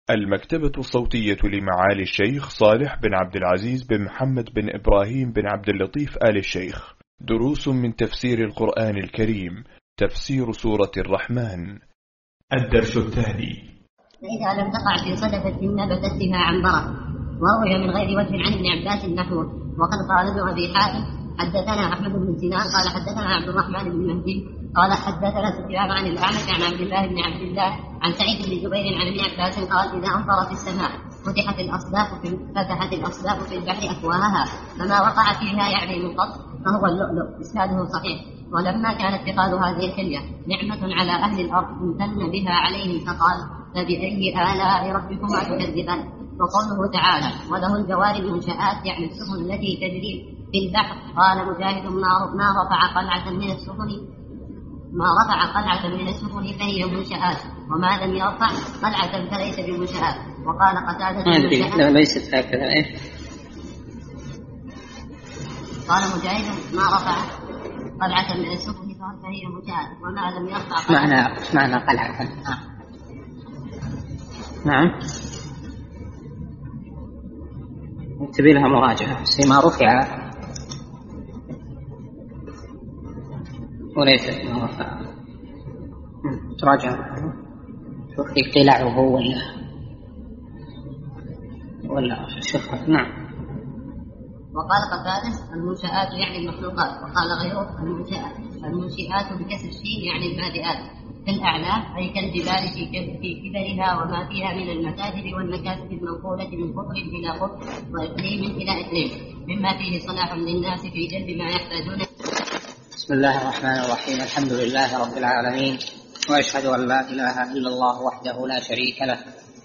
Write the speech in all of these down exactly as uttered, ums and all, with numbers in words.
المكتبة الصوتية لمعالي الشيخ صالح بن عبد العزيز بن محمد بن إبراهيم بن عبد اللطيف آل الشيخ. دروس من تفسير القرآن الكريم. تفسير سورة الرحمن. الدرس الثاني. فإذا لم تقع في صدفة نبتت بها عنبرة. وروي من غير وجه عن ابن عباس نحوه. وقد قال ابن أبي حاتم حدثنا أحمد بن سنان قال حدثنا عبد الرحمن بن مهدي قال حدثنا سفيان عن الأعمش عن عبد الله بن عبد الله عن سعيد بن جبير عن ابن عباس قال إذا أمطرت السماء فتحت الأصداف في فتحت الأصداف في البحر أفواهها فما وقع فيها يعني من قط فهو اللؤلؤ. إسناده صحيح. ولما كان اتخاذ هذه الحلية نعمة على أهل الأرض امتن بها عليهم فقال فبأي آلاء ربكما تكذبان. وقوله تعالى وله الجوار المنشآت يعني السفن التي تجري في البحر. قال مجاهد ما رفع قلعة من السفن ما رفع قلعة من السفن فهي منشآت وما لم يرفع قلعة فليس بمنشآت. وقال قتادة ليست هكذا. إيه؟ قال مجاهد ما رفع قلعة من السفن فهي منشآت وما لم يرفع معنى معنى قلعة. نعم اكتبي لها مراجعة. ما رفع وليس ما رفع. تراجع شوف قلعه ولا ولا شوفها. نعم. وقال قتادة المنشآت يعني المخلوقات. وقال غيره المنشآت المنشآت بكسر الشين يعني البادئات كالأعلام أي كالجبال في كبرها وما فيها من المكاتب والمكاتب المنقولة من قطر إلى قطر وإقليم إلى إقليم مما فيه صلاح للناس في جلب ما يحتاجونه. بسم الله الرحمن الرحيم. الحمد لله رب العالمين وأشهد أن لا إله إلا الله وحده لا شريك له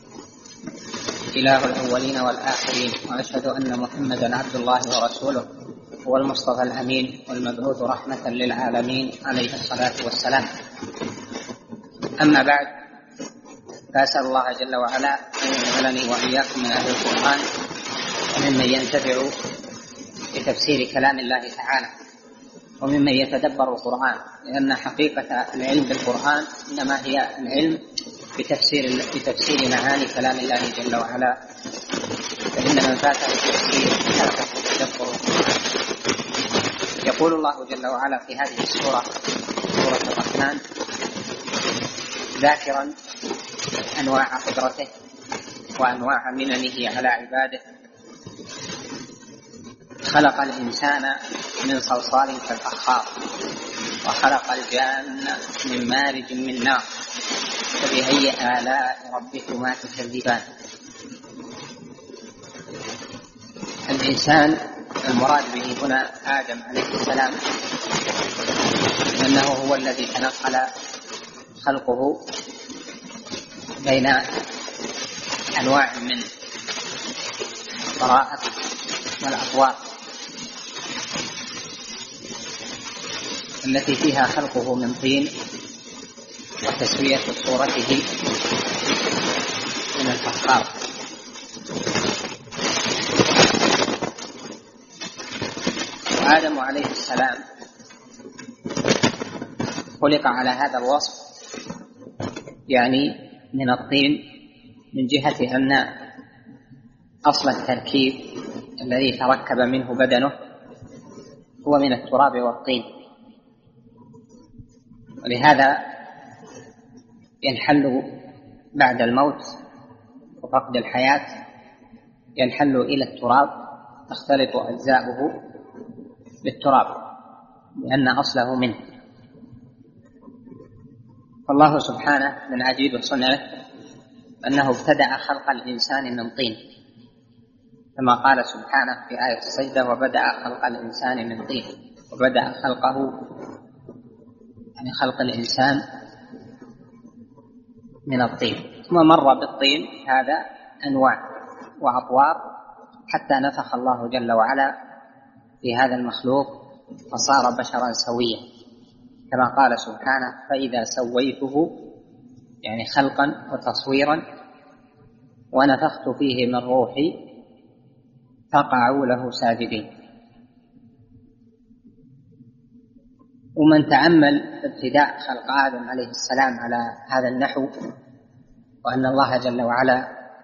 إله الأولين والآخرين وأشهد أن محمدا عبد الله ورسوله هو المصطفى الأمين والمبعوث رحمة للعالمين عليه الصلاة والسلام. أما بعد فأسأل الله جل وعلا أن يجعلني وإياكم من أهل القرآن وممن ينتفع بتفسير كلام الله تعالى وممن يتدبر القرآن، لأن حقيقة العلم بالقرآن إنما هي العلم بتفسير, بتفسير معاني كلام الله جل وعلا. فإن من فاته التفسير فاته تدبر القرآن. يقول الله جل وعلا في هذه السورة سورة الرحمن ذاكرا أنواع قدرته وأنواع مننه على عباده. خلق الإنسان من صلصال كالفخار وخلق الجان من مارج من نار فبأي آلاء ربكما تكذبان. الإنسان المراد به هنا آدم عليه السلام لأنه هو الذي تنقل خلقه بين أنواع من الطرائق والأطوار التي فيها خلقه من طين وتسوية صورته من الفخار. وآدم عليه السلام خلق على هذا الوصف يعني من الطين من جهة أن أصل التركيب الذي تركب منه بدنه هو من التراب والطين. ولهذا ينحل بعد الموت وفقد الحياة ينحل إلى التراب تختلط أجزاؤه بالتراب لأن أصله منه. فالله سبحانه من عجيب صنعه أنه ابتدأ خلق الإنسان من طين كما قال سبحانه في آية السجدة وبدأ خلق الإنسان من طين. وبدأ خلقه يعني خلق الإنسان من الطين ثم مر بالطين هذا أنواع وأطوار حتى نفخ الله جل وعلا في هذا المخلوق فصار بشرا سويا كما قال سبحانه فإذا سويته يعني خلقا وتصويرا ونفخت فيه من روحي فقعوا له ساجدين. ومن تأمل ابتداء خلق آدم عليه السلام على هذا النحو وأن الله جل وعلا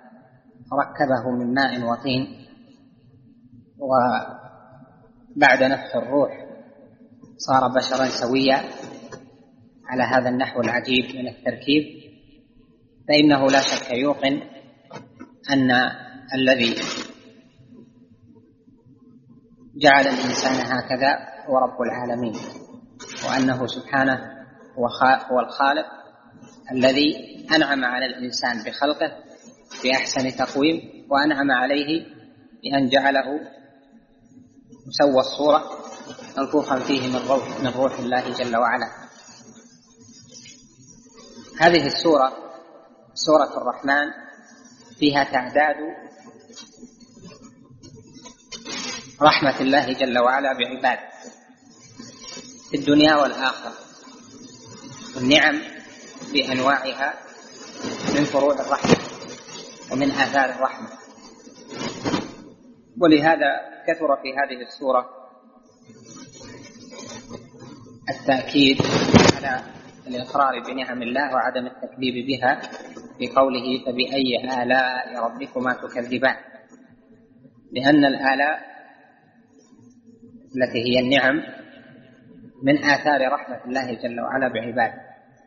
ركبه من ماء وطين، وبعد نفخ الروح صار بشرا سويا على هذا النحو العجيب من التركيب، فإنه لا شك يوقن أن الذي جعل الإنسان هكذا هو رب العالمين، وأنه سبحانه هو الخالق الذي أنعم على الإنسان بخلقه بأحسن تقويم، وأنعم عليه بأن جعله مسوى الصورة منفوخا فيه من روح, من روح الله جل وعلا. هذه السورة سورة الرحمن فيها تعداد رحمة الله جل وعلا بعباده في الدنيا والآخرة، والنعم بأنواعها من فروع الرحمة ومن آثار الرحمة. ولهذا كثر في هذه السورة التأكيد على الإقرار بنعم الله وعدم التكذيب بها في قوله فبأي آلاء ربكما تكذبان، لأن الآلاء التي هي النعم من آثار رحمة الله جل وعلا بعباده،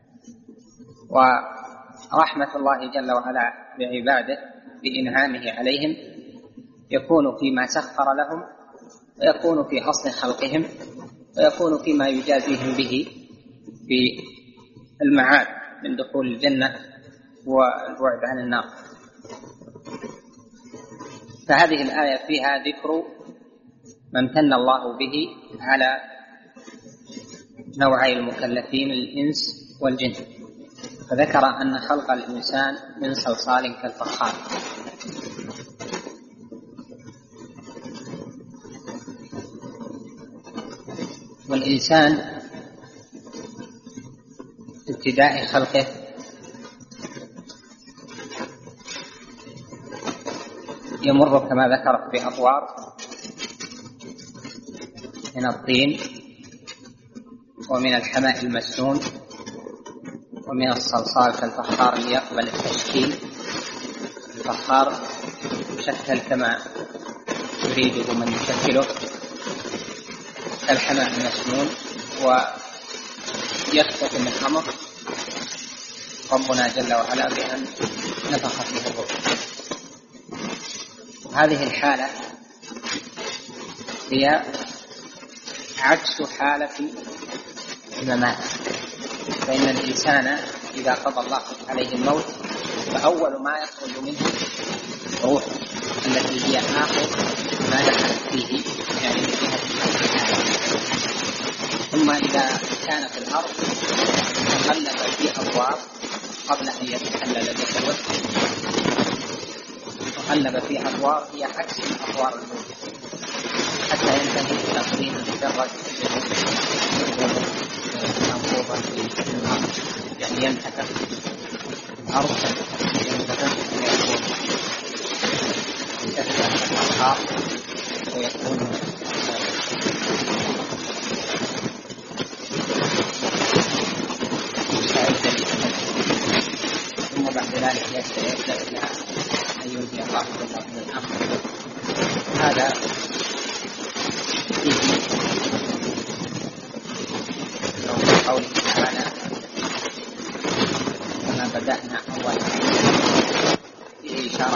ورحمة الله جل وعلا بعباده بإنعامه عليهم يكون فيما سخر لهم، ويكون في أصل خلقهم، ويكون فيما يجازيهم به في المعاد من دخول الجنة والبعد عن النار. فهذه الآية فيها ذكر ما امتن الله به على نوعي المكلفين الإنس والجن، فذكر أن خلق الإنسان من صلصال كالفخار، والإنسان ابتداء خلقه يمر كما ذكرت بأطوار من الطين ومن الحماء المسنون ومن الصلصال كالفخار ليقبل التشكيل. الفخار يشكل كما يريده من يشكله كالحماء المسنون، ويختتم الأمر ربنا جل وعلا بأن نفخ فيه الروح. هذه الحالة هي عكس حالة الممات، فإن الإنسان إذا قضى الله عليه الموت فأول ما يخرج منه روح التي هي آخر ما دخلت فيه، يعني من جهة الحياة. ثم إذا كان في الأرض تخلد في أطوار قبل أن يتحلل جسده، تخلد في أطوار هي عكس الأطوار الأولى حتى ينتهي إلى طين مجرد منفوضة في الأرض، يعني ينتكف الأرض ينتكف يفتح الأرض ويكون ثم بعد ذلك يبدأ إلى أن ينهي الله من الأمر. هذا فيه قوله تعالى كما بدأنا أولا، فيه إشارة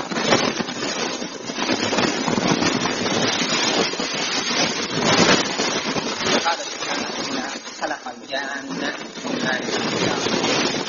قال سبحانه خلق الجان من مارج من نار.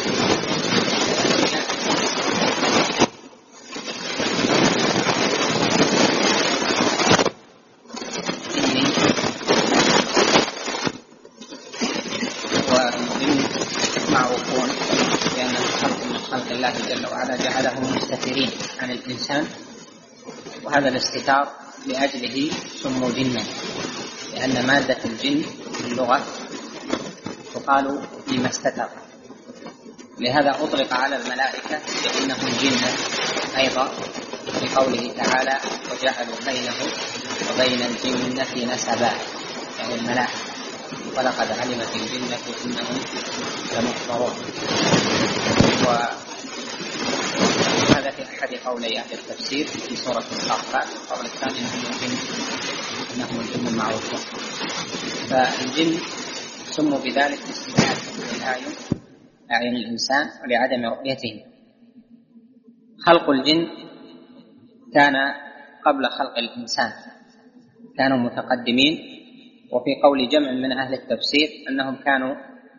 الله جل وعلا جعلهم مستترين عن الإنسان، وهذا الاستتار لأجله سموا جنا، لأن مادة الجن في اللغة تقال لما استتر، لهذا أطلق على الملائكة بأنهم جنة أيضا لقوله تعالى وجعلوا بينه وبين الجنة نسبا، يعني الملائكة ولقد علمت الجنة إنهم لمحضرون. وهذا هذا في أحد قولي أهل التفسير في سورة الصافات. القول الثاني أنهم الجن أنهم الجن المعروفون. فالجن سموا بذلك استدعاء للأعين أعين الإنسان ولعدم رؤيته. خلق الجن كان قبل خلق الإنسان، كانوا متقدمين. وفي قول جمع من أهل التفسير أنهم كانوا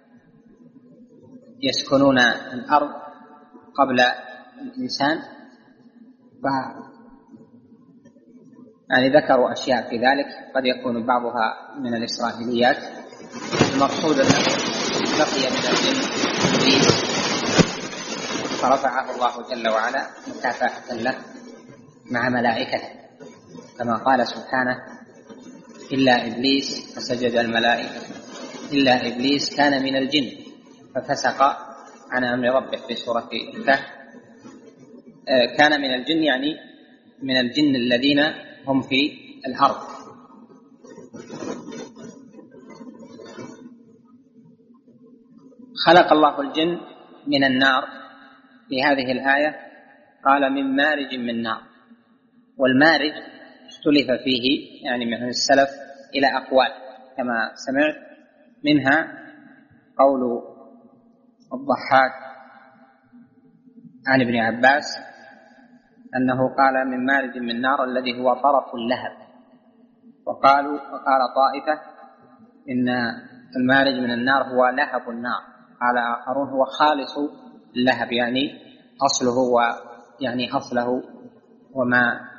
يسكنون الأرض قبل الإنسان، ف يعني ذكروا أشياء في ذلك قد يكون بعضها من الإسرائيليات. المقصود أنه بقي من الجن إبليس فرفعه الله جل وعلا مكافأة له مع ملائكته، كما قال سبحانه: إلا إبليس فسجد الملائكة إلا إبليس كان من الجن ففسق عن أمر ربه في سورة الكهف. كان من الجن يعني من الجن الذين هم في الأرض. خلق الله الجن من النار في هذه الآية، قال من مارج من نار. والمارج اختلف فيه يعني من السلف إلى أقوال كما سمعت، منها قول الضحاك عن ابن عباس أنه قال من مارج من نار الذي هو طرف اللهب. وقالوا وقال طائفة إن المارج من النار هو لهب النار. قال آخرون هو خالص اللهب يعني أصله ويعني أصله وما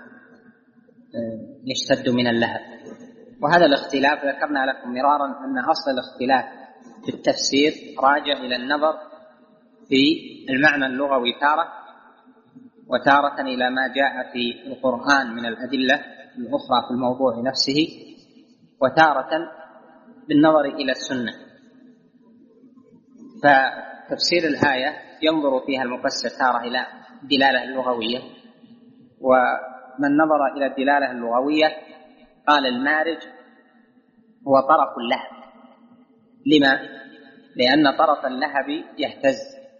يشتد من اللهب. وهذا الاختلاف ذكرنا لكم مرارا أن أصل الاختلاف في التفسير راجع إلى النظر في المعنى اللغوي تارة، وتارة إلى ما جاء في القرآن من الأدلة الأخرى في الموضوع نفسه، وتارة بالنظر إلى السنة. فتفسير الآية ينظر فيها المفسر تارة إلى الدلالة اللغوية، ومن نظر إلى الدلالة اللغوية قال المارج هو طرف اللهب. لما؟ لأن طرف اللهب يهتز،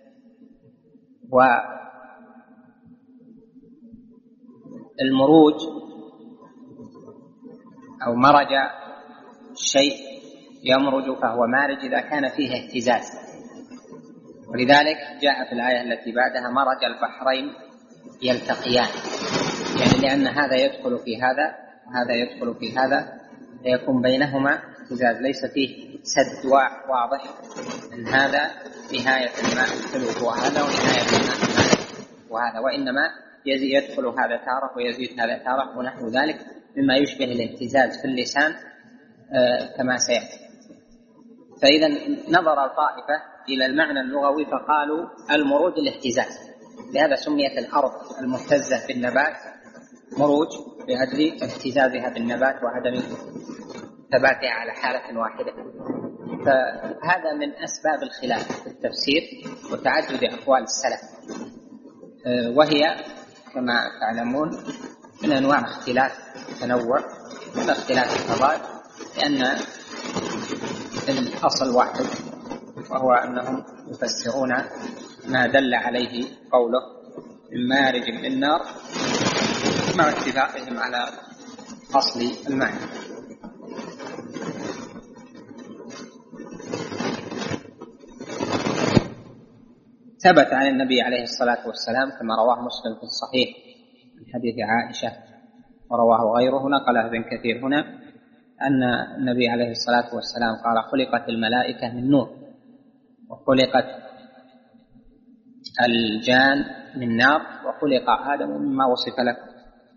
والمروج أو مرج الشيء يمرج فهو مارج إذا كان فيه اهتزاز. ولذلك جاء في الآية التي بعدها مرج البحرين يلتقيان، يعني لأن هذا يدخل في هذا وهذا يدخل في هذا فيكون بينهما اهتزاز، ليس فيه سد واضح أن هذا نهاية الماء يدخله وهذا ونهاية الماء وهذا، وإنما يدخل هذا تارة ويزيد هذا تارة ونحو ذلك مما يشبه الاهتزاز في اللسان كما سيأتي. فإذا نظر الطائفة إلى المعنى اللغوي فقالوا المروج الاهتزاز، لهذا سميت الأرض المهتزة بالنبات مروج لأجل اهتزازها بالنبات وعدم ثباتها على حالة واحدة. فهذا من أسباب الخلاف في التفسير وتعدد أقوال السلف، وهي كما تعلمون من أنواع اختلاف التنوع واختلاف التضاد، لأن الأصل واحد، وهو أنهم يفسرون ما دل عليه قوله من مارج من نار مع اتفاقهم على أصل المعنى. ثبت عن النبي عليه الصلاة والسلام كما رواه مسلم في الصحيح من حديث عائشة ورواه غيره، نقله ابن كثير هنا، أن النبي عليه الصلاة والسلام قال خلقت الملائكة من نور وخلقت الجان من نار وخلق آدم مما وصف لكم.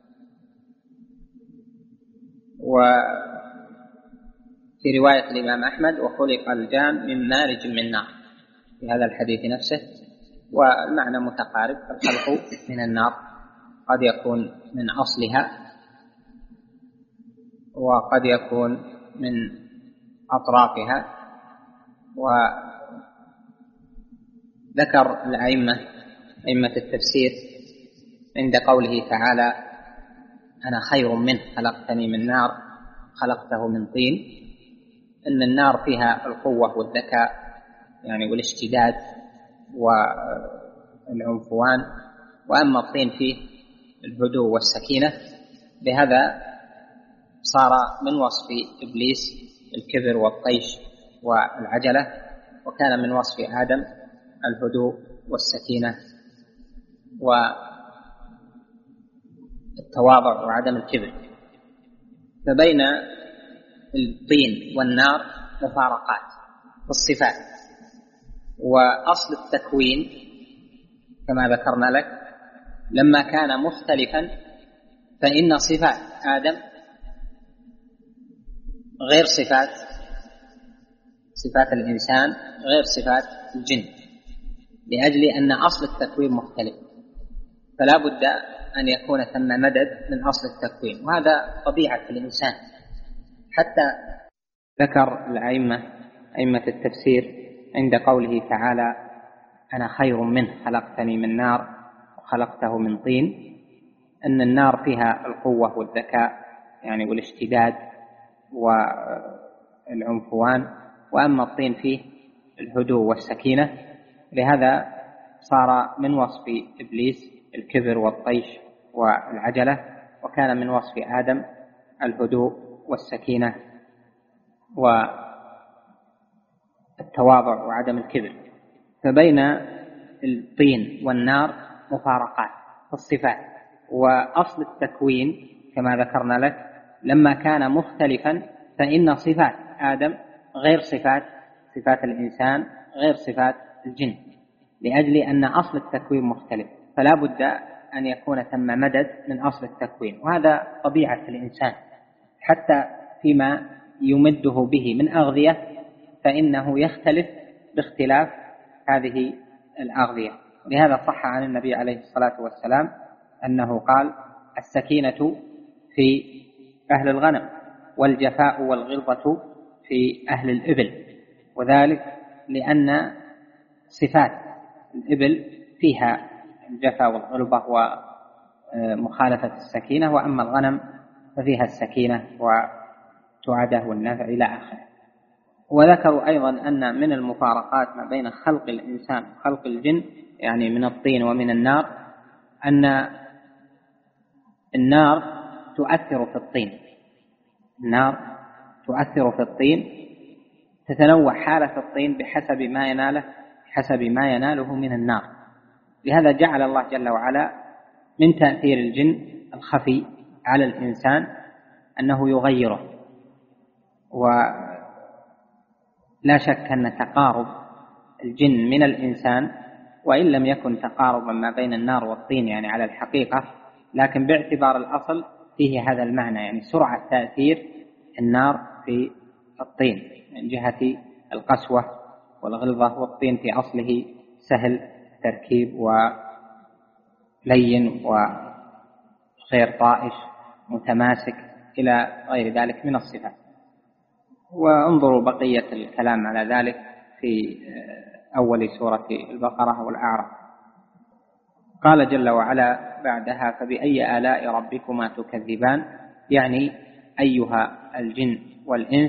وفي رواية الإمام أحمد وخلق الجان من مارج من نار في هذا الحديث نفسه، والمعنى متقارب. الخلق من النار قد يكون من أصلها وقد يكون من أطرافها. وذكر الأئمة أئمة التفسير عند قوله تعالى أنا خير منه خلقتني من نار خلقته من طين، أن النار فيها القوة والذكاء يعني والاشتداد والعنفوان، وأما الطين فيه الهدوء والسكينة، بهذا صار من وصف إبليس الكبر والطيش والعجلة، وكان من وصف آدم الهدوء والسكينة والتواضع وعدم الكبر. فبين الطين والنار مفارقات في الصفات، وأصل التكوين كما ذكرنا لك لما كان مختلفا فإن صفات آدم غير صفات صفات الإنسان غير صفات الجن، لأجل أن أصل التكوين مختلف، فلا بد أن يكون ثم مدد من أصل التكوين، وهذا طبيعة الإنسان. حتى ذكر الأئمة أئمة التفسير عند قوله تعالى أنا خير منه خلقتني من نار وخلقته من طين، أن النار فيها القوة والذكاء يعني والاشتداد والعنفوان، وأما الطين فيه الهدوء والسكينة، لهذا صار من وصف إبليس الكبر والطيش والعجلة، وكان من وصف آدم الهدوء والسكينة والتواضع وعدم الكبر. فبين الطين والنار مفارقات في الصفات، وأصل التكوين كما ذكرنا لك لما كان مختلفا فإن صفات آدم غير صفات صفات الإنسان غير صفات الجن، لأجل أن أصل التكوين مختلف، فلا بد أن يكون ثم مدد من أصل التكوين، وهذا طبيعة الإنسان. حتى فيما يمده به من أغذية فإنه يختلف باختلاف هذه الأغذية. لهذا صح عن النبي عليه الصلاة والسلام أنه قال السكينة في أهل الغنم والجفاء والغلظة في أهل الإبل، وذلك لأن صفات الإبل فيها الجفاء والغلظة ومخالفة السكينة، وأما الغنم ففيها السكينة وتعده والنفع إلى آخره. وذكروا أيضا أن من المفارقات ما بين خلق الإنسان وخلق الجن يعني من الطين ومن النار أن النار تؤثر في الطين النار تؤثر في الطين تتنوع حالة الطين بحسب ما يناله حسب ما يناله من النار. لهذا جعل الله جل وعلا من تأثير الجن الخفي على الإنسان أنه يغيره. ولا شك أن تقارب الجن من الإنسان وإن لم يكن تقاربا ما بين النار والطين يعني على الحقيقة، لكن باعتبار الأصل فيه هذا المعنى، يعني سرعة تأثير النار في الطين من جهة القسوة والغلظة، والطين في أصله سهل تركيب ولين وغير طائش متماسك إلى غير ذلك من الصفات. وانظروا بقية الكلام على ذلك في أول سورة البقرة والأعراف. قال جل وعلا بعدها فبأي آلاء ربكما تكذبان، يعني أيها الجن والإنس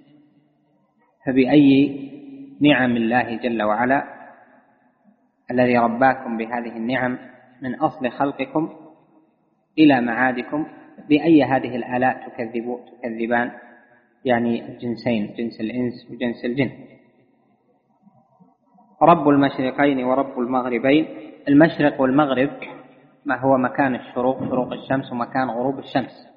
فبأي نعم الله جل وعلا الذي رباكم بهذه النعم من أصل خلقكم إلى معادكم، بأي هذه الآلاء تكذبان، يعني الجنسين جنس الإنس وجنس الجن. رب المشرقين ورب المغربين، المشرق والمغرب ما هو مكان الشروق شروق الشمس ومكان غروب الشمس،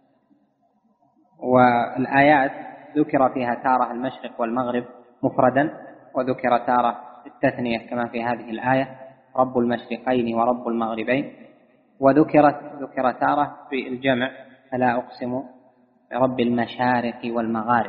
والآيات ذكر فيها تارة المشرق والمغرب مفردا وذكر تارة التثنية كما في هذه الآية رب المشرقين ورب المغربين، وذكرت ذكر تارة بالجمع فلا أقسم برب المشارق والمغارب.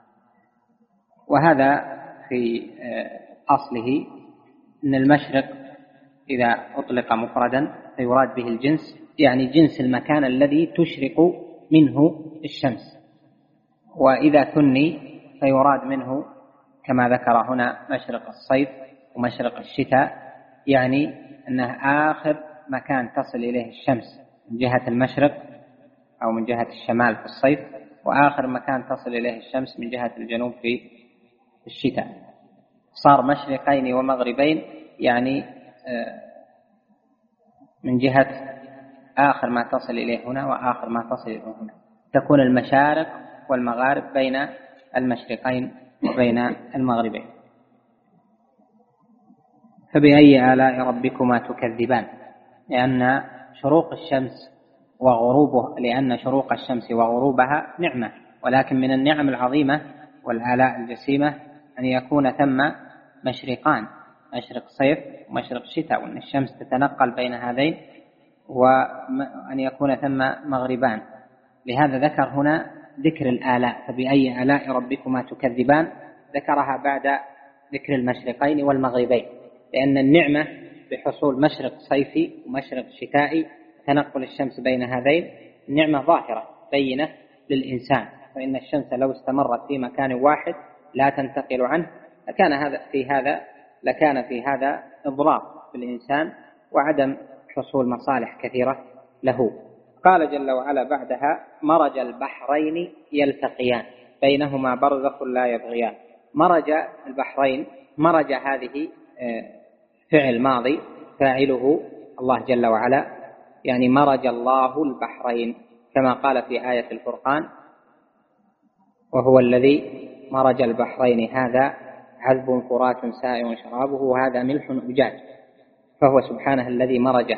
وهذا في أصله أن المشرق إذا أطلق مفردا فيراد به الجنس، يعني جنس المكان الذي تشرق منه الشمس، وإذا ثني فيراد منه كما ذكر هنا مشرق الصيف ومشرق الشتاء، يعني أنه آخر مكان تصل إليه الشمس من جهة المشرق أو من جهة الشمال في الصيف، وآخر مكان تصل إليه الشمس من جهة الجنوب في الشتاء. صار مشرقين ومغربين يعني من جهة آخر ما تصل إليه هنا وآخر ما تصل إليه هنا، تكون المشارق والمغارب بين المشرقين وبين المغربين. فبأي آلاء ربكما تكذبان؟ لأن شروق الشمس وغروبه لأن شروق الشمس وغروبها نعمة، ولكن من النعم العظيمة والآلاء الجسيمة أن يكون ثم مشرقان، مشرق صيف ومشرق شتاء، وأن الشمس تتنقل بين هذين، وأن يكون ثم مغربان. لهذا ذكر هنا ذكر الآلاء، فبأي آلاء ربكما تكذبان ذكرها بعد ذكر المشرقين والمغربين، لأن النعمة بحصول مشرق صيفي ومشرق شتائي تنقل الشمس بين هذين النعمة ظاهرة بينة للإنسان، فإن الشمس لو استمرت في مكان واحد لا تنتقل عنه لكان هذا في هذا لكان في هذا إضرار بالإنسان وعدم حصول مصالح كثيرة له. قال جل وعلا بعدها: مرج البحرين يلتقيان بينهما برزخ لا يبغيان. مرج البحرين، مرج هذه فعل ماضي فاعله الله جل وعلا، يعني مرج الله البحرين كما قال في آية الفرقان: وهو الذي مرج البحرين هذا عذب فرات سائغ شرابه وهذا ملح أجاج. فهو سبحانه الذي مرج.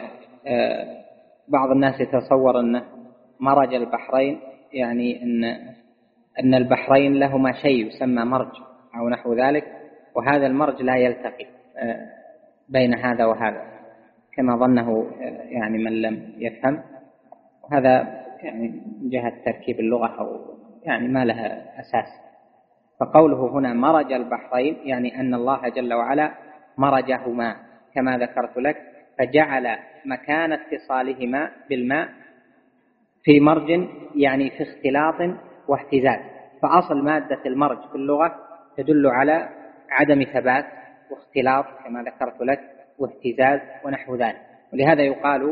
بعض الناس يتصور أن مرج البحرين يعني أن أن البحرين لهما شيء يسمى مرج أو نحو ذلك، وهذا المرج لا يلتقي بين هذا وهذا كما ظنه يعني من لم يفهم، وهذا يعني من جهة تركيب اللغة أو يعني ما لها أساس. فقوله هنا مرج البحرين يعني أن الله جل وعلا مرجهما كما ذكرت لك، فجعل مكان اتصالهما بالماء في مرج يعني في اختلاط واهتزاز. فأصل مادة المرج في اللغة تدل على عدم ثبات واختلاط كما ذكرت لك واهتزاز ونحو ذلك، ولهذا يقال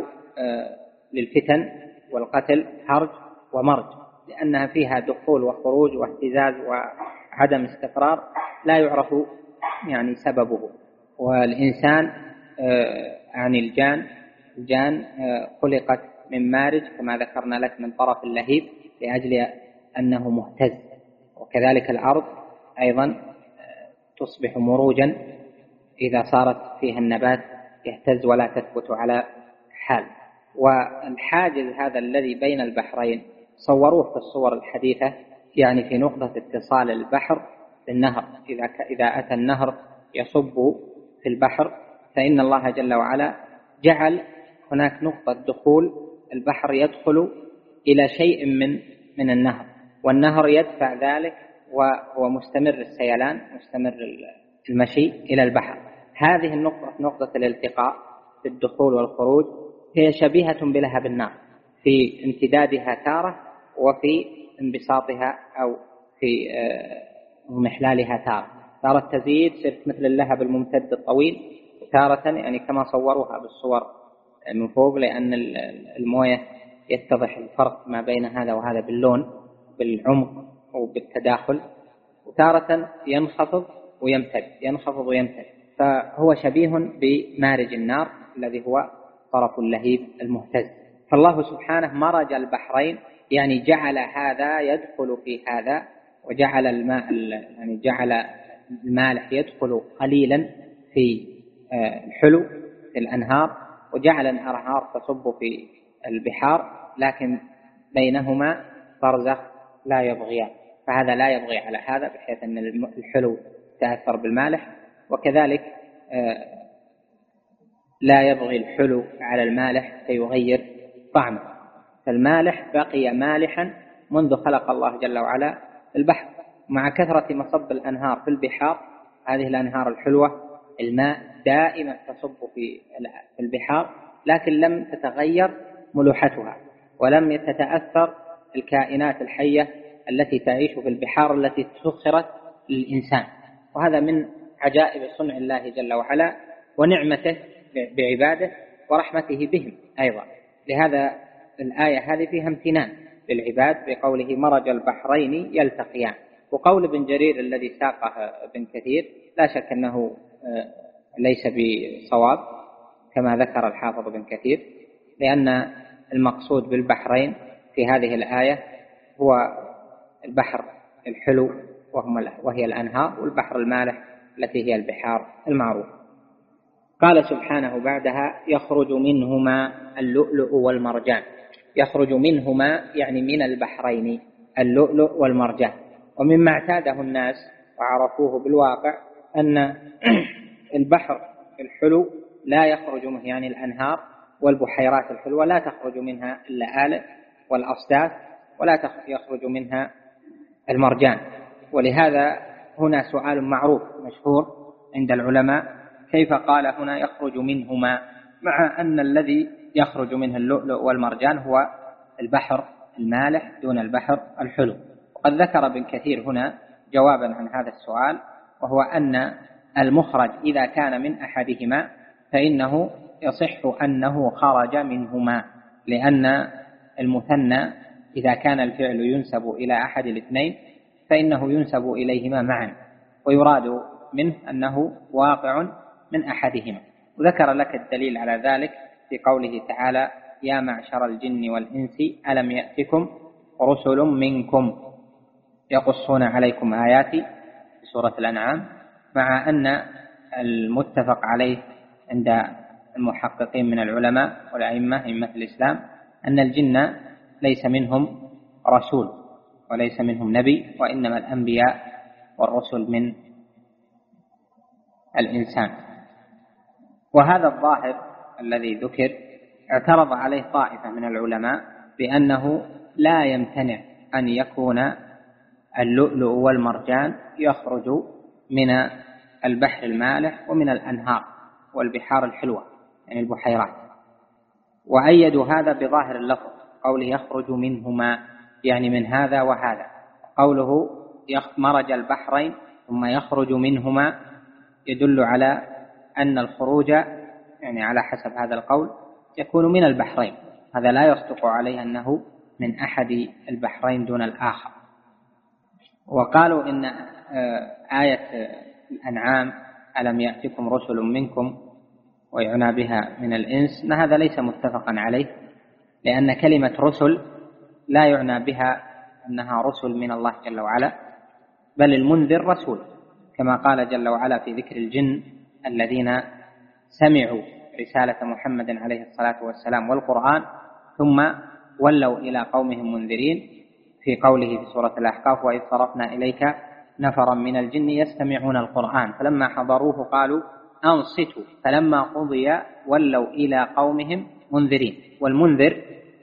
للفتن والقتل هرج ومرج، لأنها فيها دخول وخروج واهتزاز وعدم استقرار لا يعرف يعني سببه. والإنسان عن الجان الجان خلقت من مارج كما ذكرنا لك من طرف اللهيب لأجل أنه مهتز، وكذلك الأرض أيضا تصبح مروجا إذا صارت فيها النبات يهتز ولا تثبت على حال. والحاجز هذا الذي بين البحرين صوروه في الصور الحديثة يعني في نقطة اتصال البحر بالنهر، إذا إذا أتى النهر يصب في البحر فإن الله جل وعلا جعل هناك نقطة دخول، البحر يدخل إلى شيء من من النهر، والنهر يدفع ذلك وهو مستمر السيلان مستمر المشي إلى البحر. هذه النقطة نقطة الالتقاء في الدخول والخروج هي شبيهة بلهب النار في امتدادها تارة وفي انبساطها أو في محلالها تارة. تارة تزيد صرت مثل اللهب الممتد الطويل، تارة يعني كما صوروها بالصور من فوق، لأن الموية يتضح الفرق ما بين هذا وهذا باللون بالعمق وبالتداخل، وتارة ينخفض ويمتد ينخفض ويمتد. فهو شبيه بمارج النار الذي هو طرف اللهيب المهتز. فالله سبحانه مرج البحرين يعني جعل هذا يدخل في هذا، وجعل الماء يعني جعل المالح يدخل قليلا في الحلو في الأنهار، وجعل الأنهار تصب في البحار، لكن بينهما برزخ لا يبغيان، فهذا لا يبغي على هذا بحيث أن الحلو تأثر بالمالح، وكذلك لا يبغي الحلو على المالح فيغير طعمه. فالمالح بقي مالحا منذ خلق الله جل وعلا البحر، مع كثرة مصب الأنهار في البحار. هذه الأنهار الحلوة الماء دائما تصب في البحار، لكن لم تتغير ملوحتها ولم تتأثر الكائنات الحية التي تعيش في البحار التي سخرت للإنسان. وهذا من عجائب صنع الله جل وعلا ونعمته بعباده ورحمته بهم أيضا. لهذا الآية هذه فيها امتنان للعباد بقوله مرج البحرين يلتقيان. وقول ابن جرير الذي ساقه ابن كثير لا شك أنه ليس بصواب كما ذكر الحافظ ابن كثير، لأن المقصود بالبحرين في هذه الآية هو البحر الحلو وهي الأنهار، والبحر المالح التي هي البحار المعروفة. قال سبحانه بعدها: يخرج منهما اللؤلؤ والمرجان. يخرج منهما يعني من البحرين اللؤلؤ والمرجان. ومما اعتاده الناس وعرفوه بالواقع أن البحر الحلو لا يخرج منه، يعني الأنهار والبحيرات الحلوة لا تخرج منها اللآلئ والأصداف، ولا يخرج منها المرجان. ولهذا هنا سؤال معروف مشهور عند العلماء: كيف قال هنا يخرج منهما، مع أن الذي يخرج منه اللؤلؤ والمرجان هو البحر المالح دون البحر الحلو؟ وقد ذكر ابن كثير هنا جوابا عن هذا السؤال، وهو أن المخرج إذا كان من أحدهما فإنه يصح أنه خرج منهما، لأن المثنى إذا كان الفعل ينسب إلى أحد الاثنين فإنه ينسب إليهما معا، ويراد منه أنه واقع من أحدهما. وذكر لك الدليل على ذلك في قوله تعالى: يا معشر الجن والإنس ألم يأتكم رسل منكم يقصون عليكم آياتي في سورة الأنعام، مع أن المتفق عليه عند المحققين من العلماء والأئمة أئمة الإسلام أن الجن ليس منهم رسول وليس منهم نبي، وإنما الأنبياء والرسل من الإنسان. وهذا الظاهر الذي ذكر اعترض عليه طائفة من العلماء بأنه لا يمتنع أن يكون اللؤلؤ والمرجان يخرج من البحر المالح ومن الأنهار والبحار الحلوة، يعني البحيرات. وأيدوا هذا بظاهر اللفظ، قوله يخرج منهما يعني من هذا وهذا. قوله مرج البحرين ثم يخرج منهما يدل على أن الخروج يعني على حسب هذا القول يكون من البحرين، هذا لا يصدق عليه أنه من أحد البحرين دون الآخر. وقالوا إن آية الأنعام ألم يأتكم رسل منكم ويعنى بها من الإنس، أن هذا ليس متفقا عليه، لأن كلمة رسل لا يعنى بها أنها رسل من الله جل وعلا، بل المنذر رسول، كما قال جل وعلا في ذكر الجن الذين سمعوا رسالة محمد عليه الصلاة والسلام والقرآن ثم ولوا إلى قومهم منذرين، في قوله في سورة الأحقاف: وإذ صرفنا إليك نفرا من الجن يستمعون القرآن فلما حضروه قالوا أنصتوا فلما قضي ولوا إلى قومهم منذرين. والمنذر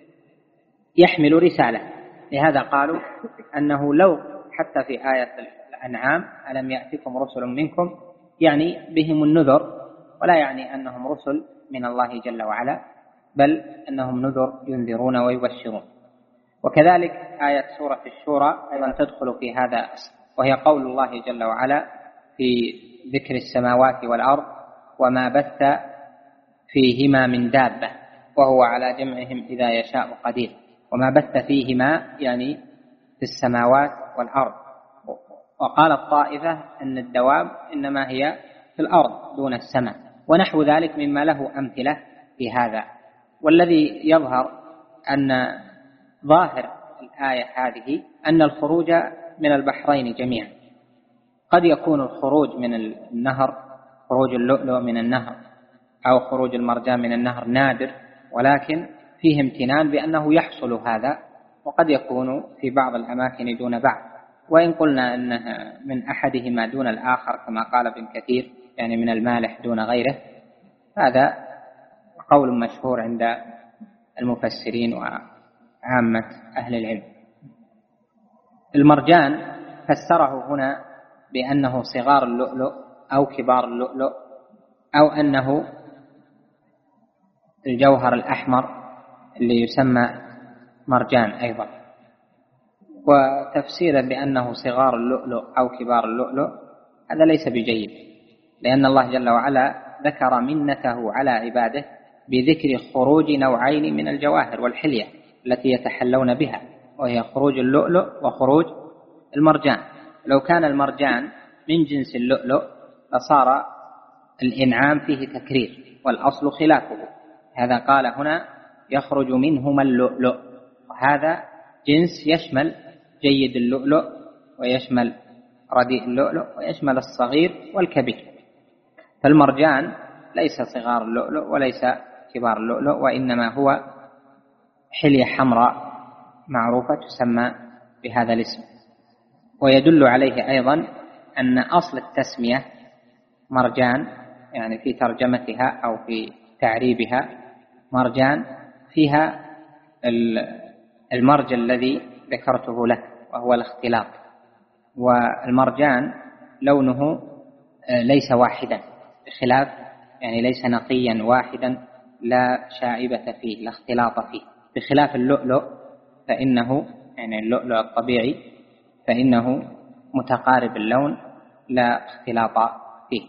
يحمل رسالة، لهذا قالوا أنه لو حتى في آية الأنعام ألم يأتكم رسل منكم يعني بهم النذر، ولا يعني أنهم رسل من الله جل وعلا، بل أنهم نذر ينذرون ويبشرون. وكذلك آية سورة الشورى أيضا تدخل في هذا، وهي قول الله جل وعلا في ذكر السماوات والأرض وما بث فيهما من دابة وهو على جمعهم إذا يشاء قدير. وما بث فيهما يعني في السماوات والأرض. وقال الطائفة أن الدواب إنما هي في الأرض دون السماء، ونحو ذلك مما له أمثلة في هذا. والذي يظهر أن ظاهر الآية هذه أن الخروج من البحرين جميعا. قد يكون الخروج من النهر، خروج اللؤلؤ من النهر أو خروج المرجان من النهر نادر، ولكن فيه امتنان بأنه يحصل هذا، وقد يكون في بعض الأماكن دون بعض. وإن قلنا أنها من أحدهما دون الآخر كما قال ابن كثير، يعني من المالح دون غيره، هذا قول مشهور عند المفسرين وعامة أهل العلم. المرجان فسره هنا بأنه صغار اللؤلؤ أو كبار اللؤلؤ، أو أنه الجوهر الأحمر اللي يسمى مرجان أيضا. وتفسيرا بأنه صغار اللؤلؤ أو كبار اللؤلؤ هذا ليس بجيد، لأن الله جل وعلا ذكر منته على عباده بذكر خروج نوعين من الجواهر والحلية التي يتحلون بها، وهي خروج اللؤلؤ وخروج المرجان. لو كان المرجان من جنس اللؤلؤ لصار الإنعام فيه تكرير والأصل خلافه. هذا قال هنا يخرج منهما اللؤلؤ، وهذا جنس يشمل جيد اللؤلؤ ويشمل رديء اللؤلؤ ويشمل الصغير والكبير. فالمرجان ليس صغار اللؤلؤ وليس كبار اللؤلؤ، وإنما هو حلية حمراء معروفة تسمى بهذا الاسم. ويدل عليه أيضا أن أصل التسمية مرجان، يعني في ترجمتها أو في تعريبها مرجان فيها المرج الذي ذكرته لك وهو الاختلاط. والمرجان لونه ليس واحدا، بخلاف يعني ليس نقيا واحدا لا شائبة فيه لا اختلاط فيه، بخلاف اللؤلؤ فإنه يعني اللؤلؤ الطبيعي فإنه متقارب اللون لا اختلاط فيه.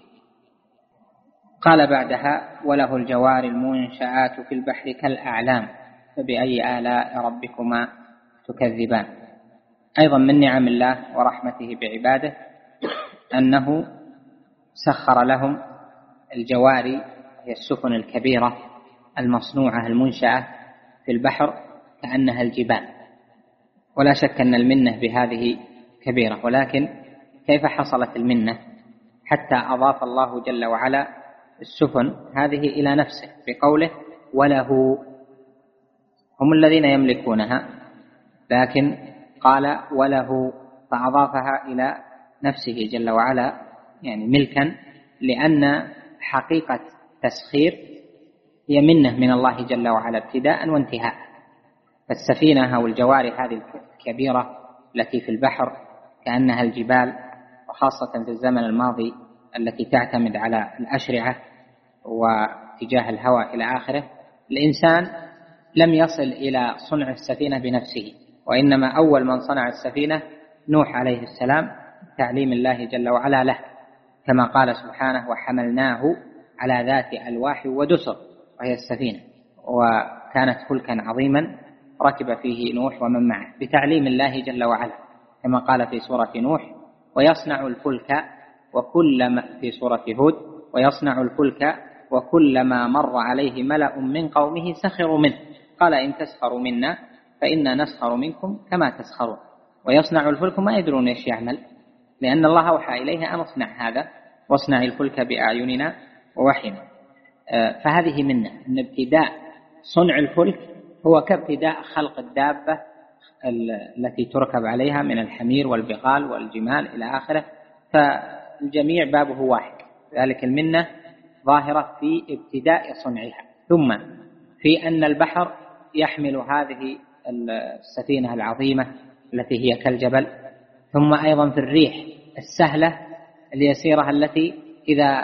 قال بعدها: وله الجوار المنشآت في البحر كالأعلام فبأي آلاء ربكما تكذبان. أيضا من نعم الله ورحمته بعباده أنه سخر لهم الجواري، هي السفن الكبيرة المصنوعة المنشأة في البحر كأنها الجبال. ولا شك أن المنة بهذه كبيرة، ولكن كيف حصلت المنة حتى أضاف الله جل وعلا السفن هذه إلى نفسه بقوله: وله. هم الذين يملكونها، لكن قال وله، فأضافها إلى نفسه جل وعلا يعني ملكا، لأن حقيقة تسخير هي منة من الله جل وعلا ابتداء وانتهاء. فالسفينة أو الجواري هذه الكبيرة التي في البحر كأنها الجبال، وخاصة في الزمن الماضي التي تعتمد على الأشرعة واتجاه الهواء إلى آخره، الإنسان لم يصل إلى صنع السفينة بنفسه، وإنما أول من صنع السفينة نوح عليه السلام تعليم الله جل وعلا له، كما قال سبحانه: وحملناه على ذات ألواح ودسر، وهي السفينة. وكانت فلكا عظيما ركب فيه نوح ومن معه بتعليم الله جل وعلا، كما قال في سورة نوح: ويصنع الفلك وكلما في سورة هود: ويصنع الفلك وكلما مر عليه ملأ من قومه سخروا منه قال إن تسخروا منا فإنا نسخر منكم كما تسخرون. ويصنع الفلك ما يدرون ايش يعمل، لأن الله أوحى إليه أن اصنع هذا، واصنع الفلك بأعيننا ووحينا. فهذه منه أن ابتداء صنع الفلك هو كابتداء خلق الدابة التي تركب عليها من الحمير والبغال والجمال إلى آخره، فالجميع بابه واحد. ذلك المنة ظاهرة في ابتداء صنعها، ثم في أن البحر يحمل هذه السفينة العظيمة التي هي كالجبل، ثم أيضا في الريح السهلة اليسيرة التي إذا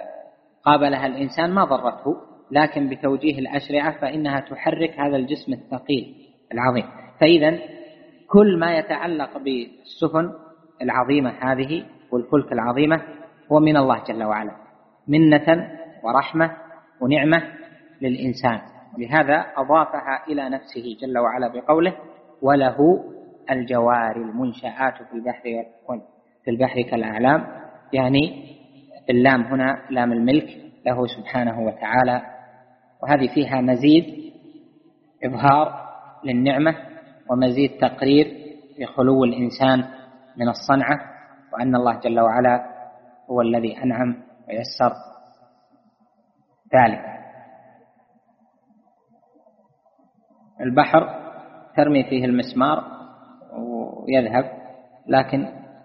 قابلها الإنسان ما ضرته، لكن بتوجيه الأشرعة فإنها تحرك هذا الجسم الثقيل العظيم. فإذا كل ما يتعلق بالسفن العظيمة هذه والفلك العظيمة هو من الله جل وعلا، منة ورحمة ونعمة للإنسان، لهذا أضافها إلى نفسه جل وعلا بقوله: وله الجوار المنشآت في البحر في البحر كالأعلام، يعني اللام هنا لام الملك له سبحانه وتعالى. وهذه فيها مزيد إظهار للنعمة ومزيد تقرير بخلو الإنسان من الصنعة، وأن الله جل وعلا هو الذي أنعم ويسر ذلك. البحر ترمي فيه المسمار ويذهب، لكن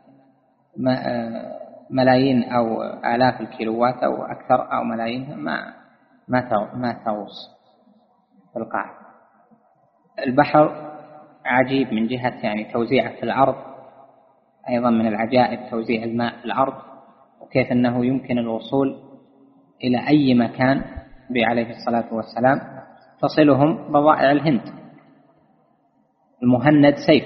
ملايين أو آلاف الكيلوات أو أكثر أو ملايين ما ما تغوص في القاع. البحر عجيب من جهة يعني توزيعه في الأرض، أيضا من العجائب توزيع الماء في الأرض، وكيف أنه يمكن الوصول إلى أي مكان عليه الصلاة والسلام تصلهم بضائع الهند. المهند سيف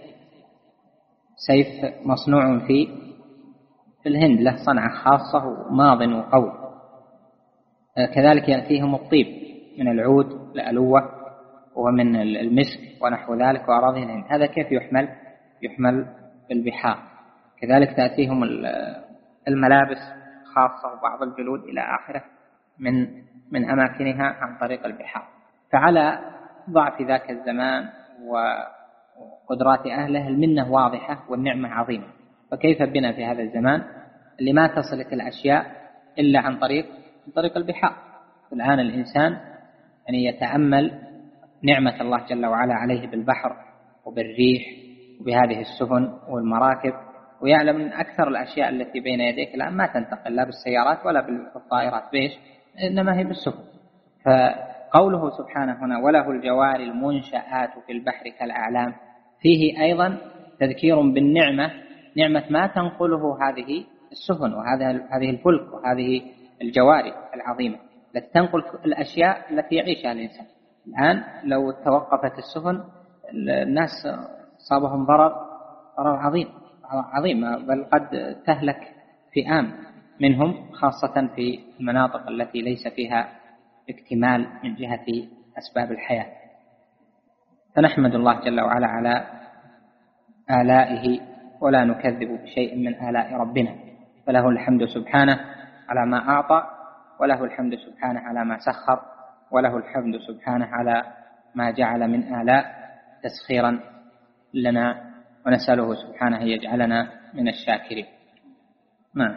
سيف مصنوع في في الهند، له صنعة خاصة وماض وقوي. كذلك يأتيهم الطيب من العود الألوة ومن المسك ونحو ذلك وأراضي الهند. هذا كيف يحمل يحمل في البحار. كذلك تأتيهم الملابس خاصة وبعض الجلود إلى آخره من من أماكنها عن طريق البحار. فعلى ضعف ذاك الزمان وقدرات أهله المنة واضحة والنعمة عظيمة. فكيف بنا في هذا الزمان اللي ما تصلك الأشياء إلا عن طريق عن طريق البحار؟ الآن الإنسان يعني يتأمل نعمة الله جل وعلا عليه بالبحر وبالريح وبهذه السفن والمراكب، ويعلم من أكثر الأشياء التي بين يديك الآن ما تنتقل لا بالسيارات ولا بالطائرات، بيش إنما هي بالسفن. فقوله سبحانه هنا وله الجوار المنشآت في البحر كالأعلام فيه أيضا تذكير بالنعمة، نعمة ما تنقله هذه السفن وهذه الفلك وهذه الجواري العظيمة التي تنقل الأشياء التي يعيشها الإنسان. الآن لو توقفت السفن الناس صابهم ضرر ضرر عظيم عظيم بل قد تهلك فئام منهم، خاصة في المناطق التي ليس فيها اكتمال من جهة أسباب الحياة. فنحمد الله جل وعلا على آلائه ولا نكذب بشيء من آلاء ربنا، فله الحمد سبحانه على ما أعطى، وله الحمد سبحانه على ما سخر، وله الحمد سبحانه على ما جعل من آلاء تسخيرا لنا، ونسأله سبحانه يجعلنا من الشاكرين. نعم.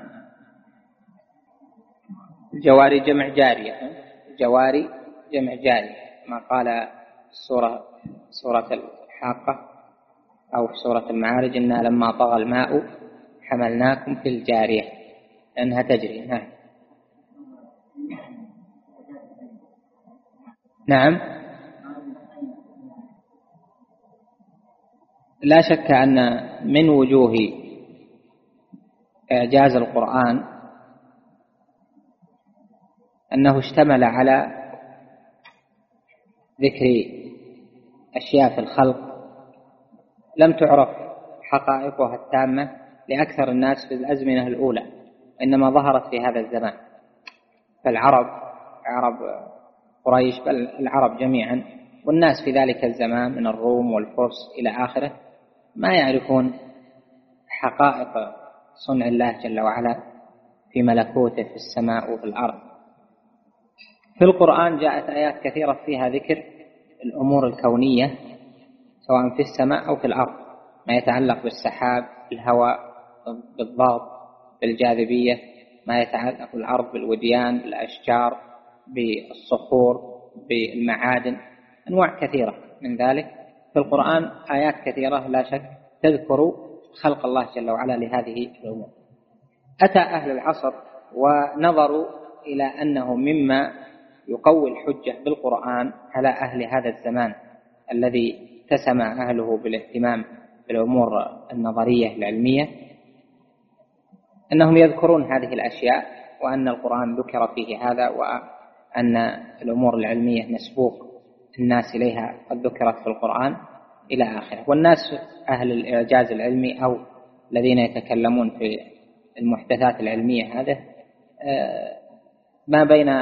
الجواري جمع جارية، جواري جمع جارية ما قال سورة سورة الحاقة أو في سورة المعارج إنا لما طغى الماء حملناكم في الجارية لأنها تجري. نعم. نعم لا شك أن من وجوه إعجاز القرآن أنه اشتمل على ذكر أشياء في الخلق لم تعرف حقائقها التامة لأكثر الناس في الأزمنة الأولى، إنما ظهرت في هذا الزمان. فالعرب عرب قريش بل العرب جميعا والناس في ذلك الزمان من الروم والفرس إلى آخره ما يعرفون حقائق صنع الله جل وعلا في ملكوته في السماء وفي الأرض. في القرآن جاءت آيات كثيرة فيها ذكر الأمور الكونية سواء في السماء أو في الأرض، ما يتعلق بالسحاب، بالهواء، بالضغط، بالجاذبية، ما يتعلق بالأرض، بالوديان، بالأشجار، بالصخور، بالمعادن، أنواع كثيرة من ذلك في القرآن، آيات كثيرة لا شك تذكر خلق الله جل وعلا لهذه الأمور. أتى أهل العصر ونظروا إلى أنه مما يقوي الحجة بالقرآن على أهل هذا الزمان الذي تسمع أهله بالاهتمام بالأمور النظرية العلمية أنهم يذكرون هذه الأشياء، وأن القرآن ذكر فيه هذا، وأن الأمور العلمية مسبوق الناس إليها قد ذكرت في القرآن إلى آخره. والناس أهل الإعجاز العلمي أو الذين يتكلمون في المحدثات العلمية هذا ما بين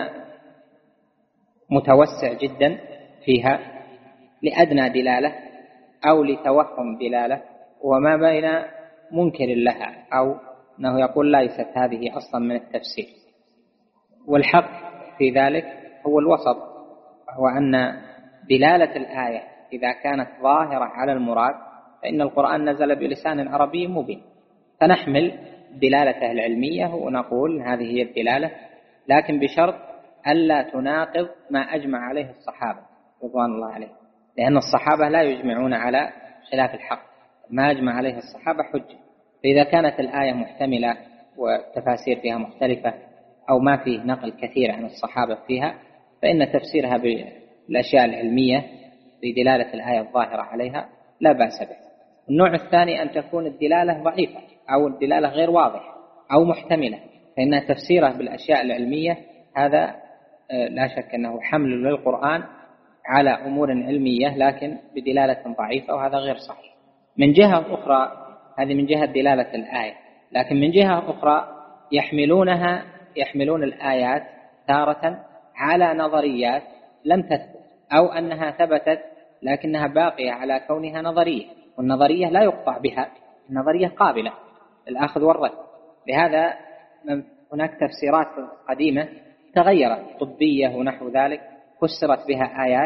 متوسع جدا فيها لأدنى دلالة أو لتوهم دلالة، وما بين منكر لها أو أنه يقول ليست هذه أصلا من التفسير. والحق في ذلك هو الوسط، هو أن دلالة الآية إذا كانت ظاهرة على المراد فإن القرآن نزل بلسان عربي مبين، فنحمل دلالته العلمية ونقول هذه هي الدلالة، لكن بشرط ألا تناقض ما أجمع عليه الصحابة رضوان الله عليهم، لأن الصحابة لا يجمعون على خلاف الحق، ما أجمع عليه الصحابة حجة. فإذا كانت الآية محتملة والتفاسير فيها مختلفة أو ما فيه نقل كثير عن الصحابة فيها فإن تفسيرها بالأشياء العلمية بدلالة الآية الظاهرة عليها لا بأس به. النوع الثاني أن تكون الدلالة ضعيفة أو الدلالة غير واضحة أو محتملة، فإن تفسيره بالأشياء العلمية هذا لا شك أنه حمل للقرآن على أمور علمية لكن بدلالة ضعيفة، وهذا غير صحيح. من جهة أخرى هذه من جهة دلالة الآية، لكن من جهة أخرى يحملونها يحملون الآيات تارة على نظريات لم تثبت أو أنها ثبتت لكنها باقية على كونها نظرية، والنظرية لا يقطع بها، النظرية قابلة للأخذ والرد. لهذا هناك تفسيرات قديمة تغيرت طبية ونحو ذلك فسرت بها آيات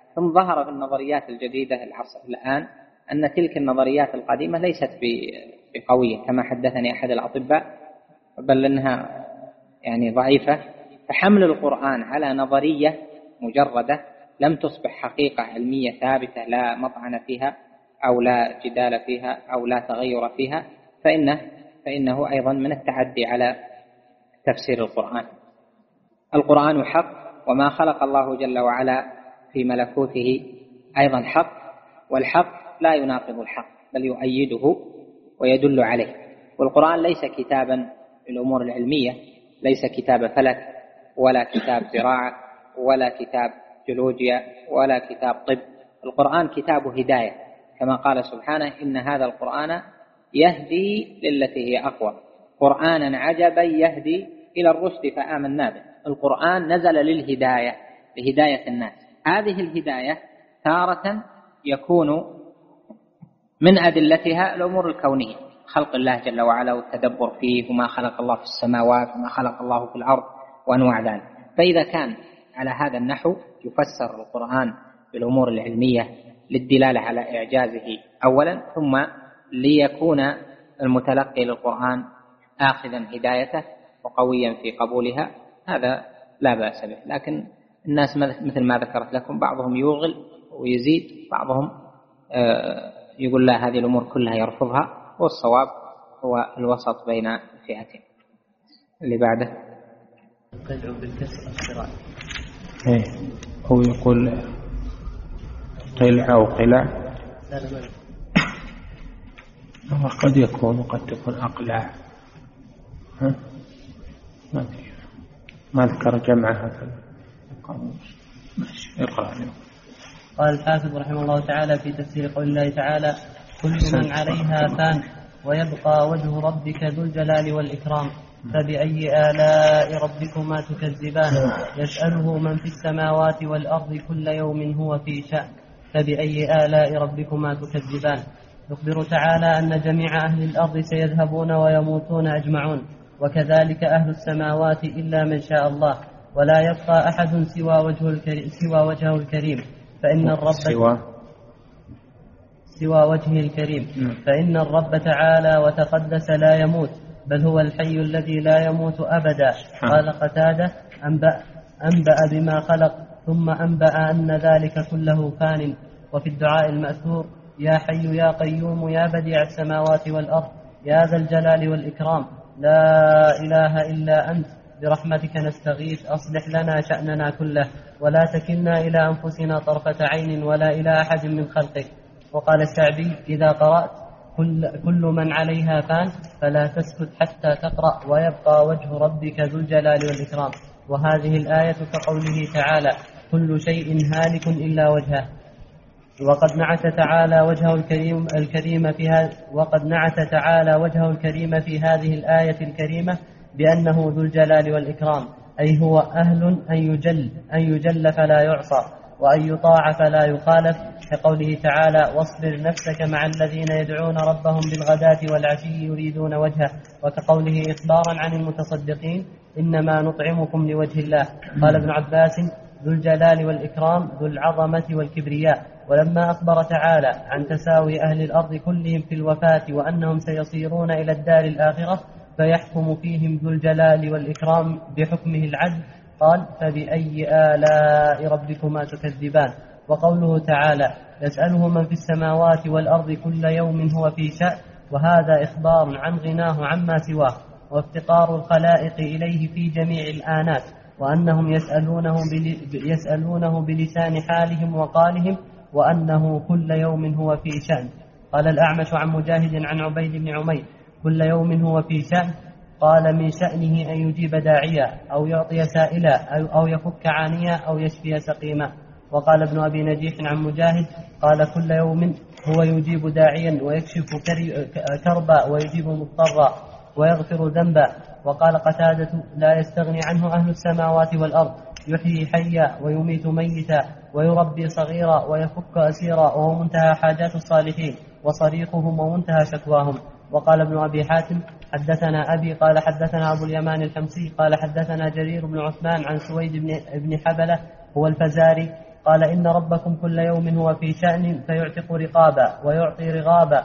ثم ظهر في النظريات الجديدة العصر الآن أن تلك النظريات القديمة ليست بقوية كما حدثني أحد الأطباء، بل أنها يعني ضعيفة. فحمل القرآن على نظرية مجردة لم تصبح حقيقة علمية ثابتة لا مطعن فيها أو لا جدال فيها أو لا تغير فيها، فإنه, فإنه أيضا من التعدي على تفسير القرآن. القرآن حق، وما خلق الله جل وعلا في ملكوته أيضا حق، والحق لا يناقض الحق بل يؤيده ويدل عليه. والقرآن ليس كتابا في الأمور العلمية، ليس كتاب فلك ولا كتاب زراعة ولا كتاب جيولوجيا ولا كتاب طب. القرآن كتاب هداية كما قال سبحانه: إن هذا القرآن يهدي للتي هي أقوى، قرآنا عجبا يهدي إلى الرشد فآمنا به. القرآن نزل للهداية، لهداية الناس. هذه الهداية تارة يكون من أدلتها الأمور الكونية، خلق الله جل وعلا والتدبر فيه، وما خلق الله في السماوات وما خلق الله في الأرض وأنواع ذلك. فإذا كان على هذا النحو يفسر القرآن بالأمور العلمية للدلالة على إعجازه أولا، ثم ليكون المتلقي للقرآن آخذا هدايته وقويا في قبولها، هذا لا بأس به. لكن الناس مثل ما ذكرت لكم، بعضهم يوغل ويزيد، بعضهم يقول لا هذه الأمور كلها يرفضها، والصواب هو الوسط بين الفئتين. اللي بعده قلع بالكسر الصراع. ايه هو يقول قلع أو قلع، لا لا هو قد يكون وقد تكون أقلع. ها ما أدري، ما أذكر جمعها في القاموس. ماشي اقرأ اليوم. قال الحافظ رحمه الله تعالى في تفسير قول الله تعالى: كل من عليها فان ويبقى وجه ربك ذو الجلال والإكرام فبأي آلاء ربكما تكذبان يسأله من في السماوات والأرض كل يوم هو في شأن فبأي آلاء ربكما تكذبان. يخبر تعالى أن جميع أهل الأرض سيذهبون ويموتون أجمعون، وكذلك أهل السماوات إلا من شاء الله، ولا يبقى أحد سوى وجهه الكريم, سوى وجهه الكريم فإن الرب سوى سوى وجهه الكريم فإن الرب تعالى وتقدس لا يموت، بل هو الحي الذي لا يموت أبدا. قال قتادة: أنبأ, أنبأ بما خلق ثم أنبأ أن ذلك كله فان. وفي الدعاء المأثور: يا حي يا قيوم يا بديع السماوات والأرض يا ذا الجلال والإكرام لا إله إلا أنت برحمتك نستغيث أصلح لنا شأننا كله ولا تكلنا إلى أنفسنا طرفة عين ولا إلى أحد من خلقك. وقال الشعبي: إذا قرأت كل, كل من عليها فان فلا تسكت حتى تقرأ ويبقى وجه ربك ذو الجلال والإكرام. وهذه الآية كقوله تعالى: كل شيء هالك إلا وجهه. وقد نعت تعالى وجهه الكريم الكريم في هذا وقد نعت تعالى وجهه الكريم في هذه الآية الكريمة بأنه ذو الجلال والإكرام، أي هو أهل أن يجل أن يجل فلا يعصى وأن يطاع فلا يخالف، كقوله تعالى: واصبر نفسك مع الذين يدعون ربهم بالغداة والعشي يريدون وجهه، وكقوله إخبارا عن المتصدقين: إنما نطعمكم لوجه الله. قال ابن عباس: ذو الجلال والإكرام ذو العظمة والكبرياء. ولما أخبر تعالى عن تساوي أهل الأرض كلهم في الوفاة وأنهم سيصيرون إلى الدار الآخرة فيحكم فيهم ذو الجلال والإكرام بحكمه العدل، قال: فبأي آلاء ربكما تكذبان. وقوله تعالى: يسأله من في السماوات والأرض كل يوم هو في شأن، وهذا إخبار عن غناه عما سواه وافتقار الخلائق إليه في جميع الآنات، وأنهم يسألونه, يسألونه بلسان حالهم وقالهم، وأنه كل يوم هو في شأن. قال الأعمش عن مجاهد عن عبيد بن عمير: كل يوم هو في شأن. قال: من شأنه أن يجيب داعيا أو يعطي سائلا أو يفك عانيا أو يشفي سقيما. وقال ابن أبي نجيح عن مجاهد: قال: كل يوم هو يجيب داعيا ويكشف كربا ويجيب مضطرا ويغفر ذنبا. وقال قتادة: لا يستغني عنه أهل السماوات والأرض، يحيي حيا ويميت ميتا ويربي صغيرا ويفك أسيرا، وهو منتهى حاجات الصالحين وصريخهم ومنتهى شكواهم. وقال ابن أبي حاتم: حدثنا أبي قال حدثنا أبو اليمان الحمصي قال حدثنا جرير بن عثمان عن سويد بن حبلة هو الفزاري قال إن ربكم كل يوم هو في شأن فيعتق رقابا ويعطي رغابا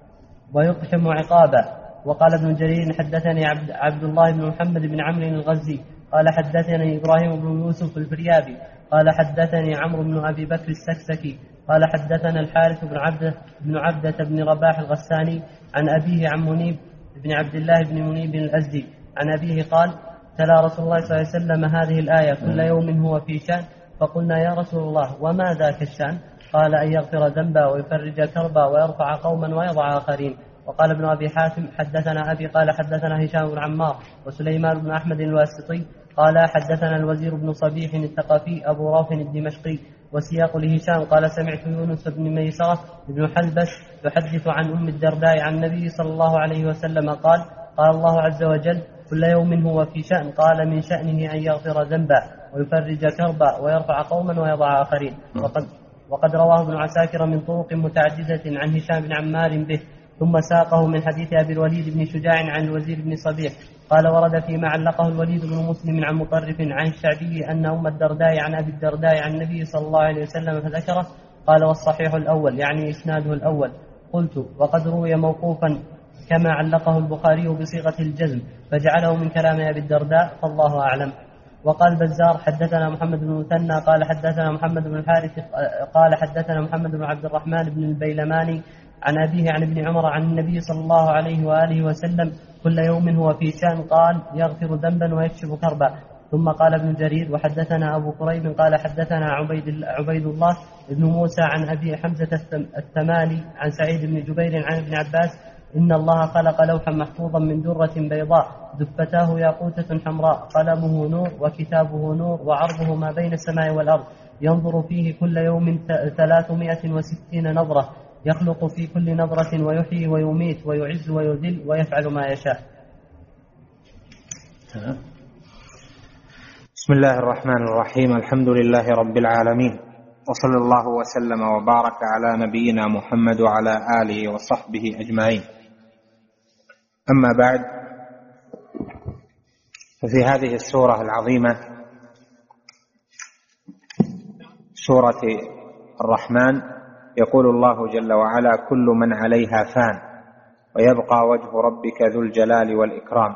ويقحم عقابا. وقال ابن جرير حدثني عبد, عبد الله بن محمد بن عمرو الغزي قال حدثني إبراهيم بن يوسف الفريابي قال حدثني عمرو بن أبي بكر السكسكي قال حدثنا الحارث بن عبده بن عبدة بن رباح الغساني عن أبيه عن منيب بن عبد الله بن منيب الأزدي عن أبيه قال تلا رسول الله صلى الله عليه وسلم هذه الآية كل يوم هو في شأن. فقلنا يا رسول الله وما ذاك الشأن؟ قال أن يغفر ذنبا ويفرج كربا ويرفع قوما ويضع آخرين. وقال ابن أبي حاتم حدثنا أبي قال حدثنا هشام بن عمار وسليمان بن أحمد الواسطي قال حدثنا الوزير بن صبيح الثقفي أبو رافع الدمشقي. وسياق لهشام قال سمعت يونس بن ميسرة بن حلبس يحدث عن أم الدرداء عن النبي صلى الله عليه وسلم قال قال الله عز وجل كل يوم هو في شأن. قال من شأنه أن يغفر ذنبا ويفرج كربا ويرفع قوما ويضع آخرين. وقد, وقد رواه ابن عساكر من طرق متعددة عن هشام بن عمار به ثم ساقه من حديث أبي الوليد بن شجاع عن الوزير بن صبيح قال ورد فيما علقه الوليد بن مسلم عن مطرف عن الشعبي أن أم الدرداء عن أبي الدرداء عن النبي صلى الله عليه وسلم فذكره. قال والصحيح الأول يعني إسناده الأول. قلت وقد روي موقوفا كما علقه البخاري بصيغة الجزم فجعله من كلام أبي الدرداء فالله أعلم. وقال بزار حدثنا محمد بن مثنى قال حدثنا محمد بن الحارث قال حدثنا محمد بن عبد الرحمن بن البيلماني عن أبيه عن ابن عمر عن النبي صلى الله عليه وآله وسلم كل يوم هو في شأن قال يغفر ذنبا ويكشف كربا. ثم قال ابن جرير وحدثنا أبو كريب قال حدثنا عبيد, عبيد الله بن موسى عن أبي حمزة الثمالي عن سعيد بن جبير عن ابن عباس إن الله خلق لوحا محفوظا من درة بيضاء دفتاه ياقوتة حمراء قلمه نور وكتابه نور وعرضه ما بين السماء والأرض ينظر فيه كل يوم ثلاثمائة وستين نظرة يخلق في كل نظرة ويحيي ويميت ويعز ويذل ويفعل ما يشاء. بسم الله الرحمن الرحيم الحمد لله رب العالمين وصلى الله وسلم وبارك على نبينا محمد وعلى آله وصحبه أجمعين. أما بعد ففي هذه السورة العظيمة سورة الرحمن يقول الله جل وعلا كل من عليها فان ويبقى وجه ربك ذو الجلال والإكرام.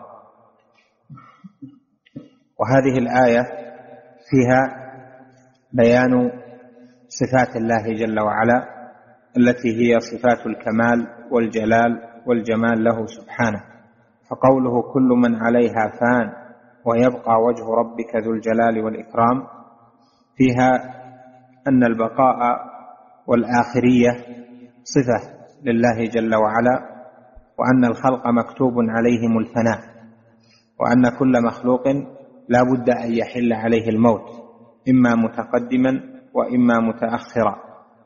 وهذه الآية فيها بيان صفات الله جل وعلا التي هي صفات الكمال والجلال والجمال له سبحانه. فقوله كل من عليها فان ويبقى وجه ربك ذو الجلال والإكرام فيها أن البقاء والآخرية صفة لله جل وعلا وأن الخلق مكتوب عليهم الفناء وأن كل مخلوق لا بد أن يحل عليه الموت إما متقدما وإما متأخرا.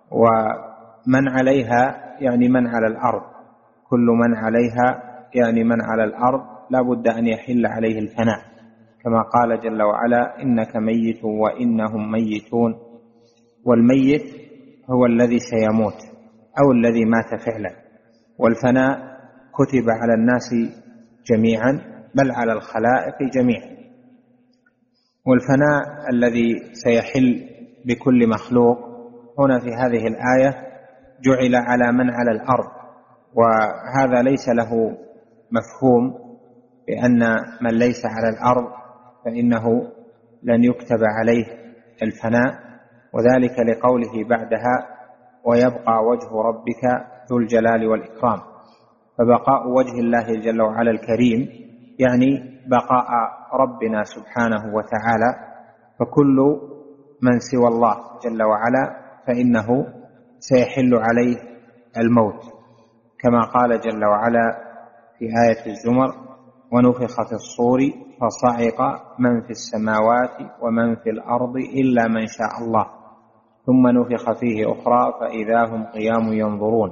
ومن عليها يعني من على الأرض كل من عليها يعني من على الأرض لا بد أن يحل عليه الفناء كما قال جل وعلا إنك ميت وإنهم ميتون. والميت هو الذي سيموت أو الذي مات فعلا والفناء كتب على الناس جميعا بل على الخلائق جميعا. والفناء الذي سيحل بكل مخلوق هنا في هذه الآية جعل على من على الأرض وهذا ليس له مفهوم بأن من ليس على الأرض فإنه لن يكتب عليه الفناء وذلك لقوله بعدها ويبقى وجه ربك ذو الجلال والإكرام. فبقاء وجه الله جل وعلا الكريم يعني بقاء ربنا سبحانه وتعالى. فكل من سوى الله جل وعلا فإنه سيحل عليه الموت كما قال جل وعلا في آية الزمر ونفخ في الصور فصعق من في السماوات ومن في الأرض إلا من شاء الله ثم نفخ فيه أخرى فإذا هم قيام ينظرون.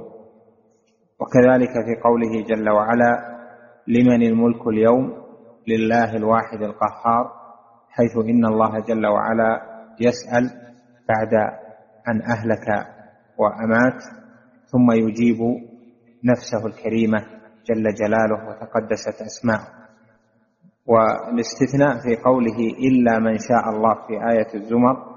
وكذلك في قوله جل وعلا لمن الملك اليوم لله الواحد القهار حيث إن الله جل وعلا يسأل بعد أن أهلك وأمات ثم يجيب نفسه الكريمة جل جلاله وتقدست أسماؤه. والاستثناء في قوله إلا من شاء الله في آية الزمر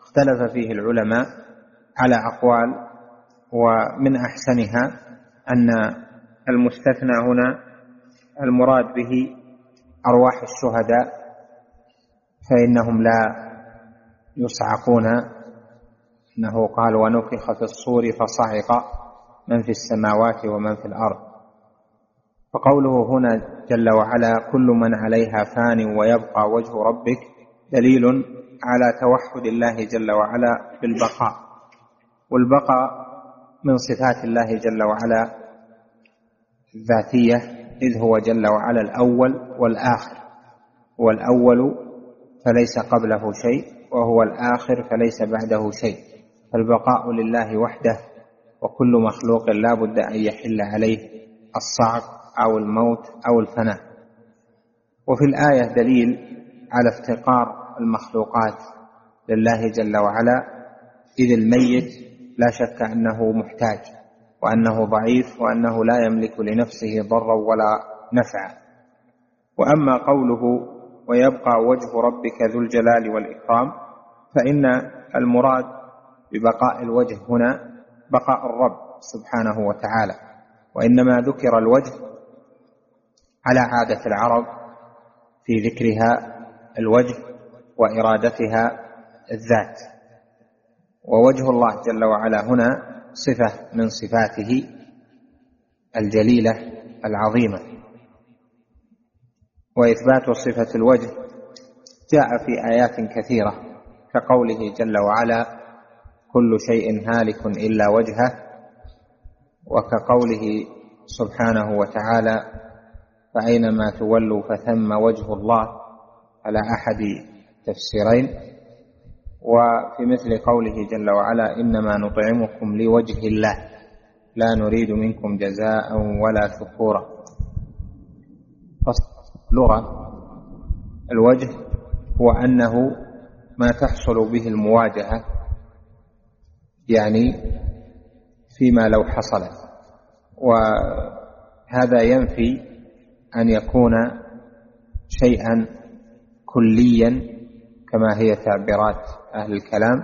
اختلف فيه العلماء على أقوال، ومن أحسنها أن المستثنى هنا المراد به أرواح الشهداء، فإنهم لا يصعقون، أنه قال ونفخ في الصور فصعق من في السماوات ومن في الأرض. فقوله هنا جل وعلا كل من عليها فان ويبقى وجه ربك دليل على توحد الله جل وعلا بالبقاء، والبقاء من صفات الله جل وعلا الذاتية، إذ هو جل وعلا الأول والآخر، هو الأول فليس قبله شيء، وهو الآخر فليس بعده شيء، فالبقاء لله وحده، وكل مخلوق لا بد أن يحل عليه الصعق أو الموت أو الفناء. وفي الآية دليل على افتقار المخلوقات لله جل وعلا، إذ الميت لا شك أنه محتاج، وأنه ضعيف، وأنه لا يملك لنفسه ضرا ولا نفعا. وأما قوله ويبقى وجه ربك ذو الجلال والإكرام، فإن المراد ببقاء الوجه هنا بقاء الرب سبحانه وتعالى، وإنما ذكر الوجه على عادة العرب في ذكرها الوجه وإرادتها الذات. ووجه الله جل وعلا هنا صفة من صفاته الجليلة العظيمة. وإثبات صفة الوجه جاء في آيات كثيرة، كقوله جل وعلا كل شيء هالك إلا وجهه، وكقوله سبحانه وتعالى فأينما تولوا فثم وجه الله، على أحد تفسيرين. وفي مثل قوله جل وعلا إنما نطعمكم لوجه الله لا نريد منكم جزاء ولا شكورا. لغة الوجه هو أنه ما تحصل به المواجهة، يعني فيما لو حصلت، وهذا ينفي أن يكون شيئا كليا كما هي تعبيرات أهل الكلام،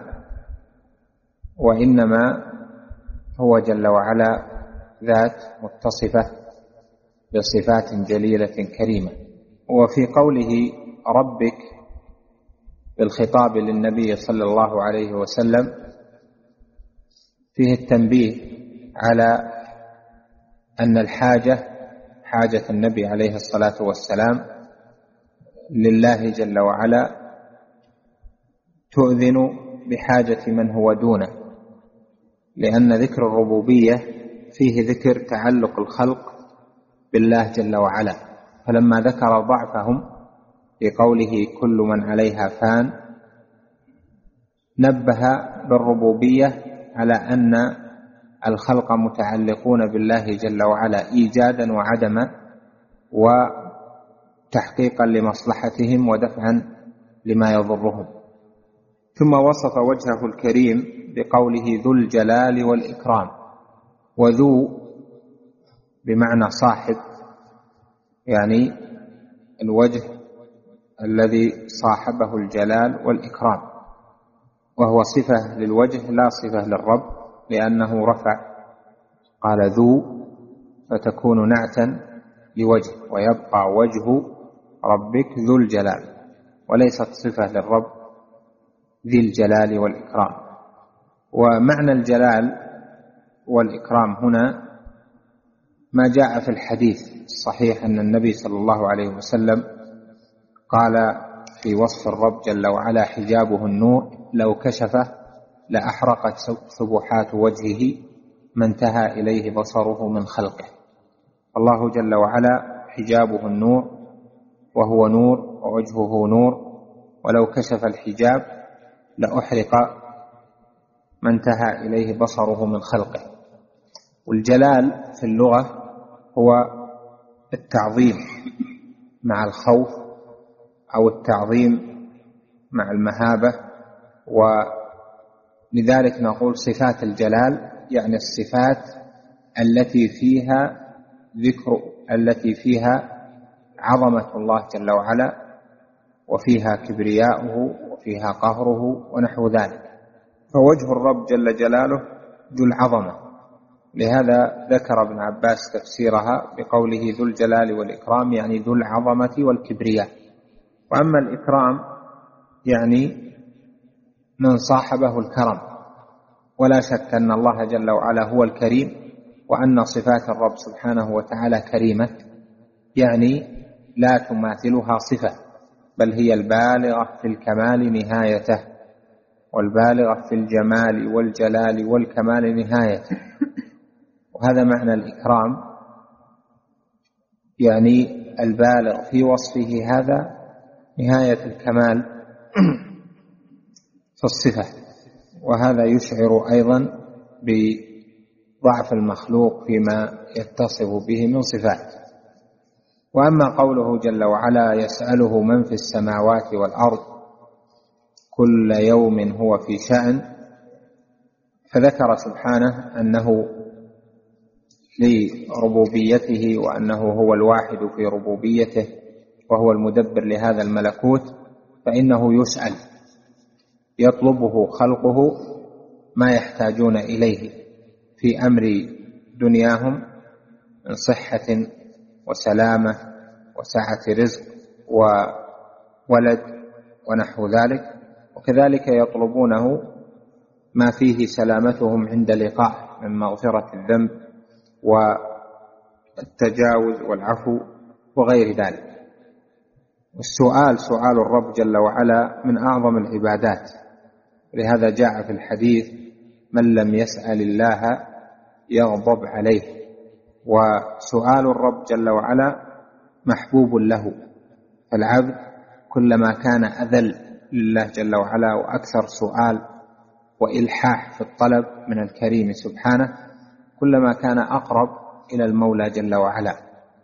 وإنما هو جل وعلا ذات متصفة بصفات جليلة كريمة. وفي قوله ربك بالخطاب للنبي صلى الله عليه وسلم فيه التنبيه على أن الحاجة حاجة النبي عليه الصلاة والسلام لله جل وعلا تؤذن بحاجة من هو دونه، لأن ذكر الربوبية فيه ذكر تعلق الخلق بالله جل وعلا، فلما ذكر ضعفهم بقوله كل من عليها فان نبه بالربوبية على أن الخلق متعلقون بالله جل وعلا إيجادا وعدما، وتحقيقا لمصلحتهم ودفعا لما يضرهم. ثم وصف وجهه الكريم بقوله ذو الجلال والإكرام، وذو بمعنى صاحب، يعني الوجه الذي صاحبه الجلال والإكرام، وهو صفة للوجه لا صفة للرب، لأنه رفع قال ذو فتكون نعتا لوجه، ويبقى وجه ربك ذو الجلال، وليست صفة للرب ذي الجلال والإكرام. ومعنى الجلال والإكرام هنا ما جاء في الحديث الصحيح أن النبي صلى الله عليه وسلم قال في وصف الرب جل وعلا حجابه النور لو كشفه لأحرقت سبحات وجهه ما انتهى إليه بصره من خلقه. الله جل وعلا حجابه النور، وهو نور ووجهه نور، ولو كشف الحجاب لأحرق ما انتهى إليه بصره من خلقه. والجلال في اللغة هو التعظيم مع الخوف، أو التعظيم مع المهابة، ولذلك نقول صفات الجلال يعني الصفات التي فيها ذكر، التي فيها عظمة الله جل وعلا، وفيها كبرياؤه، وفيها قهره ونحو ذلك. فوجه الرب جل جلاله ذو العظمة، لهذا ذكر ابن عباس تفسيرها بقوله ذو الجلال والإكرام، يعني ذو العظمة والكبرياء. وأما الإكرام يعني من صاحبه الكرم، ولا شك أن الله جل وعلا هو الكريم، وأن صفات الرب سبحانه وتعالى كريمة، يعني لا تماثلها صفة، بل هي البالغة في الكمال نهايته، والبالغة في الجمال والجلال والكمال نهايته. وهذا معنى الإكرام، يعني البالغ في وصفه هذا نهاية الكمال في الصفة. وهذا يشعر أيضا بضعف المخلوق فيما يتصف به من صفات. وأما قوله جل وعلا يسأله من في السماوات والأرض كل يوم هو في شأن، فذكر سبحانه أنه لربوبيته وأنه هو الواحد في ربوبيته وهو المدبر لهذا الملكوت، فإنه يسأل، يطلبه خلقه ما يحتاجون إليه في أمر دنياهم من صحة وسلامة وسعة رزق وولد ونحو ذلك، وكذلك يطلبونه ما فيه سلامتهم عند لقاء من مغفرة الذنب والتجاوز والعفو وغير ذلك. والسؤال سؤال الرب جل وعلا من أعظم العبادات، لهذا جاء في الحديث من لم يسأل الله يغضب عليه. وسؤال الرب جل وعلا محبوب له، فالعبد كلما كان أذل لله جل وعلا وأكثر سؤال وإلحاح في الطلب من الكريم سبحانه، كلما كان أقرب إلى المولى جل وعلا.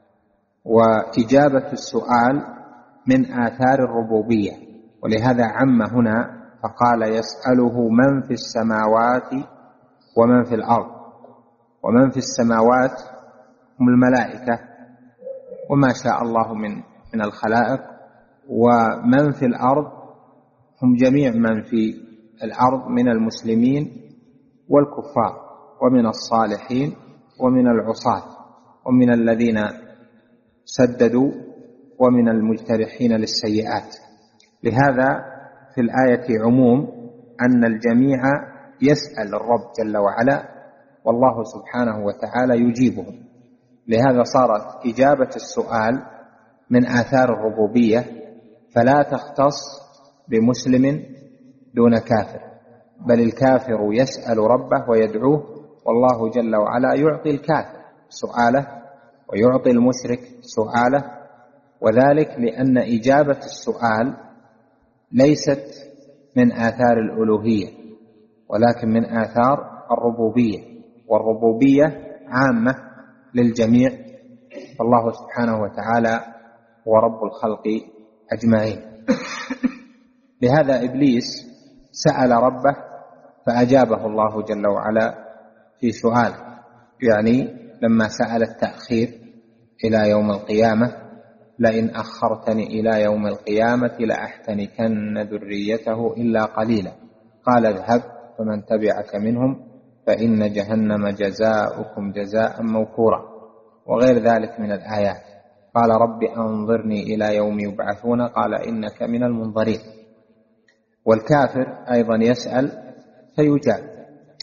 وإجابة السؤال من آثار الربوبية، ولهذا عم هنا فقال يسأله من في السماوات ومن في الأرض. ومن في السماوات هم الملائكة وما شاء الله من من الخلائق، ومن في الأرض هم جميع من في الأرض من المسلمين والكفار ومن الصالحين ومن العصاة ومن الذين سددوا ومن المجترحين للسيئات. لهذا في الآية عموم أن الجميع يسأل الرب جل وعلا، والله سبحانه وتعالى يجيبهم. لهذا صارت إجابة السؤال من آثار الربوبية، فلا تختص بمسلم دون كافر، بل الكافر يسأل ربه ويدعوه، والله جل وعلا يعطي الكافر سؤاله ويعطي المشرك سؤاله. وذلك لأن إجابة السؤال ليست من آثار الألوهية، ولكن من آثار الربوبية، والربوبية عامة للجميع، فالله سبحانه وتعالى هو رب الخلق أجمعين. لهذا إبليس سأل ربه فأجابه الله جل وعلا في سؤال، يعني لما سأل التأخير إلى يوم القيامة لئن أخرتني إلى يوم القيامة لأحتنكن ذريته إلا قليلا، قال اذهب فمن تبعك منهم فإن جهنم جزاؤكم جزاء موفورا، وغير ذلك من الآيات. قال رب أنظرني إلى يوم يبعثون، قال إنك من المنظرين. والكافر أيضا يسأل فيجاب.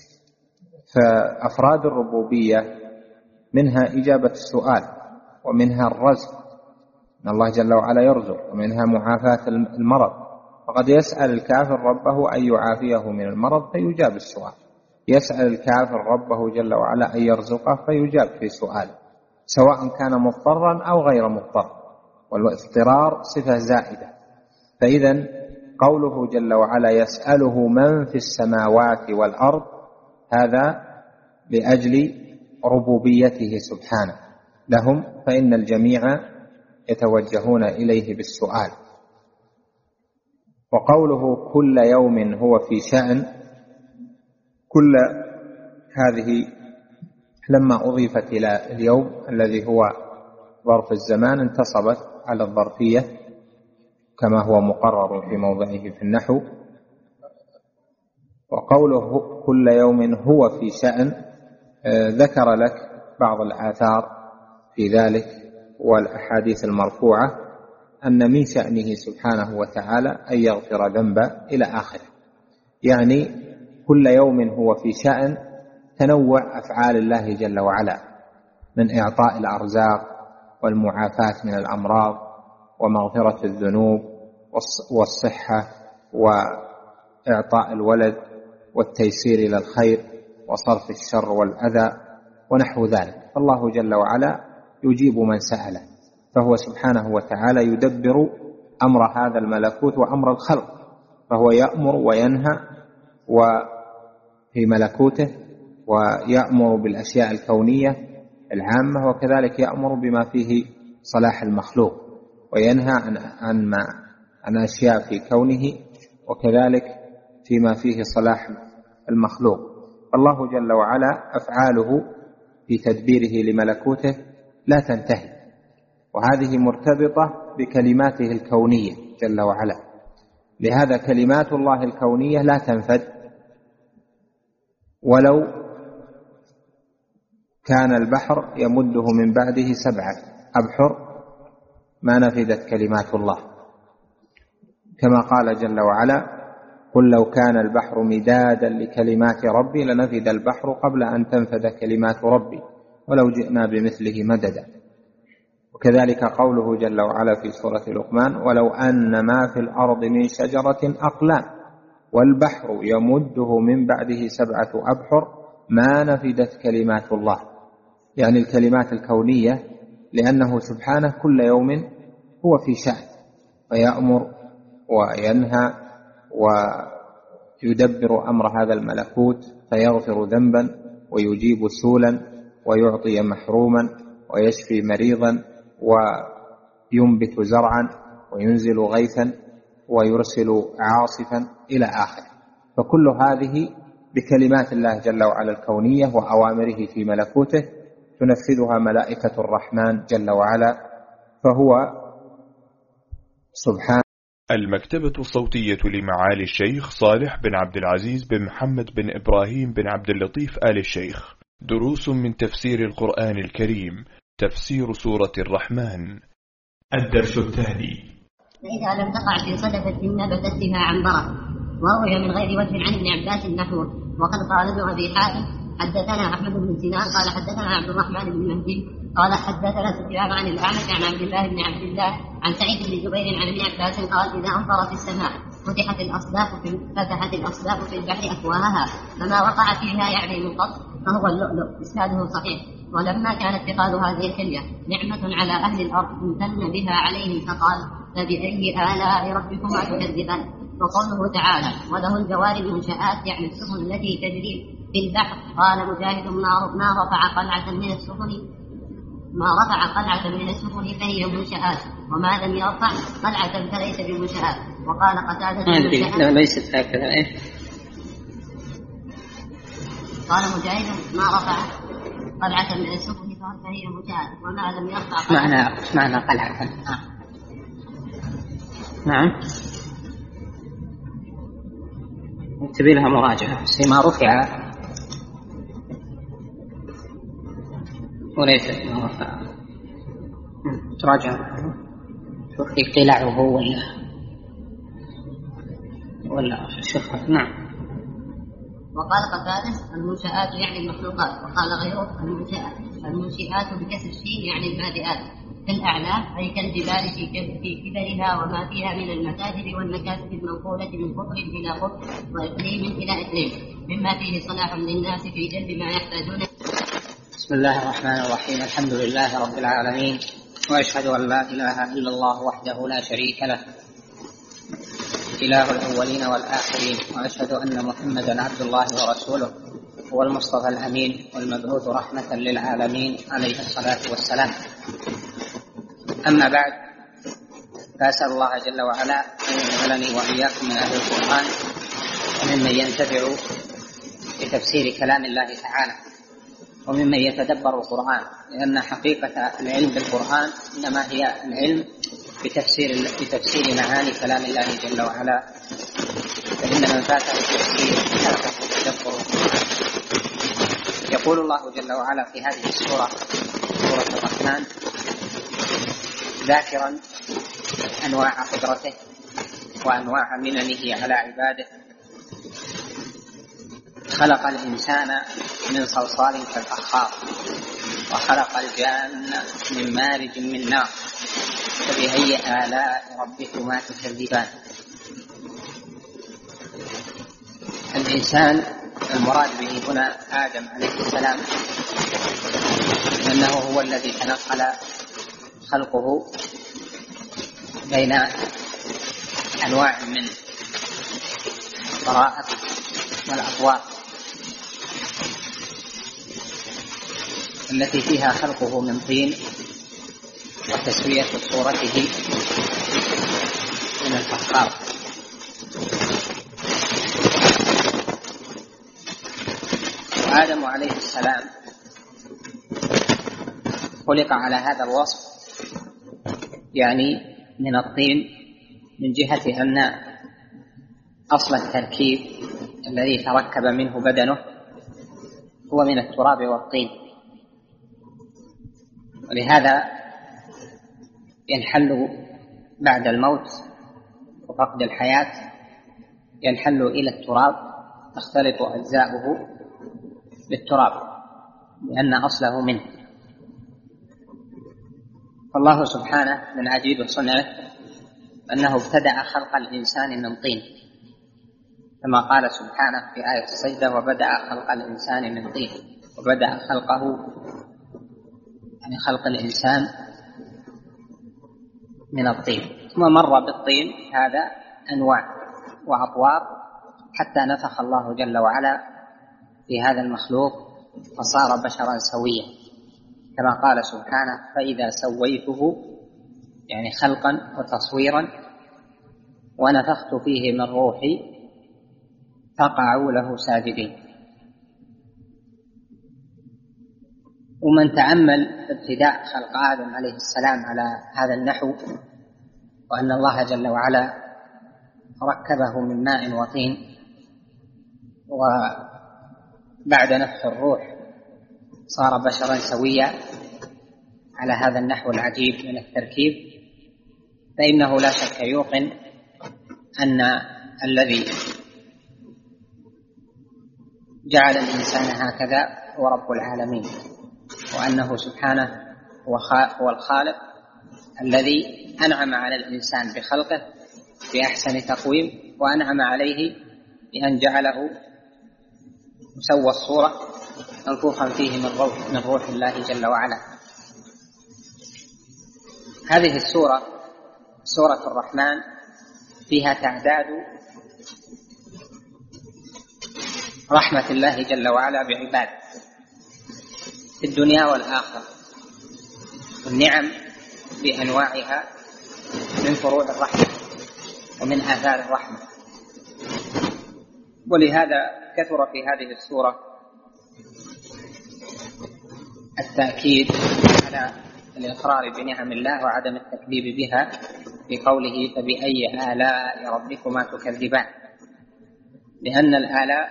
فأفراد الربوبية منها إجابة السؤال، ومنها الرزق، إن الله جل وعلا يرزق، ومنها معافاة المرض، فقد يسأل الكافر ربه أن يعافيه من المرض فيجاب السؤال، يسأل الكافر ربه جل وعلا أن يرزقه فيجاب في سؤاله، سواء كان مضطرا أو غير مضطر، والاضطرار صفة زائدة. فإذا قوله جل وعلا يسأله من في السماوات والأرض، هذا لأجل ربوبيته سبحانه لهم، فإن الجميع يتوجهون إليه بالسؤال. وقوله كل يوم هو في شأن، كل هذه لما أضيفت إلى اليوم الذي هو ظرف الزمان انتصبت على الظرفية كما هو مقرر في موضعه في النحو. وقوله كل يوم هو في شأن ذكر لك بعض الآثار في ذلك والأحاديث المرفوعة أن من شأنه سبحانه وتعالى أن يغفر ذنبا إلى آخره، يعني كل يوم هو في شأن تنوع أفعال الله جل وعلا من إعطاء الأرزاق والمعافاة من الأمراض ومغفرة الذنوب والصحة وإعطاء الولد والتيسير إلى الخير وصرف الشر والأذى ونحو ذلك. فالله جل وعلا يجيب من سأله، فهو سبحانه وتعالى يدبر أمر هذا الملكوت وأمر الخلق، فهو يأمر وينهى وفي ملكوته، ويأمر بالأشياء الكونية العامة، وكذلك يأمر بما فيه صلاح المخلوق، وينهى عن عن ما عن أشياء في كونه وكذلك فيما فيه صلاح المخلوق. الله جل وعلا أفعاله في تدبيره لملكوته لا تنتهي، وهذه مرتبطة بكلماته الكونية جل وعلا، لهذا كلمات الله الكونية لا تنفد، ولو كان البحر يمده من بعده سبعة أبحر ما نفدت كلمات الله، كما قال جل وعلا قل لو كان البحر مدادا لكلمات ربي لنفد البحر قبل أن تنفد كلمات ربي ولو جئنا بمثله مددا. وكذلك قوله جل وعلا في سورة لقمان ولو أن ما في الأرض من شجرة أقلام والبحر يمده من بعده سبعة أبحر ما نفدت كلمات الله، يعني الكلمات الكونية، لأنه سبحانه كل يوم هو في شأن ويأمر وينهى ويدبر أمر هذا الملكوت، فيغفر ذنبا ويجيب سولا ويعطي محروما ويشفي مريضا وينبت زرعا وينزل غيثا ويرسل عاصفا إلى آخره. فكل هذه بكلمات الله جل وعلا الكونية وأوامره في ملكوته تنفذها ملائكة الرحمن جل وعلا، فهو سبحانه. المكتبة الصوتية لمعالي الشيخ صالح بن عبد العزيز بن محمد بن إبراهيم بن عبد اللطيف آل الشيخ. دروس من تفسير القرآن الكريم. تفسير سورة الرحمن. الدرس الثاني. فإذا لم تقع في صدفة نبتت بها عنبرة. وروي من غير وجه عن ابن عباس نحوه. وقد قال ابن أبي حاتم حدثنا أحمد بن سنان قال حدثنا عبد الرحمن بن مهدي قال حدثنا سفيان عن الأعمش عن عبد الله بن عبد الله عن سعيد بن جبير عن ابن عباس قال إذا أمطرت السماء فتحت الأصداف في فتحت الأصداف في البحر أفواهها فما وقع فيها يعني من قط فهو اللؤلؤ. إسناده صحيح. ولما كان اتخاذ هذه الكلية نعمة على أهل الأرض امتن بها عليهم فقال فبأي آلاء ربكما تكذبان. وقوله تعالى وله الجوار المنشآت يعني السفن التي تجري في البحر. قال مجاهد ما رفع قلعة من السفن ما رفع قلعة من السفن فهي منشآت وما لم يرفع قلعة فليس بمنشآت. وقال قتادة ليست هكذا. إيه؟ قال مجاهد ما رفع قلعة من السفن فهي منشآت وما لم يرفع قلعة. معنى معنى قلعة. آه. نعم. تبي لها مراجعة بس ما رفع وليس ما رفع. تراجع شوف قلعه ولا ولا شوف. نعم. وقال قتادة المنشآت يعني المخلوقات. وقال غيره المنشآت المنشآت بكسر الشين يعني البادئات كالأعلام أي كالجبال في كبرها وما فيها من المتاجر والمكاتب المنقولة من قطر إلى قطر وإقليم إلى إقليم مما فيه صلاح للناس في جلب ما يحتاجونه. بسم الله الرحمن الرحيم. الحمد لله رب العالمين وأشهد أن لا إله إلا الله وحده لا شريك له إله الأولين والآخرين، وأشهد أن محمدا عبد الله ورسوله هو المصطفى الأمين والمبعوث رحمة للعالمين عليه الصلاة والسلام. أما بعد، فأسأل الله جل وعلا أن يجعلني وإياكم من أهل القرآن وممن ينتفع بتفسير كلام الله تعالى وممن يتدبر القرآن، لأن حقيقة العلم بالقرآن إنما هي العلم بتفسير, بتفسير معاني كلام الله جل وعلا. فإن من فاته تفسير يقول الله جل وعلا في هذه السورة سورة الرحمن ذاكرا أنواع قدرته وأنواع مننه على عباده: خلق الإنسان من صلصال كالفخار وخلق الجان من مارج من نار فبأي آلاء ربكما تكذبان. الإنسان المراد به هنا آدم عليه السلام، لأنه هو الذي تنقل خلقه بين أنواع من الطرائق والأطوار التي فيها خلقه من طين وتسوية صورته من الفخار. وآدم عليه السلام خلق على هذا الوصف، يعني من الطين، من جهة أن أصل التركيب الذي تركب منه بدنه هو من التراب والطين، ولهذا ينحل بعد الموت وفقد الحياة ينحل إلى التراب، تختلط أجزاؤه بالتراب لأن أصله منه. فالله سبحانه من عجيب صنعه أنه ابتدأ خلق الإنسان من طين، كما قال سبحانه في آية السجدة: وبدأ خلق الإنسان من طين. وبدأ خلقه يعني خلق الإنسان من الطين، ثم مر بالطين هذا أنواع وأطوار حتى نفخ الله جل وعلا في هذا المخلوق فصار بشرا سويا، كما قال سبحانه: فإذا سويته يعني خلقا وتصويرا ونفخت فيه من روحي فقعوا له ساجدين. ومن تأمل ابتداء خلق آدم عليه السلام على هذا النحو، وأن الله جل وعلا ركبه من ماء وطين، وبعد نفخ الروح صار بشرا سويا على هذا النحو العجيب من التركيب، فإنه لا شك يوقن أن الذي جعل الإنسان هكذا هو رب العالمين، وأنه سبحانه هو الخالق الذي أنعم على الإنسان بخلقه بأحسن تقويم، وأنعم عليه بأن جعله مسوى الصورة منفوخا فيه من روح, من روح الله جل وعلا. هذه السورة سورة الرحمن فيها تعداد رحمة الله جل وعلا بعباده في الدنيا والآخرة، والنعم بأنواعها من فروع الرحمة ومن آثار الرحمة. ولهذا كثر في هذه السورة التأكيد على الإقرار بنعم الله وعدم التكذيب بها في قوله: فبأي آلاء ربكما تكذبان، لأن الآلاء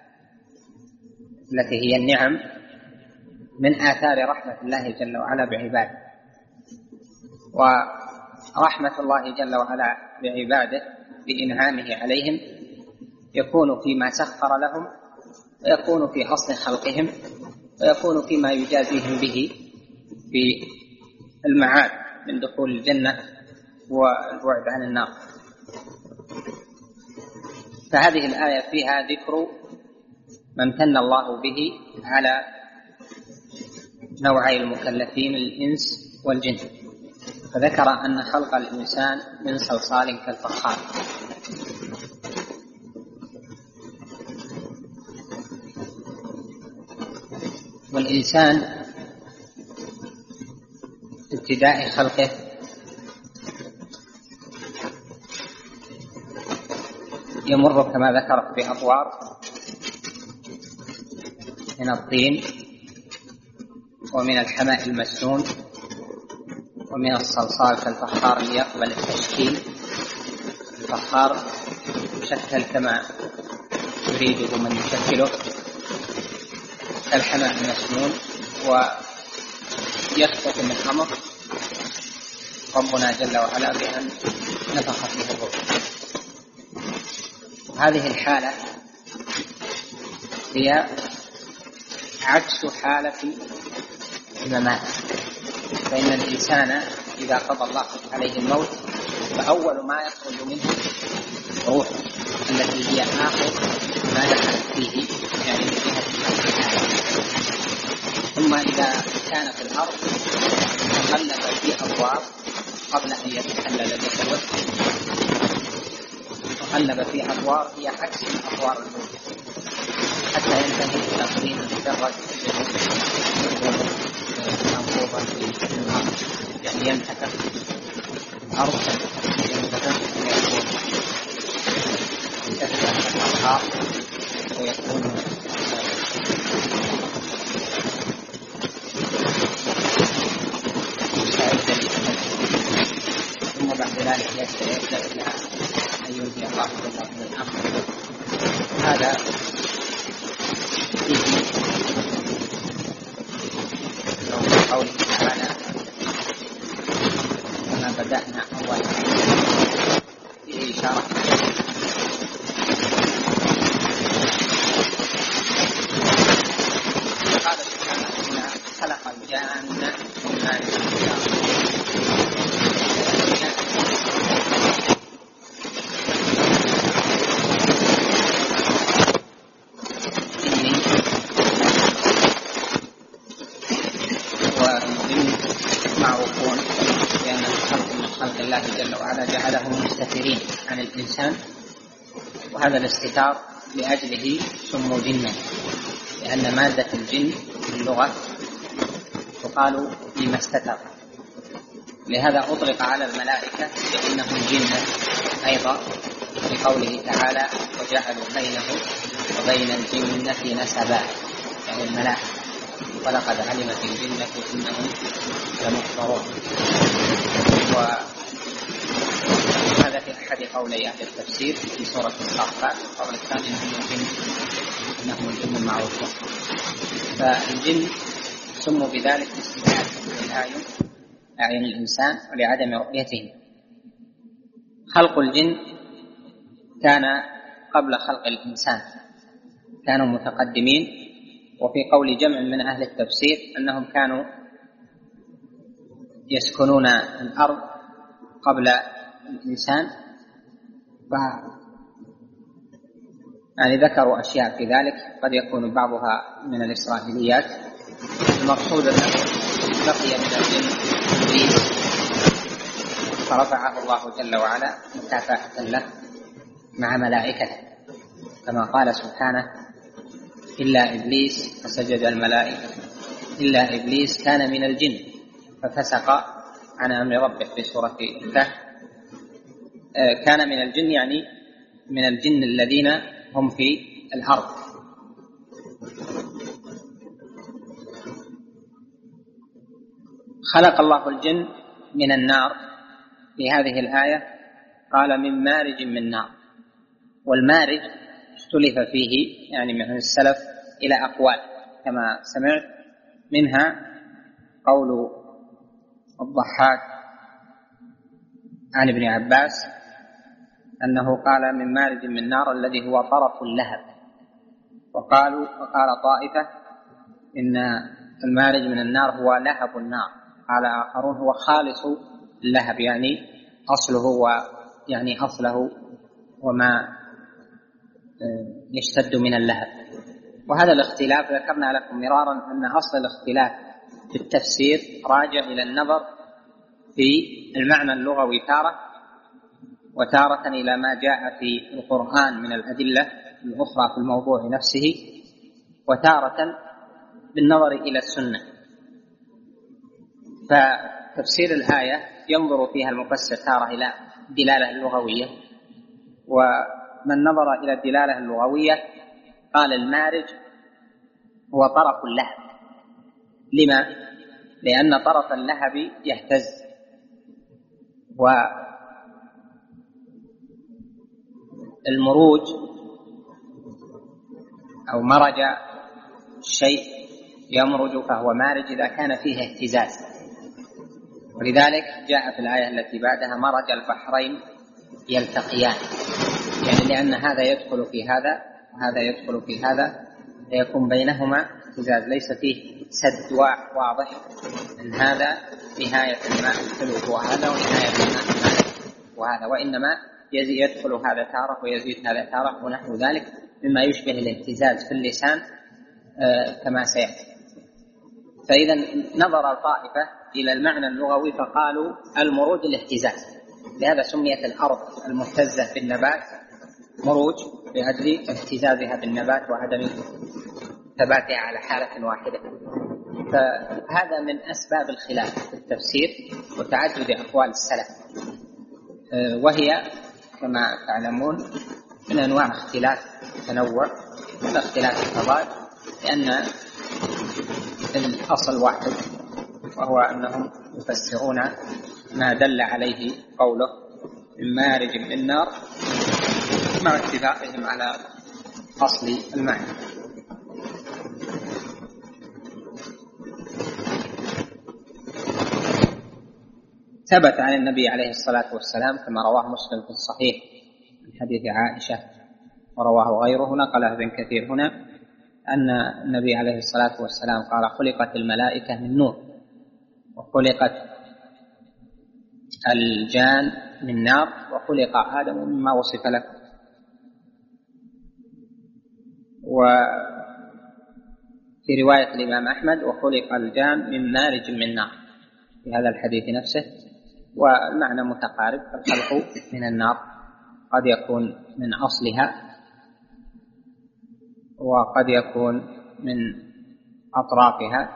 التي هي النعم من آثار رحمة الله جل وعلا بعباده، ورحمة الله جل وعلا بعباده بإنعامه عليهم يكون فيما سخر لهم، ويكون في أصل خلقهم، ويكون فيما يجازيهم به في المعاد من دخول الجنة والبعد عن النار. فهذه الآية فيها ذكر ما امتن الله به على نوعي المكلفين الإنس والجن، فذكر أن خلق الإنسان من صلصال كالفخار. والإنسان ابتداء خلقه يمر كما ذكرت بأطوار من الطين ومن الحماء المسنون ومن الصلصال كالفخار اللي يقبل التشكيل. الفخار شكل كما يريده من يشكله كالحمام المسنون ويختتم الأمر ربنا جل وعلا بأن نفخ فيه الروح. هذه الحالة هي عكس حالة الممات، فإن الإنسان إذا قضى الله عليه الموت فأول ما يخرج منه روح التي هي آخر ما دخلت فيه، يعني من جهة الحياة. ثم إذا كان في الأرض تخلف في أطوار قبل أن يتحلل جسده، تخلف في أطوار هي عكس الأطوار الأولى حتى ينتهي إلى طين مجرد منفوضا في الأرض، يعني ينتكس الأرض ينتكس ويكون تفتح الأرض ويكون ثم بعد ذلك يبدأ إلى أن ينهي الله من الأمر. هذا فيه قوله تعالى كما بدأنا أولا فيه إشارة قال سبحانه إن خلق الجان من مارج من نار. الله جل وعلا جعلهم مستترين عن الإنسان، وهذا الاستتار لأجله سموا جنا، لأن مادة الجن في اللغة تقال فيما استتر، لهذا أطلق على الملائكة لأنهم جنة أيضا لقوله تعالى وجعلوا بينه وبين الجنة نسبا، يعني الملائكة ولقد علمت الجنة إنهم لمحضرون. وهذا في أحد قولي أهل التفسير في سورة الصافات، القول الثاني أنهم الجن إنهم الجن المعروفون. فالجن سموا بذلك استبعاد الأعين أعين الإنسان ولعدم رؤيته. خلق الجن كان قبل خلق الإنسان، كانوا متقدمين، وفي قول جمع من أهل التفسير أنهم كانوا يسكنون الأرض قبل الإنسان، ف يعني ذكروا أشياء في ذلك قد يكون بعضها من الإسرائيليات. المقصود أنه بقي من الجن إبليس فرفعه الله جل وعلا مكافأة له مع ملائكته، كما قال سبحانه إلا إبليس فسجد الملائكة إلا إبليس كان من الجن ففسق عن أمر ربه في سورة الكهف. كان من الجن يعني من الجن الذين هم في الأرض. خلق الله الجن من النار في هذه الآية، قال من مارج من نار، والمارج اختلف فيه يعني من السلف إلى أقوال كما سمعت، منها قول الضحاك عن ابن عباس أنه قال من مارج من نار الذي هو طرف اللهب، وقالوا وقال طائفة إن المارج من النار هو لهب النار، قال آخرون هو خالص اللهب يعني أصله ويعني أصله وما يشتد من اللهب. وهذا الاختلاف ذكرنا لكم مرارا أن أصل الاختلاف في التفسير راجع إلى النظر في المعنى اللغوي تارة، وتارة إلى ما جاء في القرآن من الأدلة الأخرى في الموضوع نفسه، وتارة بالنظر إلى السنة. فتفسير الآية ينظر فيها المفسر تارة إلى الدلالة اللغوية، ومن نظر إلى الدلالة اللغوية قال المارج هو طرف اللهب. لما؟ لأن طرف اللهب يهتز، والمروج أو مرج الشيء يمرج فهو مارج إذا كان فيه اهتزاز، ولذلك جاء في الآية التي بعدها مرج البحرين يلتقيان، يعني لأن هذا يدخل في هذا وهذا يدخل في هذا فيكون بينهما اهتزاز، ليس فيه سد واضح من هذا نهاية الماء يدخله وهذا ونهاية الماء وهذا، وإنما يدخل هذا تارة ويزيد هذا تارة ونحو ذلك مما يشبه الاهتزاز في اللسان كما سيأتي. فإذا نظر الطائفة إلى المعنى اللغوي فقالوا المروج الاهتزاز، لهذا سميت الأرض المهتزة بالنبات مروج لأجل اهتزازها بالنبات وعدم ثباتها على حالة واحدة. فهذا من أسباب الخلاف في التفسير وتعدد أقوال السلف، وهي كما تعلمون من أنواع اختلاف التنوع من اختلاف التضاد، لأن الأصل واحد وهو أنهم يفسرون ما دل عليه قوله من مارج من نار مع اتفاقهم على أصل المعنى. ثبت عن النبي عليه الصلاة والسلام كما رواه مسلم في الصحيح من حديث عائشة ورواه غيره نقله ابن كثير هنا أن النبي عليه الصلاة والسلام قال خلقت الملائكة من نور وخلقت الجان من نار وخلق آدم مما وصف لكم. وفي رواية الإمام أحمد وخلق الجان من مارج من نار في هذا الحديث نفسه، والمعنى متقارب. الخلق من النار قد يكون من أصلها وقد يكون من أطرافها.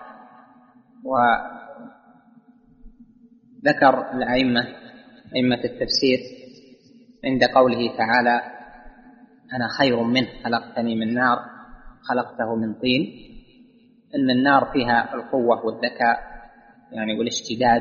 وذكر الأئمة أئمة التفسير عند قوله تعالى أنا خير منه خلقتني من نار خلقته من طين، أن النار فيها القوة والذكاء يعني والاشتداد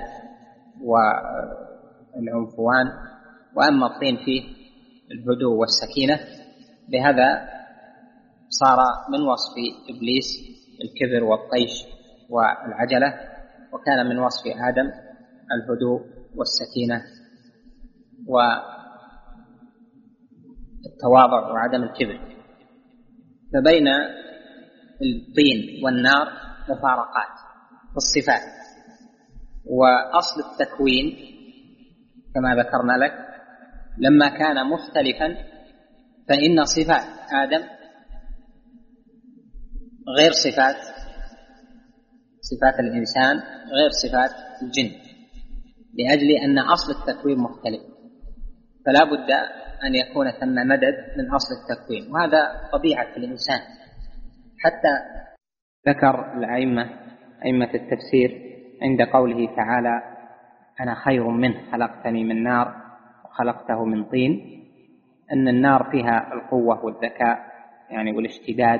والعنفوان، وأما الطين فيه الهدوء والسكينة. بهذا صار من وصف إبليس الكبر والطيش والعجلة، وكان من وصف آدم الهدوء والسكينة والتواضع وعدم الكبر. فبين الطين والنار مفارقات في الصفات، وأصل التكوين كما ذكرنا لك لما كان مختلفا فإن صفات آدم غير صفات صفات الإنسان غير صفات الجن، لأجل أن أصل التكوين مختلف، فلا بد أن يكون ثم مدد من أصل التكوين، وهذا طبيعة الإنسان. حتى ذكر الأئمة أئمة التفسير عند قوله تعالى أنا خير منه خلقتني من نار وخلقته من طين، أن النار فيها القوة والذكاء يعني والاشتداد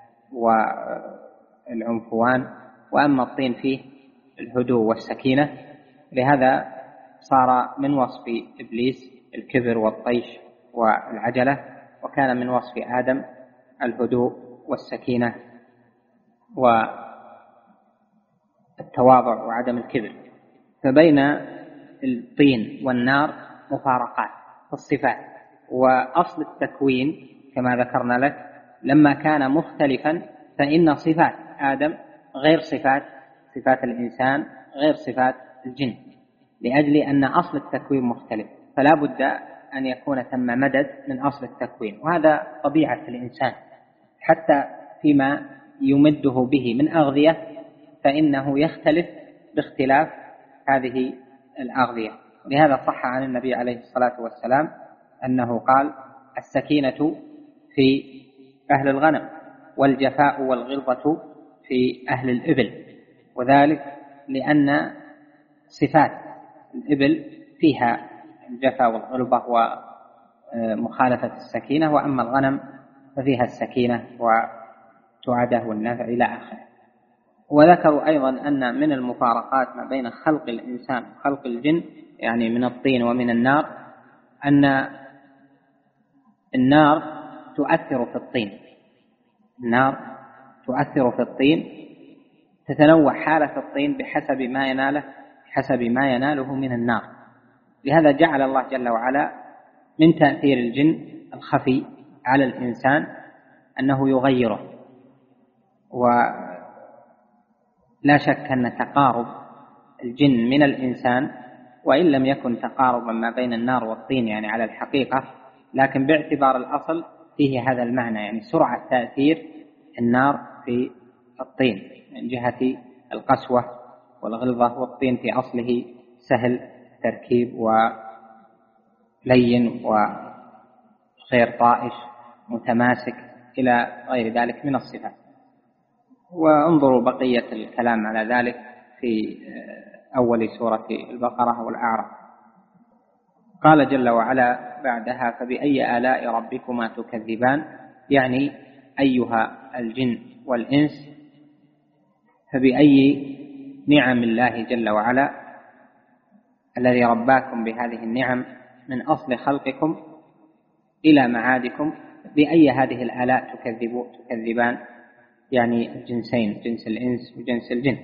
والعنفوان، وأما الطين فيه الهدوء والسكينة. لهذا صار من وصف إبليس الكبر والطيش والعجلة، وكان من وصف آدم الهدوء والسكينة والتواضع وعدم الكبر. فبين الطين والنار مفارقات في الصفات، وأصل التكوين كما ذكرنا لك لما كان مختلفا فإن صفات آدم غير صفات صفات الإنسان غير صفات الجن، لأجل أن أصل التكوين مختلف، فلا بد أن يكون ثم مدد من أصل التكوين، وهذا طبيعة الإنسان. حتى فيما يمده به من أغذية فإنه يختلف باختلاف هذه الأغذية. لهذا صح عن النبي عليه الصلاة والسلام أنه قال السكينة في أهل الغنم والجفاء والغلظة في أهل الإبل، وذلك لأن صفات الإبل فيها الجفاء والغلظة ومخالفة السكينة، وأما الغنم ففيها السكينة وتعده والنفع إلى آخره. وذكروا أيضا أن من المفارقات ما بين خلق الإنسان وخلق الجن يعني من الطين ومن النار أن النار تؤثر في الطين النار تؤثر في الطين، تتنوع حالة الطين بحسب ما يناله بحسب ما يناله من النار. لهذا جعل الله جل وعلا من تأثير الجن الخفي على الإنسان أنه يغيره. ولا شك أن تقارب الجن من الإنسان، وإن لم يكن تقاربا ما بين النار والطين يعني على الحقيقة، لكن باعتبار الأصل فيه هذا المعنى، يعني سرعة تأثير النار في الطين من جهة القسوة والغلظة، والطين في أصله سهل تركيب ولين وغير طائش متماسك إلى غير ذلك من الصفات. وانظروا بقية الكلام على ذلك في أول سورة البقرة والأعراف. قال جل وعلا بعدها: فبأي آلاء ربكما تكذبان، يعني أيها الجن والإنس فبأي نعم الله جل وعلا الذي رباكم بهذه النعم من أصل خلقكم إلى معادكم، بأي هذه الآلاء تكذبان، يعني الجنسين، جنس الإنس وجنس الجن.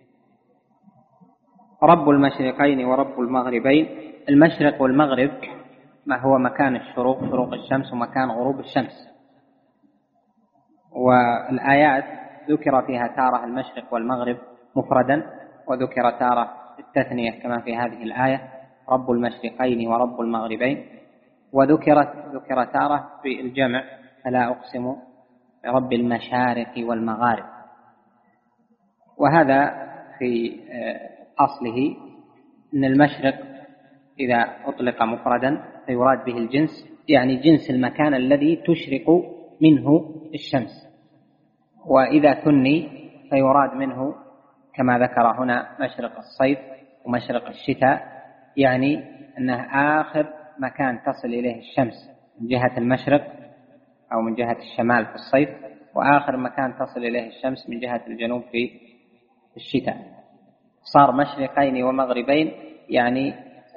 رب المشرقين ورب المغربين. المشرق والمغرب ما هو مكان الشروق، شروق الشمس، ومكان غروب الشمس. والآيات ذكر فيها تارة المشرق والمغرب مفردا، وذكر تارة التثنية كما في هذه الآية رب المشرقين ورب المغربين، وذكرت ذكر تارة بالجمع فلا أقسم برب المشارق والمغارب. وهذا في أصله أن المشرق إذا أطلق مفردا فيراد به الجنس، يعني جنس المكان الذي تشرق منه الشمس، وإذا ثني فيراد منه كما ذكر هنا مشرق الصيف ومشرق الشتاء، يعني أنه آخر مكان تصل إليه الشمس من جهة المشرق أو من جهة الشمال في الصيف، وآخر مكان تصل إليه الشمس من جهة الجنوب في الشتاء. صار مشرقين ومغربين، يعني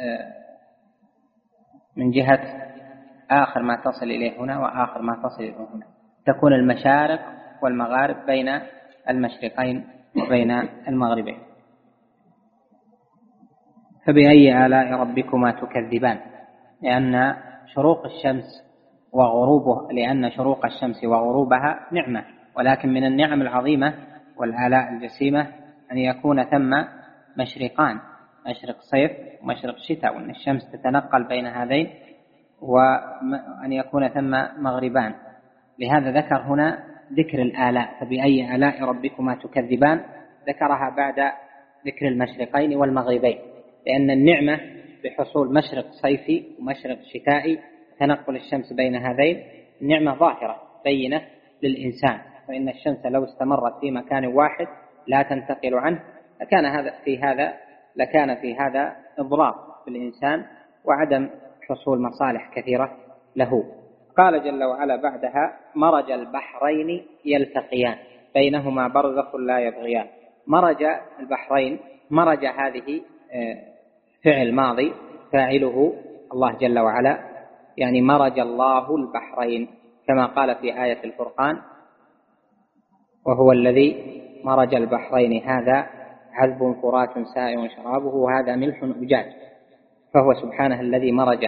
من جهة آخر ما تصل إليه هنا وآخر ما تصل إليه هنا، تكون المشارق والمغارب بين المشرقين وبين المغربين. فبأي آلاء ربكما تكذبان، لأن شروق الشمس وغروبه لأن شروق الشمس وغروبها نعمة، ولكن من النعم العظيمة والآلاء الجسيمة أن يكون ثم مشرقان، مشرق صيف ومشرق شتاء، وأن الشمس تتنقل بين هذين، وأن يكون ثم مغربان. لهذا ذكر هنا ذكر الآلاء، فبأي آلاء ربكما تكذبان، ذكرها بعد ذكر المشرقين والمغربين، لأن النعمة بحصول مشرق صيفي ومشرق شتائي تنقل الشمس بين هذين النعمة ظاهرة بينة للإنسان، فإن الشمس لو استمرت في مكان واحد لا تنتقل عنه لكان هذا في هذا لكان في هذا إضرار بالإنسان وعدم حصول مصالح كثيرة له. قال جل وعلا بعدها: مرج البحرين يلتقيان بينهما برزخ لا يبغيان. مرج البحرين، مرج هذه فعل ماضي فاعله الله جل وعلا، يعني مرج الله البحرين كما قال في آية الفرقان: وهو الذي مرج البحرين هذا عذب فرات سائغ شرابه وهذا ملح أجاج. فهو سبحانه الذي مرج.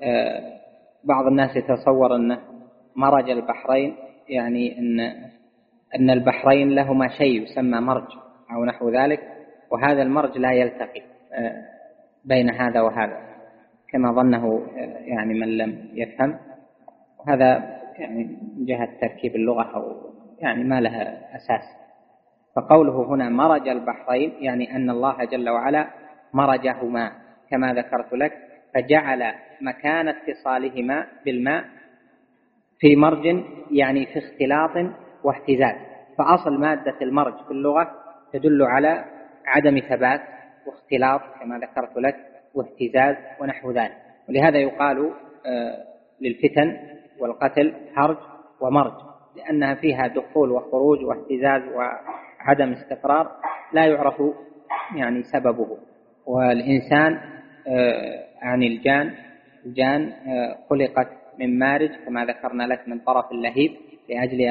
بعض الناس يتصور أن مرج البحرين يعني أن أن البحرين لهما شيء يسمى مرج أو نحو ذلك، وهذا المرج لا يلتقي بين هذا وهذا كما ظنه يعني من لم يفهم. وهذا يعني من جهة تركيب اللغة أو يعني ما لها أساس. فقوله هنا مرج البحرين يعني أن الله جل وعلا مرجهما كما ذكرت لك، فجعل مكان اتصالهما بالماء في مرج، يعني في اختلاط واهتزاز. فأصل مادة المرج في اللغة تدل على عدم ثبات واختلاط كما ذكرت لك واهتزاز ونحو ذلك. ولهذا يقال للفتن والقتل هرج ومرج، لأنها فيها دخول وخروج واهتزاز وعدم استقرار لا يعرف يعني سببه. والإنسان عن الجان الجان خلقت من مارج كما ذكرنا لك من طرف اللهيب لأجل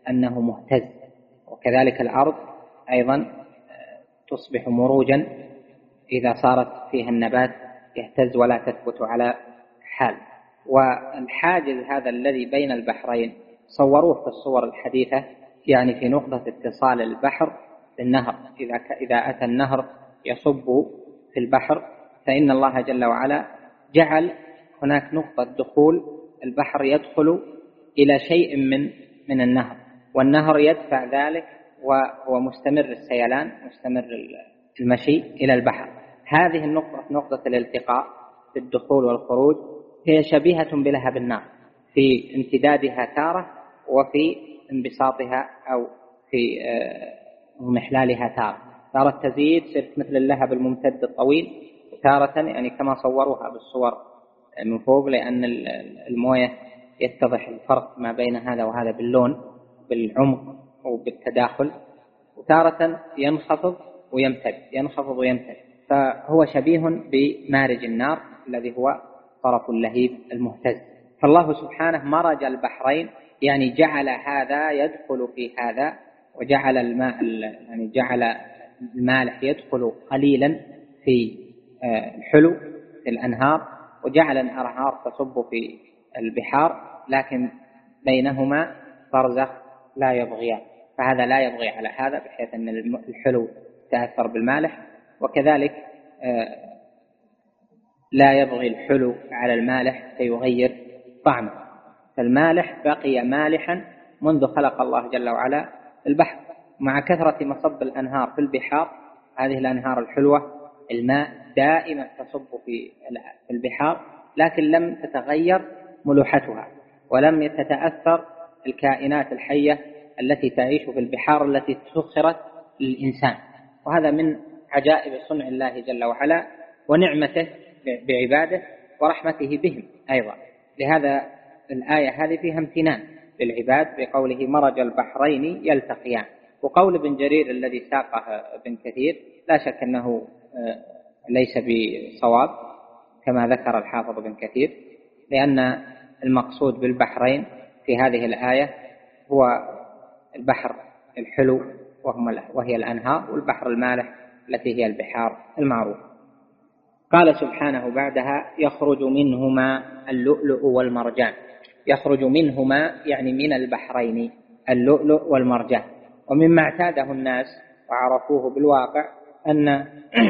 أنه مهتز. وكذلك الأرض أيضا تصبح مروجا إذا صارت فيها النبات يهتز ولا تثبت على حال. والحاجز هذا الذي بين البحرين صوروه في الصور الحديثة، يعني في نقطة اتصال البحر بالنهر. إذا إذا أتى النهر يصب في البحر فإن الله جل وعلا جعل هناك نقطة دخول، البحر يدخل إلى شيء من من النهر، والنهر يدفع ذلك وهو مستمر السيلان مستمر المشي إلى البحر. هذه النقطة نقطة الالتقاء في الدخول والخروج هي شبيهة بلهب النار في امتدادها تارة وفي انبساطها أو في محلالها تارة. تارة تزيد صرت مثل اللهب الممتد الطويل، تارة يعني كما صوروها بالصور من فوق، لأن الموية يتضح الفرق ما بين هذا وهذا باللون بالعمق وبالتداخل، وتارة ينخفض ويمتد ينخفض ويمتد، فهو شبيه بمارج النار الذي هو طرف اللهيب المهتز. فالله سبحانه مرج البحرين، يعني جعل هذا يدخل في هذا، وجعل الماء يعني جعل المالح يدخل قليلا في الحلو في الأنهار، وجعل الأنهار تصب في البحار، لكن بينهما برزخ لا يبغيان، فهذا لا يبغي على هذا بحيث أن الحلو تأثر بالمالح، وكذلك لا يبغي الحلو على المالح فيغير طعمه. فالمالح بقي مالحا منذ خلق الله جل وعلا البحر، مع كثرة مصب الأنهار في البحار. هذه الأنهار الحلوة الماء دائما تصب في البحار، لكن لم تتغير ملوحتها ولم تتأثر الكائنات الحية التي تعيش في البحار التي سخرت للإنسان. وهذا من عجائب صنع الله جل وعلا ونعمته بعباده ورحمته بهم أيضا. لهذا الآية هذه فيها امتنان للعباد بقوله مرج البحرين يلتقيان. وقول ابن جرير الذي ساقه ابن كثير لا شك أنه ليس بصواب كما ذكر الحافظ ابن كثير، لأن المقصود بالبحرين في هذه الآية هو البحر الحلو وهي الأنهار، والبحر المالح التي هي البحار المعروفة. قال سبحانه بعدها يخرج منهما اللؤلؤ والمرجان. يخرج منهما يعني من البحرين اللؤلؤ والمرجان. ومما اعتاده الناس وعرفوه بالواقع أن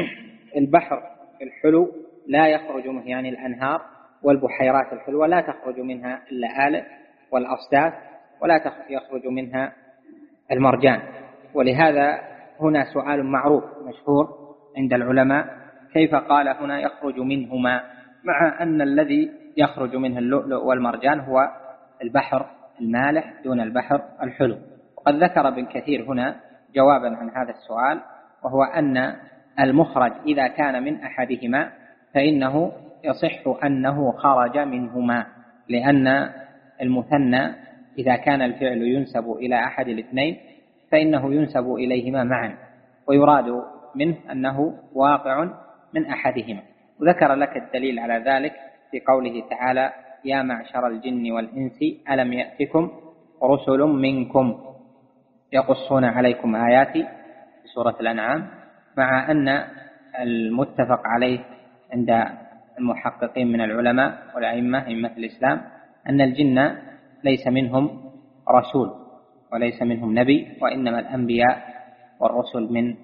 البحر الحلو لا يخرج منه، يعني الأنهار والبحيرات الحلوة لا تخرج منها اللآلئ والأصداف، ولا يخرج منها المرجان. ولهذا هنا سؤال معروف مشهور عند العلماء: كيف قال هنا يخرج منهما، مع أن الذي يخرج منه اللؤلؤ والمرجان هو البحر المالح دون البحر الحلو؟ وقد ذكر ابن كثير هنا جوابا عن هذا السؤال، وهو أن المخرج إذا كان من أحدهما فإنه يصح أنه خرج منهما، لأن المثنى إذا كان الفعل ينسب إلى أحد الاثنين فإنه ينسب إليهما معا، ويراد منه أنه واقع من أحدهما. وذكر لك الدليل على ذلك في قوله تعالى: يا معشر الجن والإنس ألم يأتكم رسل منكم يقصون عليكم آياتي في سورة الأنعام، مع أن المتفق عليه عند المحققين من العلماء والأئمة أئمة الإسلام أن الجن ليس منهم رسول وليس منهم نبي، وإنما الأنبياء والرسل من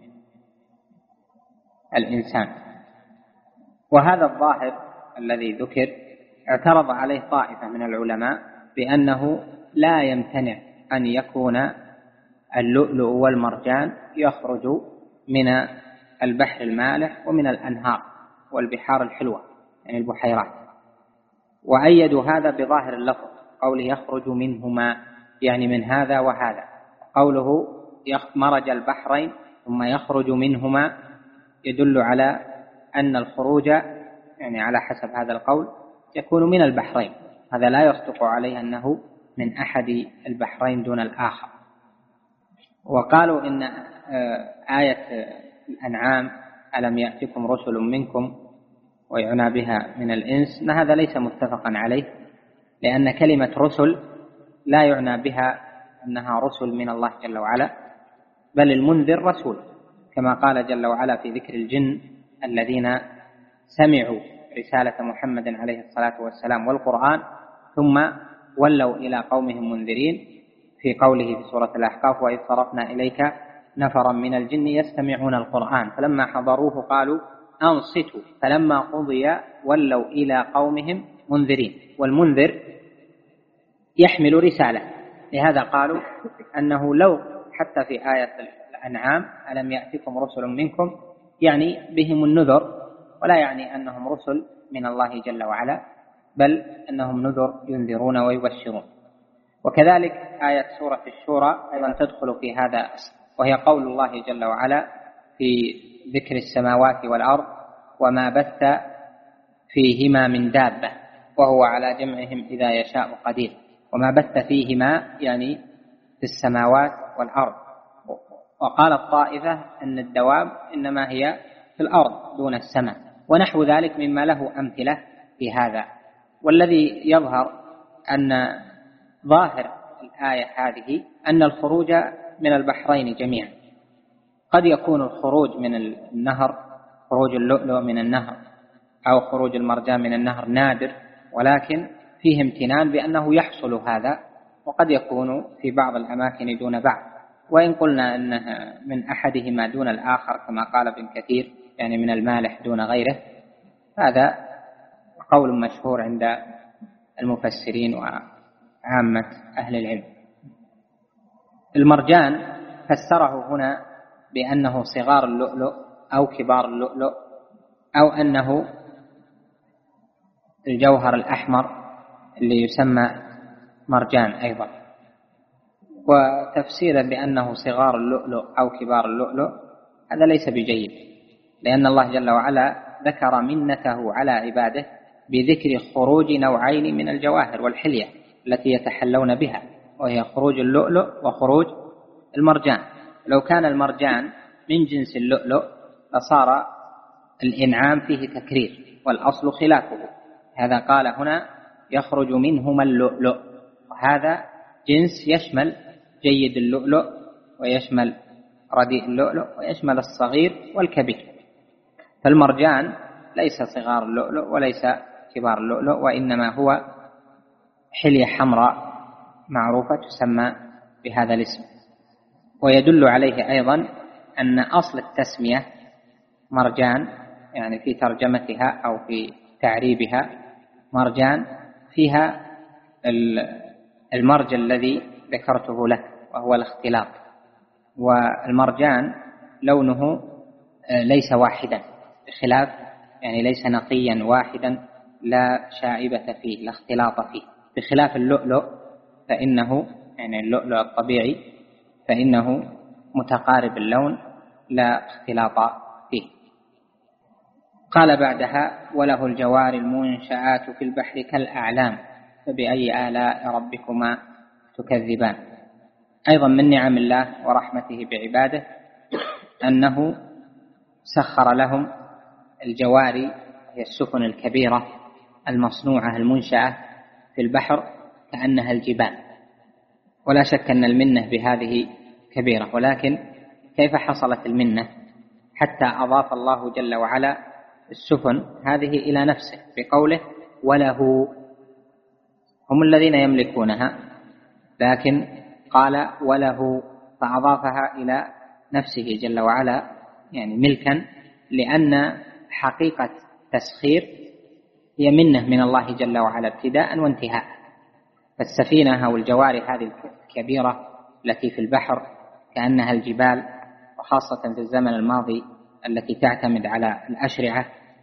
الإنسان. وهذا الظاهر الذي ذكر اعترض عليه طائفة من العلماء بأنه لا يمتنع أن يكون اللؤلؤ والمرجان يخرج من البحر المالح ومن الأنهار والبحار الحلوة، يعني البحيرات. وأيدوا هذا بظاهر اللفظ، قوله يخرج منهما يعني من هذا وهذا. قوله مرج البحرين ثم يخرج منهما يدل على أن الخروج يعني على حسب هذا القول يكون من البحرين، هذا لا يصدق عليه أنه من أحد البحرين دون الآخر. وقالوا إن آية الأنعام ألم يأتكم رسل منكم ويعنى بها من الإنس، هذا ليس متفقا عليه، لأن كلمة رسل لا يعنى بها أنها رسل من الله جل وعلا، بل المنذر رسول، كما قال جل وعلا في ذكر الجن الذين سمعوا رسالة محمد عليه الصلاة والسلام والقرآن ثم ولوا إلى قومهم منذرين، في قوله في سورة الأحقاف: وإذ صرفنا إليك نفرا من الجن يستمعون القرآن فلما حضروه قالوا أنصتوا فلما قضي ولوا إلى قومهم منذرين. والمنذر يحمل رسالة، لهذا قالوا أنه لو حتى في آية الأنعام: ألم يأتكم رسل منكم، يعني بهم النذر، ولا يعني أنهم رسل من الله جل وعلا، بل أنهم نذر ينذرون ويبشرون. وكذلك آية سورة الشورى أيضا تدخل في هذا، وهي قول الله جل وعلا في ذكر السماوات والأرض: وما بث فيهما من دابة وهو على جمعهم إذا يشاء قدير. وما بث فيهما يعني في السماوات والأرض. وقال الطائفة أن الدواب إنما هي في الأرض دون السماء، ونحو ذلك مما له أمثلة في هذا. والذي يظهر أن ظاهر الآية هذه أن الخروج من البحرين جميعا. قد يكون الخروج من النهر، خروج اللؤلؤ من النهر أو خروج المرجان من النهر نادر، ولكن فيه امتنان بأنه يحصل هذا، وقد يكون في بعض الأماكن دون بعض. وإن قلنا أنها من أحدهما دون الآخر كما قال ابن كثير، يعني من المالح دون غيره، هذا قول مشهور عند المفسرين وعامة أهل العلم. المرجان فسره هنا بأنه صغار اللؤلؤ أو كبار اللؤلؤ، أو أنه الجوهر الأحمر اللي يسمى مرجان أيضا. وتفسيرا بأنه صغار اللؤلؤ أو كبار اللؤلؤ هذا ليس بجيد، لأن الله جل وعلا ذكر منته على عباده بذكر خروج نوعين من الجواهر والحلية التي يتحلون بها، وهي خروج اللؤلؤ وخروج المرجان. لو كان المرجان من جنس اللؤلؤ لصار الإنعام فيه تكرير، والأصل خلافه. هذا قال هنا يخرج منهما اللؤلؤ، وهذا جنس يشمل جيد اللؤلؤ ويشمل رديء اللؤلؤ ويشمل الصغير والكبير. فالمرجان ليس صغار اللؤلؤ وليس كبار اللؤلؤ، وإنما هو حلية حمراء معروفة تسمى بهذا الاسم. ويدل عليه أيضا أن أصل التسمية مرجان، يعني في ترجمتها أو في تعريبها مرجان فيها المرج الذي ذكرته لك وهو الاختلاط. والمرجان لونه ليس واحدا، بخلاف يعني ليس نقيا واحدا لا شائبة فيه لا اختلاط فيه، بخلاف اللؤلؤ فإنه يعني اللؤلؤ الطبيعي فإنه متقارب اللون لا اختلاط فيه. قال بعدها: وله الجوار المنشآت في البحر كالأعلام فبأي آلاء ربكما تكذبان. أيضا من نعم الله ورحمته بعباده أنه سخر لهم الجواري، هي السفن الكبيرة المصنوعة المنشأة في البحر كأنها الجبال. ولا شك أن المنة بهذه كبيرة، ولكن كيف حصلت المنة حتى أضاف الله جل وعلا السفن هذه إلى نفسه بقوله: وله. هم الذين يملكونها، لكن قال وله، فأضافها إلى نفسه جل وعلا يعني ملكا، لأن حقيقة تسخير هي منة من الله جل وعلا ابتداء وانتهاء. فالسفينة أو الجواري هذه الكبيرة التي في البحر كأنها الجبال، وخاصة في الزمن الماضي التي تعتمد على الأشرعة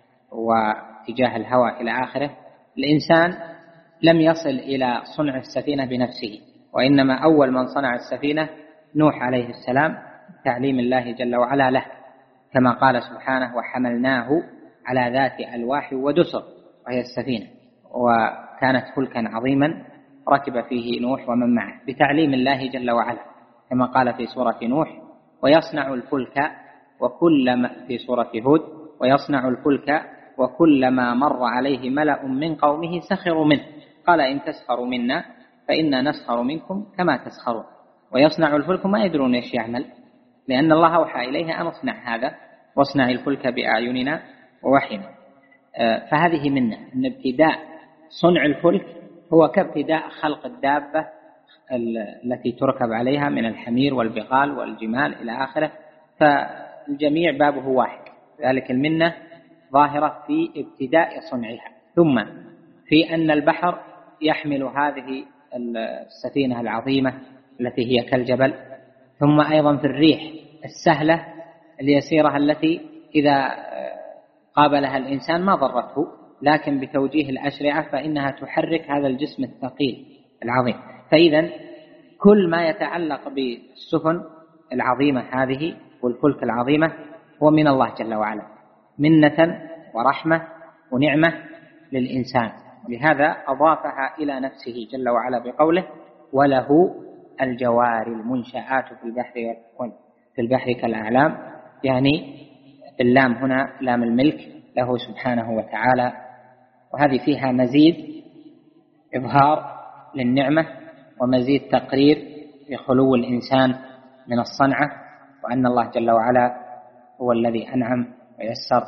واتجاه الهواء إلى آخره، الإنسان لم يصل إلى صنع السفينة بنفسه، وإنما أول من صنع السفينة نوح عليه السلام، تعليم الله جل وعلا له، كما قال سبحانه: وحملناه على ذات ألواح ودسر، وهي السفينة. وكانت فلكا عظيما ركب فيه نوح ومن معه بتعليم الله جل وعلا، كما قال في سورة نوح: ويصنع الفلك وكلما في سورة هود: ويصنع الفلك وكلما مر عليه ملأ من قومه سخروا منه قال إن تسخروا منا فإنا نسخر منكم كما تسخرون. ويصنع الفلك وما يدرون إيش يعمل، لأن الله أوحى إليه أن اصنع هذا واصنع الفلك بأعيننا ووحينا. فهذه منه أن ابتداء صنع الفلك هو كابتداء خلق الدابة التي تركب عليها من الحمير والبغال والجمال إلى آخره، فالجميع بابه واحد. ذلك المنة ظاهرة في ابتداء صنعها، ثم في أن البحر يحمل هذه السفينة العظيمة التي هي كالجبل، ثم أيضا في الريح السهلة اليسيرة التي إذا قابلها الإنسان ما ضرته، لكن بتوجيه الأشرعة فإنها تحرك هذا الجسم الثقيل العظيم. فإذا كل ما يتعلق بالسفن العظيمة هذه والفلك العظيمة هو من الله جل وعلا، منة ورحمة ونعمة للإنسان، لهذا أضافها إلى نفسه جل وعلا بقوله وله الجوار المنشآت في البحر في البحر كالأعلام، يعني اللام هنا لام الملك له سبحانه وتعالى، وهذه فيها مزيد إظهار للنعمة ومزيد تقرير لخلو الإنسان من الصنعة، وأن الله جل وعلا هو الذي أنعم ويسر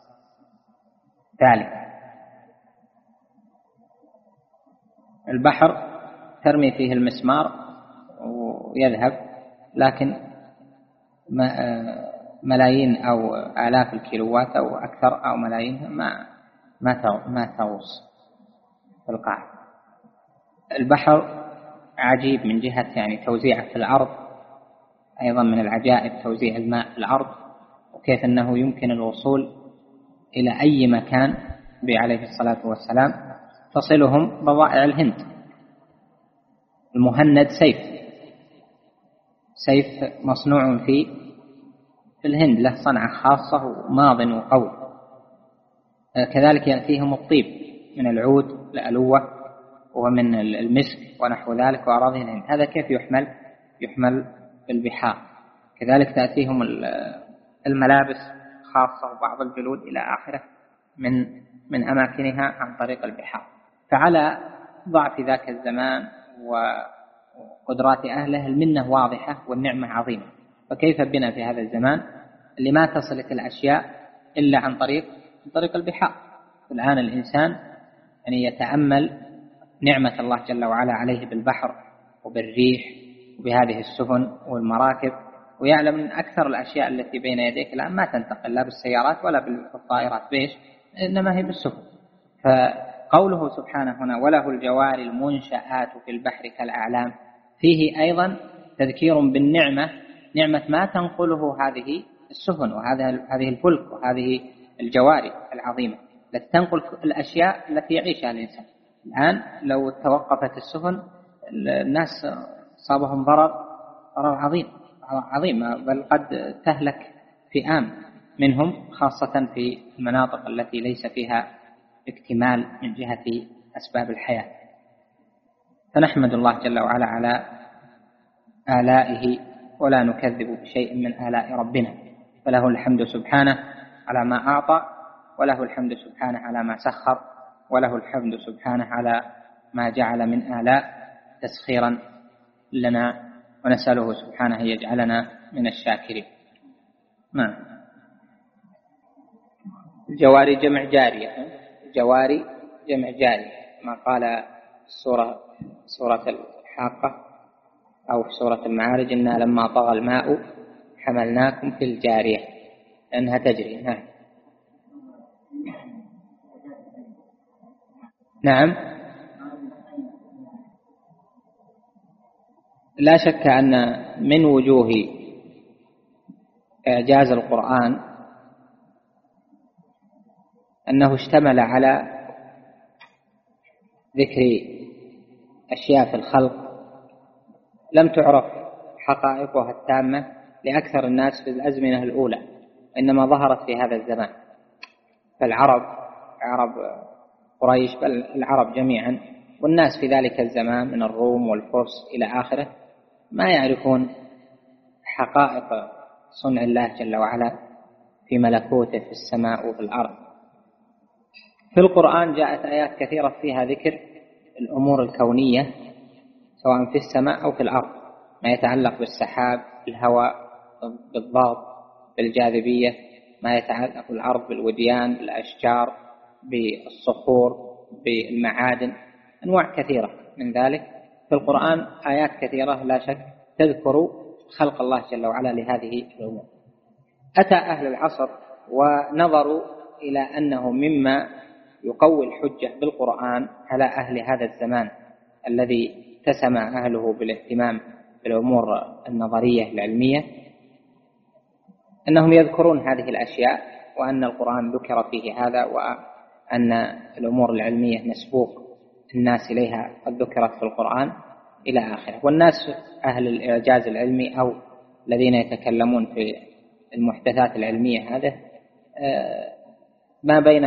ذلك. البحر ترمي فيه المسمار ويذهب، لكن ملايين أو آلاف الكيلوات أو أكثر أو ملايين ما ما تغوص في القاع. البحر عجيب من جهة يعني توزيعه في الأرض، أيضا من العجائب توزيع الماء في الأرض، وكيف أنه يمكن الوصول إلى أي مكان عليه الصلاة والسلام تصلهم بضائع الهند. المهند سيف سيف مصنوع في في الهند، له صنعة خاصة وماض وقوي. كذلك يأتيهم الطيب من العود الألوة ومن المسك ونحو ذلك وأراضي الهند. هذا كيف يحمل؟ يحمل في البحار. كذلك تأتيهم الملابس خاصة وبعض الجلود إلى آخره من من أماكنها عن طريق البحار. فعلى ضعف ذاك الزمان وقدرات أهله المنة واضحة والنعمة عظيمة، فكيف بنا في هذا الزمان اللي ما تصلك الأشياء إلا عن طريق عن طريق البحار. الآن الإنسان يعني يتأمل نعمة الله جل وعلا عليه بالبحر وبالريح وبهذه السفن والمراكب، ويعلم من أكثر الأشياء التي بين يديك الآن ما تنتقل لا بالسيارات ولا بالطائرات، بيش إنما هي بالسفن. فقوله سبحانه هنا وله الجوار المنشآت في البحر كالأعلام فيه أيضا تذكير بالنعمة، نعمة ما تنقله هذه السفن وهذه هذه الفلك وهذه الجواري العظيمة التي تنقل الأشياء التي يعيشها الإنسان. الآن لو توقفت السفن الناس صابهم ضرر ضرر عظيم عظيم، بل قد تهلك فئام منهم، خاصة في المناطق التي ليس فيها اكتمال من جهة أسباب الحياة. فنحمد الله جل وعلا على آلائه ولا نكذب بشيء من آلاء ربنا، فله الحمد سبحانه على ما أعطى، وله الحمد سبحانه على ما سخر، وله الحمد سبحانه على ما جعل من آلاء تسخيرا لنا، ونسأله سبحانه يجعلنا من الشاكرين. نعم. الجواري جمع جارية، الجواري جمع جارية ما قال سورة سورة الحاقة أو في سورة المعارج إنا لما طغى الماء حملناكم في الجارية لأنها تجري. نعم. نعم لا شك أن من وجوه إعجاز القرآن أنه اشتمل على ذكر أشياء في الخلق لم تعرف حقائقها التامة لأكثر الناس في الأزمنة الأولى، إنما ظهرت في هذا الزمان. فالعرب عرب قريش بل العرب جميعا والناس في ذلك الزمان من الروم والفرس إلى آخره ما يعرفون حقائق صنع الله جل وعلا في ملكوته في السماء وفي الأرض. في القرآن جاءت آيات كثيرة فيها ذكر الأمور الكونية سواء في السماء أو في الأرض، ما يتعلق بالسحاب، بالهواء، بالضغط، بالجاذبية، ما يتعلق بالأرض، بالوديان، بالأشجار، بالصخور، بالمعادن، أنواع كثيرة من ذلك في القرآن، آيات كثيرة لا شك تذكر خلق الله جل وعلا لهذه الأمور. أتى أهل العصر ونظروا إلى أنه مما يقوي الحجة بالقرآن على أهل هذا الزمان الذي تسمع أهله بالاهتمام بالأمور النظرية العلمية، أنهم يذكرون هذه الأشياء، وأن القرآن ذكر فيه هذا، وأن الأمور العلمية مسبوق الناس إليها قد ذكرت في القرآن إلى آخره. والناس أهل الإعجاز العلمي أو الذين يتكلمون في المحدثات العلمية هذا ما بين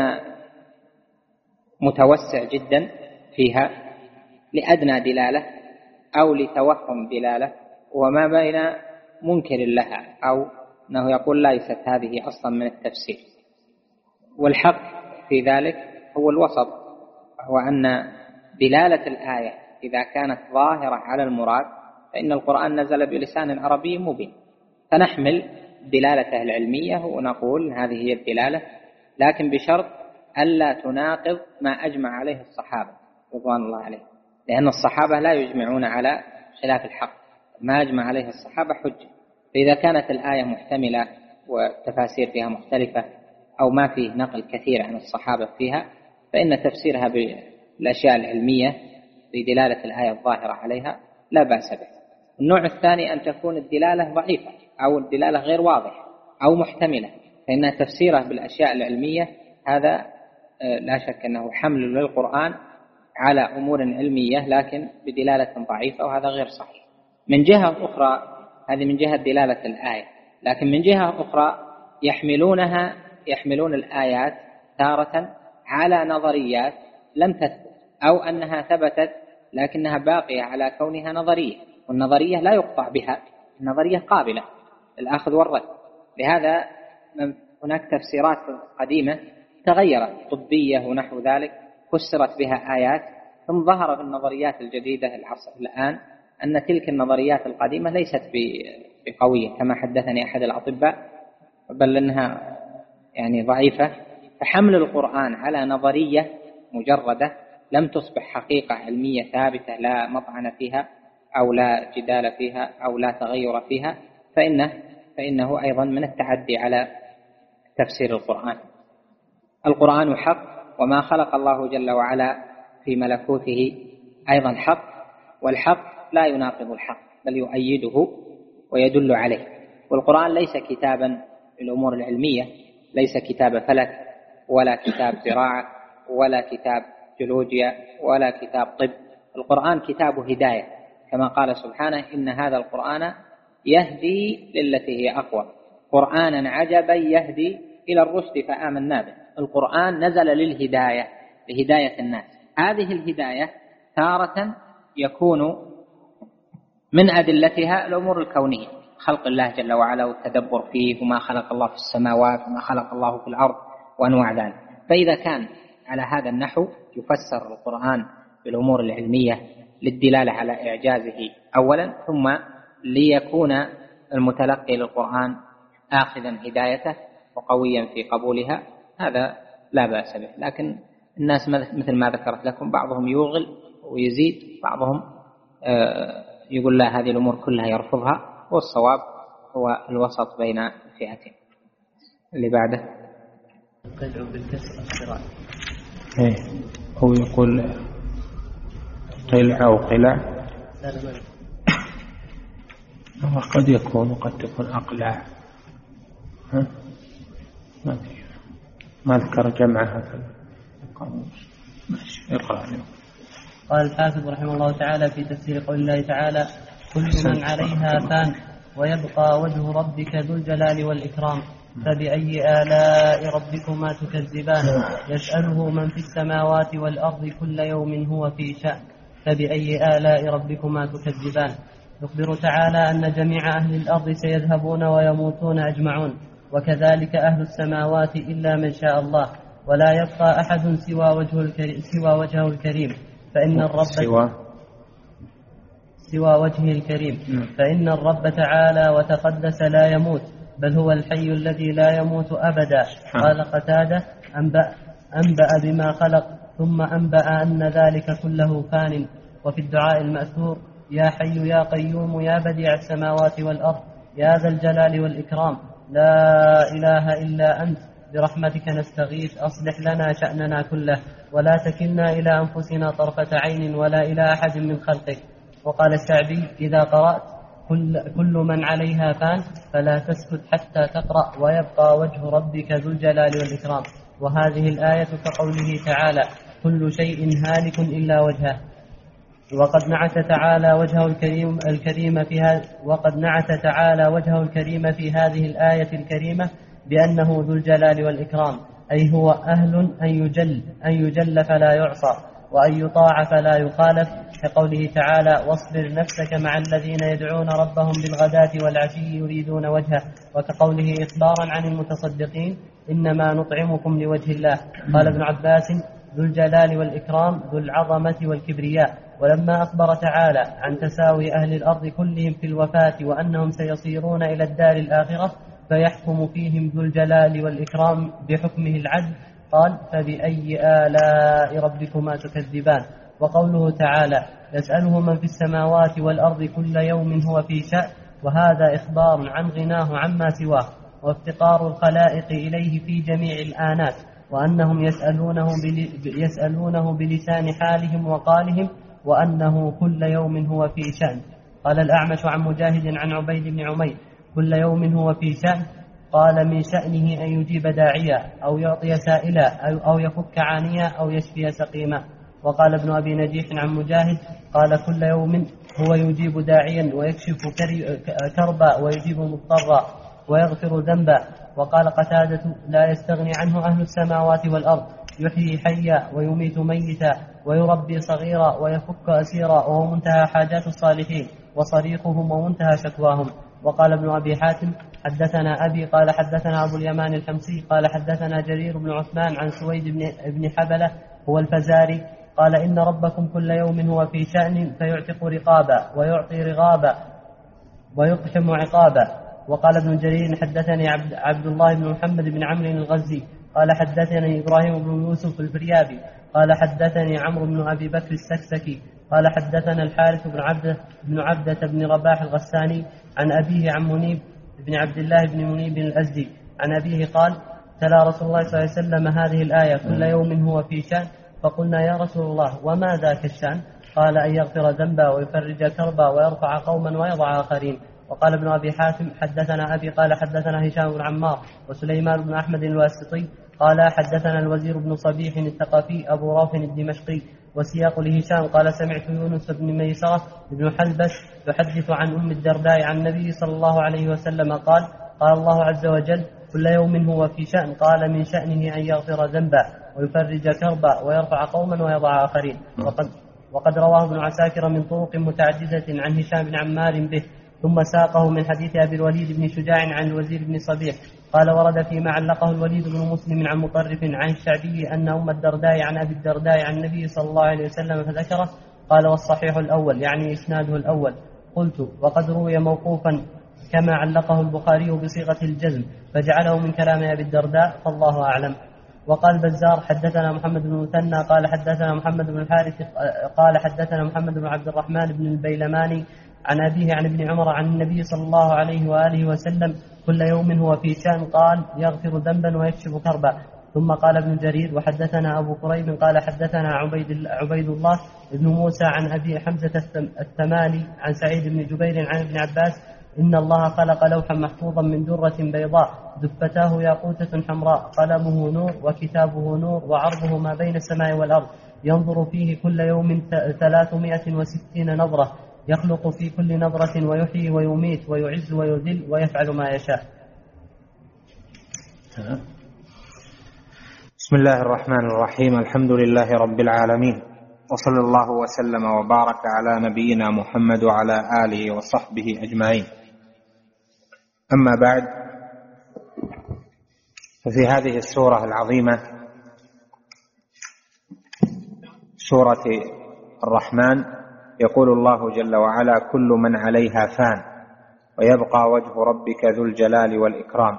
متوسع جدا فيها لأدنى دلالة أو لتوهم دلالة، وما بين منكر لها أو أنه يقول ليست هذه أصلا من التفسير. والحق في ذلك هو الوسط، هو أن دلالة الآية إذا كانت ظاهرة على المراد فإن القرآن نزل بلسان عربي مبين، فنحمل دلالته العلمية ونقول هذه هي الدلالة، لكن بشرط ألا تناقض ما أجمع عليه الصحابة رضوان الله عليهم، لأن الصحابة لا يجمعون على خلاف الحق، ما أجمع عليه الصحابة حجة. فإذا كانت الآية محتملة والتفاسير فيها مختلفة أو ما فيه نقل كثير عن الصحابة فيها، فإن تفسيرها بالأشياء العلمية بدلالة الآية الظاهرة عليها لا بأس به. النوع الثاني أن تكون الدلالة ضعيفة أو الدلالة غير واضحة أو محتملة، فإن تفسيره بالأشياء العلمية هذا لا شك أنه حمل للقرآن على أمور علمية لكن بدلالة ضعيفة، وهذا غير صحيح. من جهة أخرى هذه من جهة دلالة الآية، لكن من جهة أخرى يحملونها يحملون الآيات تارة على نظريات لم تثبت، أو أنها ثبتت لكنها باقية على كونها نظرية، والنظرية لا يقطع بها، النظرية قابلة للأخذ والرد. لهذا هناك تفسيرات قديمة تغيرت طبية ونحو ذلك فسرت بها آيات، ثم ظهر في النظريات الجديدة العصر الآن أن تلك النظريات القديمة ليست بقوية كما حدثني أحد الأطباء، بل أنها يعني ضعيفة. فحمل القرآن على نظرية مجردة لم تصبح حقيقة علمية ثابتة لا مطعن فيها أو لا جدال فيها أو لا تغير فيها، فإنه, فإنه أيضا من التعدي على تفسير القرآن. القرآن حق، وما خلق الله جل وعلا في ملكوته أيضا حق، والحق لا يناقض الحق بل يؤيده ويدل عليه. والقرآن ليس كتابا للأمور العلمية، ليس كتاب فلك ولا كتاب زراعة ولا كتاب جيولوجيا ولا كتاب طب. القرآن كتاب هداية، كما قال سبحانه إن هذا القرآن يهدي للتي هي أقوى، قرآنا عجبا يهدي إلى الرشد فآمنا به. القرآن نزل للهداية، لهداية الناس. هذه الهداية تارة يكون من أدلتها الأمور الكونية، خلق الله جل وعلا والتدبر فيه، وما خلق الله في السماوات وما خلق الله في الأرض وأنواع ذلك. فإذا كان على هذا النحو يفسر القرآن بالأمور العلمية للدلالة على إعجازه أولا، ثم ليكون المتلقي للقرآن آخذا هدايته وقويا في قبولها، هذا لا بأس به. لكن الناس مثل ما ذكرت لكم بعضهم يوغل ويزيد، بعضهم يقول لا هذه الأمور كلها يرفضها، والصواب هو الوسط بين الفئتين. اللي بعده قلع بالكسر الصراع، ايه هو يقول قلع أو قلع، قد يكون وقد تكون أقلع، ها ما أدري، ما ذكر جمعها في القاموس. ماشي اقرأ اليوم. قال الحافظ رحمه الله تعالى في تفسير قول الله تعالى كل من عليها فان ويبقى وجه ربك ذو الجلال والإكرام فبأي آلاء ربكما تكذبان يسأله من في السماوات والأرض كل يوم هو في شأن فبأي آلاء ربكما تكذبان. يخبر تعالى أن جميع أهل الأرض سيذهبون ويموتون أجمعون، وكذلك أهل السماوات إلا من شاء الله، ولا يبقى أحد سوى وجهه الكريم, سوى وجهه الكريم فإن الرب سوى سوى وجهه الكريم، فإن الرب تعالى وتقدس لا يموت، بل هو الحي الذي لا يموت أبدا. قال قتادة: أنبأ, أنبأ بما خلق، ثم أنبأ أن ذلك كله فان. وفي الدعاء المأثور: يا حي يا قيوم يا بديع السماوات والأرض يا ذا الجلال والإكرام، لا إله إلا أنت، برحمتك نستغيث، أصلح لنا شأننا كله، ولا تكلنا إلى أنفسنا طرفة عين ولا إلى أحد من خلقك. وقال الشعبي: إذا قرأت كل, كل من عليها فان فلا تسكت حتى تقرأ ويبقى وجه ربك ذو الجلال والإكرام. وهذه الآية كقوله تعالى: كل شيء هالك إلا وجهه. وقد نعت تعالى وجهه الكريم الكريم في هذا وقد نعت تعالى وجهه الكريم في هذه الآية الكريمة بأنه ذو الجلال والإكرام، أي هو أهل أن يجل أن يجل فلا يعصى، وأن يطاع فلا يخالف، كقوله تعالى: واصبر نفسك مع الذين يدعون ربهم بالغداة والعشي يريدون وجهه، وكقوله إخبارا عن المتصدقين: إنما نطعمكم لوجه الله. قال ابن عباس: ذو الجلال والإكرام ذو العظمة والكبرياء. ولما أخبر تعالى عن تساوي أهل الأرض كلهم في الوفاة وأنهم سيصيرون إلى الدار الآخرة فيحكم فيهم ذو الجلال والإكرام بحكمه العدل، قال: فبأي آلاء ربكما تكذبان. وقوله تعالى: يسأله من في السماوات والأرض كل يوم هو في شأن، وهذا إخبار عن غناه عما سواه، وافتقار الخلائق إليه في جميع الآنات، وأنهم يسألونه, يسألونه بلسان حالهم وقالهم، وأنه كل يوم هو في شأن. قال الأعمش عن مجاهد عن عبيد بن عمير: كل يوم هو في شأن. قال: من شأنه أن يجيب داعيا، أو يعطي سائلا، أو يفك عانيا، أو يشفي سقيما. وقال ابن أبي نجيح عن مجاهد: قال: كل يوم هو يجيب داعيا، ويكشف كربا، ويجيب مضطرا، ويغفر ذنبا. وقال قتادة: لا يستغني عنه أهل السماوات والأرض، يحيي حيا ويميت ميتا، ويربي صغيرا ويفك أسيرا، وهو منتهى حاجات الصالحين وصريقهم ومنتهى شكواهم. وقال ابن أبي حاتم: حدثنا أبي قال حدثنا أبو اليمان الحمصي قال حدثنا جرير بن عثمان عن سويد بن حبلة هو الفزاري قال: إن ربكم كل يوم هو في شأن، فيعتق رقابا، ويعطي رغابا، ويقحم عقابا. وقال ابن جرير: حدثني عبد, عبد الله بن محمد بن عمرو الغزي قال حدثني إبراهيم بن يوسف الفريابي قال حدثني عمرو بن أبي بكر السكسكي قال حدثنا الحارث بن عبده بن عبدة بن رباح الغساني عن أبيه عن منيب بن عبد الله بن منيب الأزدي عن أبيه قال: تلا رسول الله صلى الله عليه وسلم هذه الآية: كل يوم هو في شأن. فقلنا: يا رسول الله، وما ذاك الشأن؟ قال: أن يغفر ذنبا، ويفرج كربا، ويرفع قوما ويضع آخرين. وقال ابن أبي حاتم: حدثنا أبي قال حدثنا هشام بن عمار وسليمان بن أحمد الواسطي قال حدثنا الوزير بن صبيح الثقفي أبو روح الدمشقي. وسياق لهشام قال: سمعت يونس بن ميسرة بن حلبس يحدث عن أم الدرداء عن النبي صلى الله عليه وسلم قال: قال الله عز وجل: كل يوم هو في شأن. قال: من شأنه أن يغفر ذنبا، ويفرج كربا، ويرفع قوما ويضع آخرين. وقد, وقد رواه ابن عساكر من طرق متعددة عن هشام بن عمار به، ثم ساقه من حديث أبي الوليد بن شجاع عن الوزير بن صبيح قال: ورد فيما علقه الوليد بن مسلم عن مطرف عن الشعبي أن أم الدرداء عن أبي الدرداء عن النبي صلى الله عليه وسلم فذكره. قال: والصحيح الأول، يعني إسناده الأول. قلت: وقد روي موقوفا كما علقه البخاري بصيغة الجزم، فجعله من كلام أبي الدرداء، فالله أعلم. وقال بزار: حدثنا محمد بن مثنى قال حدثنا محمد بن الحارث قال حدثنا محمد بن عبد الرحمن بن البيلماني عن أبيه عن ابن عمر عن النبي صلى الله عليه وآله وسلم: كل يوم هو في شأن. قال: يغفر ذنبا ويكشف كربا. ثم قال ابن جرير: وحدثنا أبو كريب قال حدثنا عبيد, عبيد الله بن موسى عن أبي حمزة الثمالي عن سعيد بن جبير عن ابن عباس: إن الله خلق لوحا محفوظا من درة بيضاء دفتاه ياقوتة حمراء، قلمه نور وكتابه نور، وعرضه ما بين السماء والأرض، ينظر فيه كل يوم ثلاثمائة وستين نظرة، يخلق في كل نظرة ويحيي ويميت ويعز ويذل ويفعل ما يشاء. بسم الله الرحمن الرحيم. الحمد لله رب العالمين، وصلى الله وسلم وبارك على نبينا محمد وعلى آله وصحبه أجمعين. أما بعد، ففي هذه السورة العظيمة، سورة الرحمن، يقول الله جل وعلا: كل من عليها فان ويبقى وجه ربك ذو الجلال والإكرام.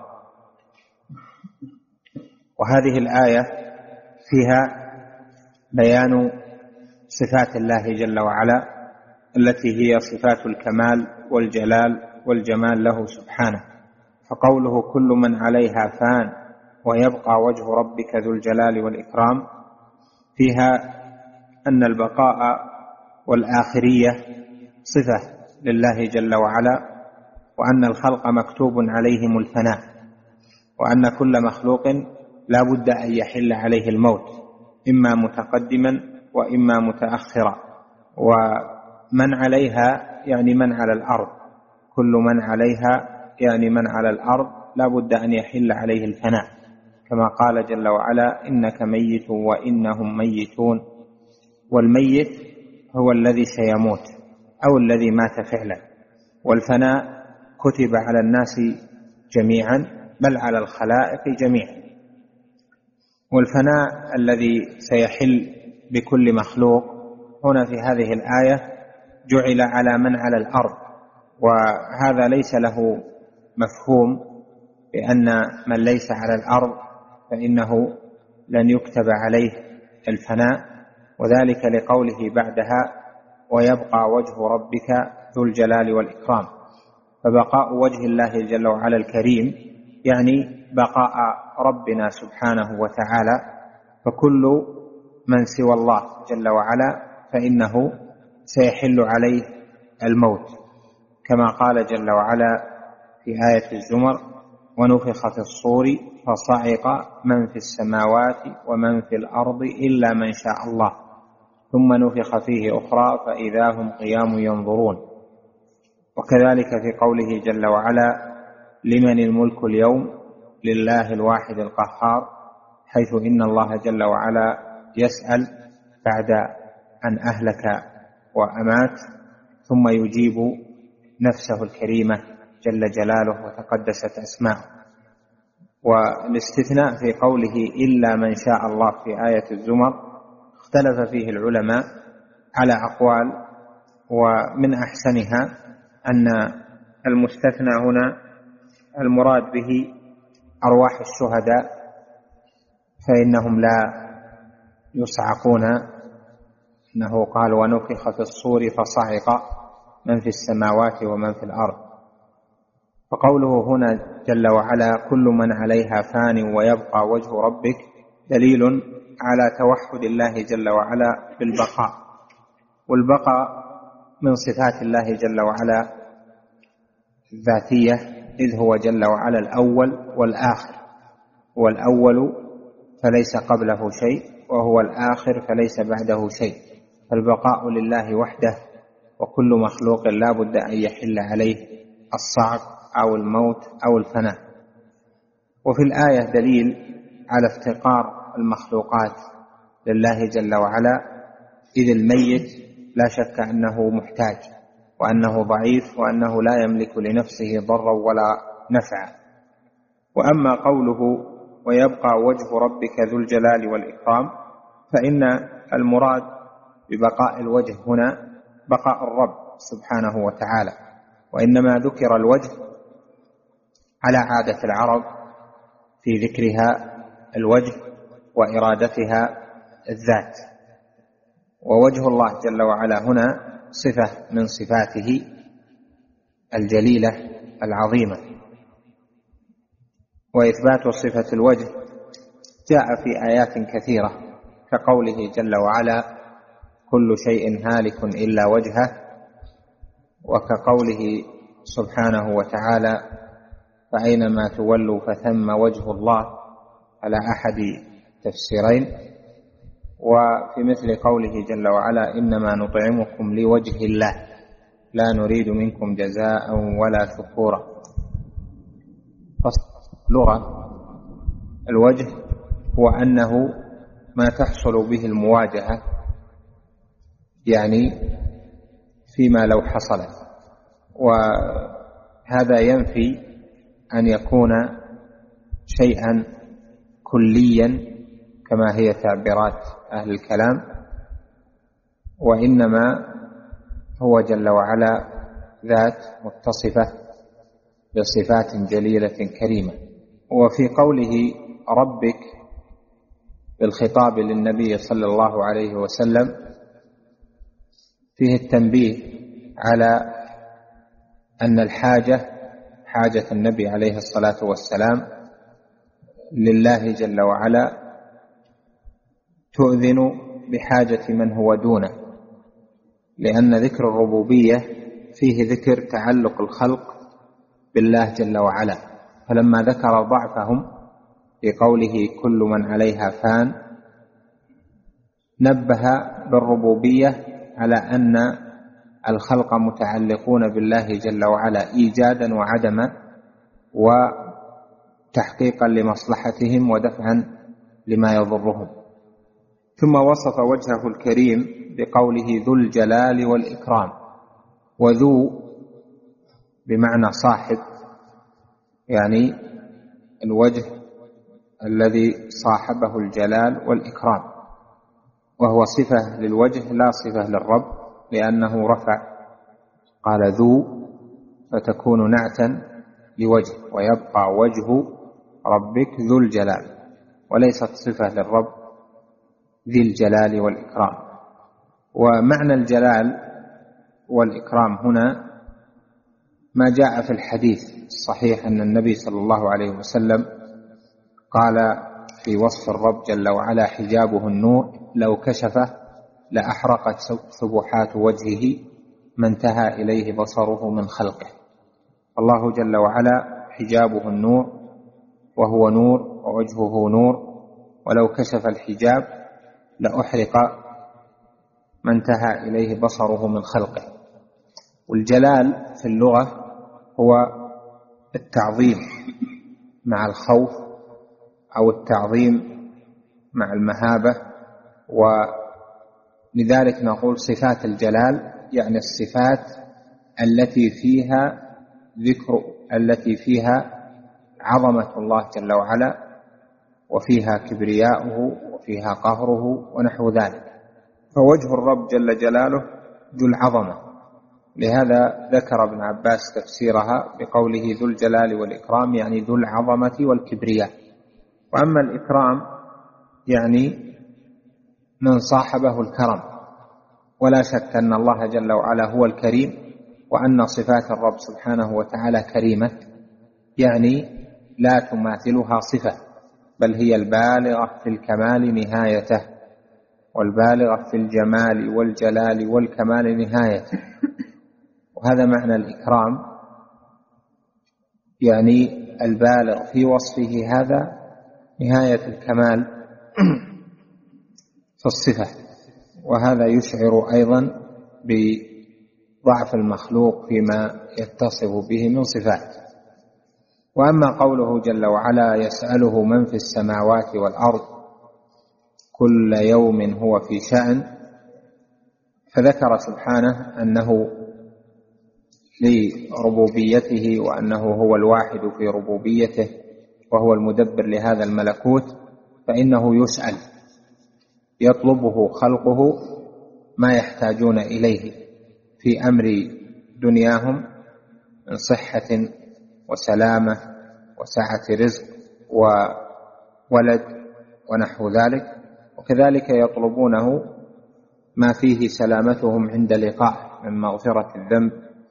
وهذه الآية فيها بيان صفات الله جل وعلا التي هي صفات الكمال والجلال والجمال له سبحانه. فقوله كل من عليها فان ويبقى وجه ربك ذو الجلال والإكرام فيها أن البقاء والآخرية صفة لله جل وعلا، وأن الخلق مكتوب عليهم الفناء، وأن كل مخلوق لا بد أن يحل عليه الموت، إما متقدما وإما متأخرا. ومن عليها يعني من على الأرض، كل من عليها يعني من على الأرض لا بد أن يحل عليه الفناء، كما قال جل وعلا: إنك ميت وإنهم ميتون. والميت هو الذي سيموت أو الذي مات فعلا، والفناء كتب على الناس جميعا بل على الخلائق جميعا. والفناء الذي سيحل بكل مخلوق هنا في هذه الآية جعل على من على الأرض، وهذا ليس له مفهوم بأن من ليس على الأرض فإنه لن يكتب عليه الفناء، وذلك لقوله بعدها: ويبقى وجه ربك ذو الجلال والإكرام. فبقاء وجه الله جل وعلا الكريم يعني بقاء ربنا سبحانه وتعالى، فكل من سوى الله جل وعلا فإنه سيحل عليه الموت، كما قال جل وعلا في آية الزمر: ونفخ في الصور فصعق من في السماوات ومن في الأرض إلا من شاء الله ثم نفخ فيه أخرى فإذا هم قيام ينظرون. وكذلك في قوله جل وعلا: لمن الملك اليوم لله الواحد القهار، حيث إن الله جل وعلا يسأل بعد أن أهلك وأمات ثم يجيب نفسه الكريمة جل جلاله وتقدست أسماؤه. والاستثناء في قوله إلا من شاء الله في آية الزمر اختلف فيه العلماء على أقوال، ومن أحسنها أن المستثنى هنا المراد به أرواح الشهداء، فإنهم لا يصعقون، إنه قال: ونفخ في الصور فصعق من في السماوات ومن في الأرض. فقوله هنا جل وعلا: كل من عليها فان ويبقى وجه ربك دليل على توحد الله جل وعلا بالبقاء، والبقاء من صفات الله جل وعلا الذاتية، إذ هو جل وعلا الأول والآخر، هو الأول فليس قبله شيء، وهو الآخر فليس بعده شيء. فالبقاء لله وحده، وكل مخلوق لا بد أن يحل عليه الصعق أو الموت أو الفناء. وفي الآية دليل على افتقار المخلوقات لله جل وعلا، إذ الميت لا شك أنه محتاج وأنه ضعيف وأنه لا يملك لنفسه ضرا ولا نفعا. وأما قوله ويبقى وجه ربك ذو الجلال والإكرام، فإن المراد ببقاء الوجه هنا بقاء الرب سبحانه وتعالى، وإنما ذكر الوجه على عادة العرب في ذكرها الوجه وإرادتها الذات. ووجه الله جل وعلا هنا صفة من صفاته الجليلة العظيمة. وإثبات صفة الوجه جاء في آيات كثيرة، كقوله جل وعلا: كل شيء هالك إلا وجهه، وكقوله سبحانه وتعالى: فأينما تولوا فثم وجه الله، على أحد تفسيرين. وفي مثل قوله جل وعلا: إنما نطعمكم لوجه الله لا نريد منكم جزاء ولا شكورا. لغة الوجه هو أنه ما تحصل به المواجهة، يعني فيما لو حصلت، وهذا ينفي أن يكون شيئا كليا كما هي تعبيرات أهل الكلام، وإنما هو جل وعلا ذات متصفة بصفات جليلة كريمة. وفي قوله ربك بالخطاب للنبي صلى الله عليه وسلم فيه التنبيه على أن الحاجة حاجة النبي عليه الصلاة والسلام لله جل وعلا تؤذن بحاجة من هو دونه، لأن ذكر الربوبية فيه ذكر تعلق الخلق بالله جل وعلا، فلما ذكر ضعفهم في قوله كل من عليها فان نبه بالربوبية على أن الخلق متعلقون بالله جل وعلا إيجادا وعدما وتحقيقا لمصلحتهم ودفعا لما يضرهم. ثم وصف وجهه الكريم بقوله ذو الجلال والإكرام، وذو بمعنى صاحب، يعني الوجه الذي صاحبه الجلال والإكرام، وهو صفة للوجه لا صفة للرب، لأنه رفع قال ذو فتكون نعتا لوجه، ويبقى وجه ربك ذو الجلال، وليست صفة للرب ذي الجلال والإكرام. ومعنى الجلال والإكرام هنا ما جاء في الحديث الصحيح أن النبي صلى الله عليه وسلم قال في وصف الرب جل وعلا حجابه النور لو كشفه لأحرقت سبحات وجهه ما انتهى إليه بصره من خلقه. الله جل وعلا حجابه النور، وهو نور ووجهه نور، ولو كشف الحجاب لأحرق ما انتهى إليه بصره من خلقه. والجلال في اللغة هو التعظيم مع الخوف أو التعظيم مع المهابة، ولذلك نقول صفات الجلال يعني الصفات التي فيها ذكر التي فيها عظمة الله جل وعلا، وفيها كبرياؤه وفيها قهره ونحو ذلك. فوجه الرب جل جلاله ذو العظمة، لهذا ذكر ابن عباس تفسيرها بقوله ذو الجلال والإكرام، يعني ذو العظمة والكبرياء. وأما الإكرام يعني من صاحبه الكرم، ولا شك أن الله جل وعلا هو الكريم، وأن صفات الرب سبحانه وتعالى كريمة، يعني لا تماثلها صفة، بل هي البالغة في الكمال نهايته، والبالغة في الجمال والجلال والكمال نهايته. وهذا معنى الإكرام، يعني البالغ في وصفه هذا نهاية الكمال في الصفة. وهذا يشعر أيضا بضعف المخلوق فيما يتصف به من صفات. وأما قوله جل وعلا يسأله من في السماوات والأرض كل يوم هو في شأن، فذكر سبحانه أنه لربوبيته وأنه هو الواحد في ربوبيته وهو المدبر لهذا الملكوت، فإنه يسأل يطلبه خلقه ما يحتاجون إليه في أمر دنياهم من صحة وسلامة وسعة رزق وولد ونحو ذلك، وكذلك يطلبونه ما فيه سلامتهم عند لقاء من مغفرة الذنب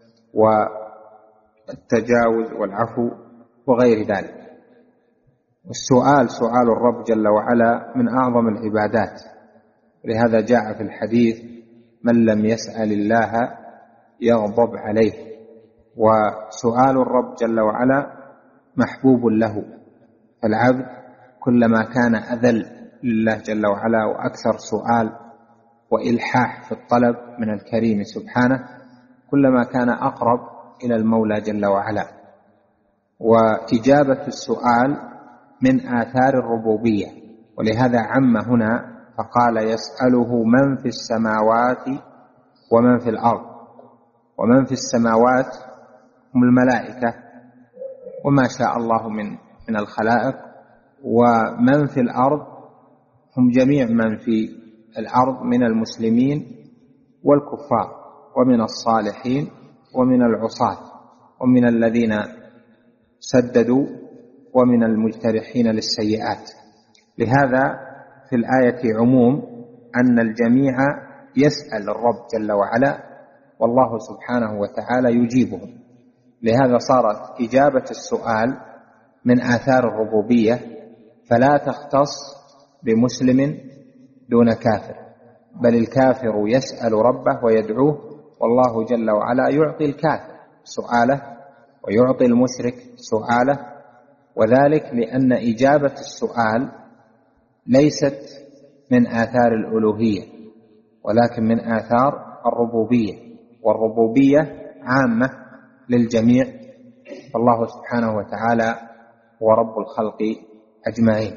والتجاوز والعفو وغير ذلك. والسؤال سؤال الرب جل وعلا من أعظم العبادات، لهذا جاء في الحديث من لم يسأل الله يغضب عليه. وسؤال الرب جل وعلا محبوب له، فالعبد كلما كان أذل لله جل وعلا وأكثر سؤال وإلحاح في الطلب من الكريم سبحانه، كلما كان أقرب إلى المولى جل وعلا. وإجابة السؤال من آثار الربوبية، ولهذا عم هنا فقال يسأله من في السماوات ومن في الأرض. ومن في السماوات هم الملائكة وما شاء الله من من الخلائق، ومن في الأرض هم جميع من في الأرض من المسلمين والكفار، ومن الصالحين ومن العصاة ومن الذين سددوا ومن المجترحين للسيئات. لهذا في الآية عموم أن الجميع يسأل الرب جل وعلا والله سبحانه وتعالى يجيبهم. لهذا صارت إجابة السؤال من آثار الربوبية، فلا تختص بمسلم دون كافر، بل الكافر يسأل ربه ويدعوه، والله جل وعلا يعطي الكافر سؤاله ويعطي المشرك سؤاله، وذلك لأن إجابة السؤال ليست من آثار الألوهية ولكن من آثار الربوبية، والربوبية عامة للجميع، فالله سبحانه وتعالى هو رب الخلق أجمعين.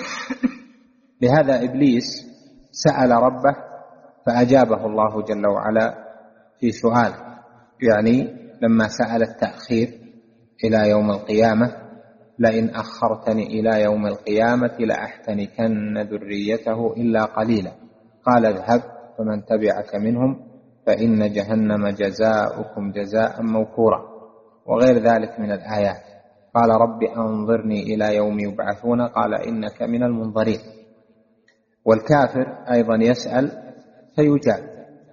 لهذا إبليس سأل ربه فأجابه الله جل وعلا في سؤال، يعني لما سأل التأخير إلى يوم القيامة: لئن أخرتني إلى يوم القيامة لأحتنكن ذريته إلا قليلا، قال: اذهب فمن تبعك منهم فإن جهنم جزاؤكم جزاء موفورا، وغير ذلك من الآيات. قال: رب أنظرني إلى يوم يبعثون، قال: إنك من المنظرين. والكافر أيضا يسأل فيجاب.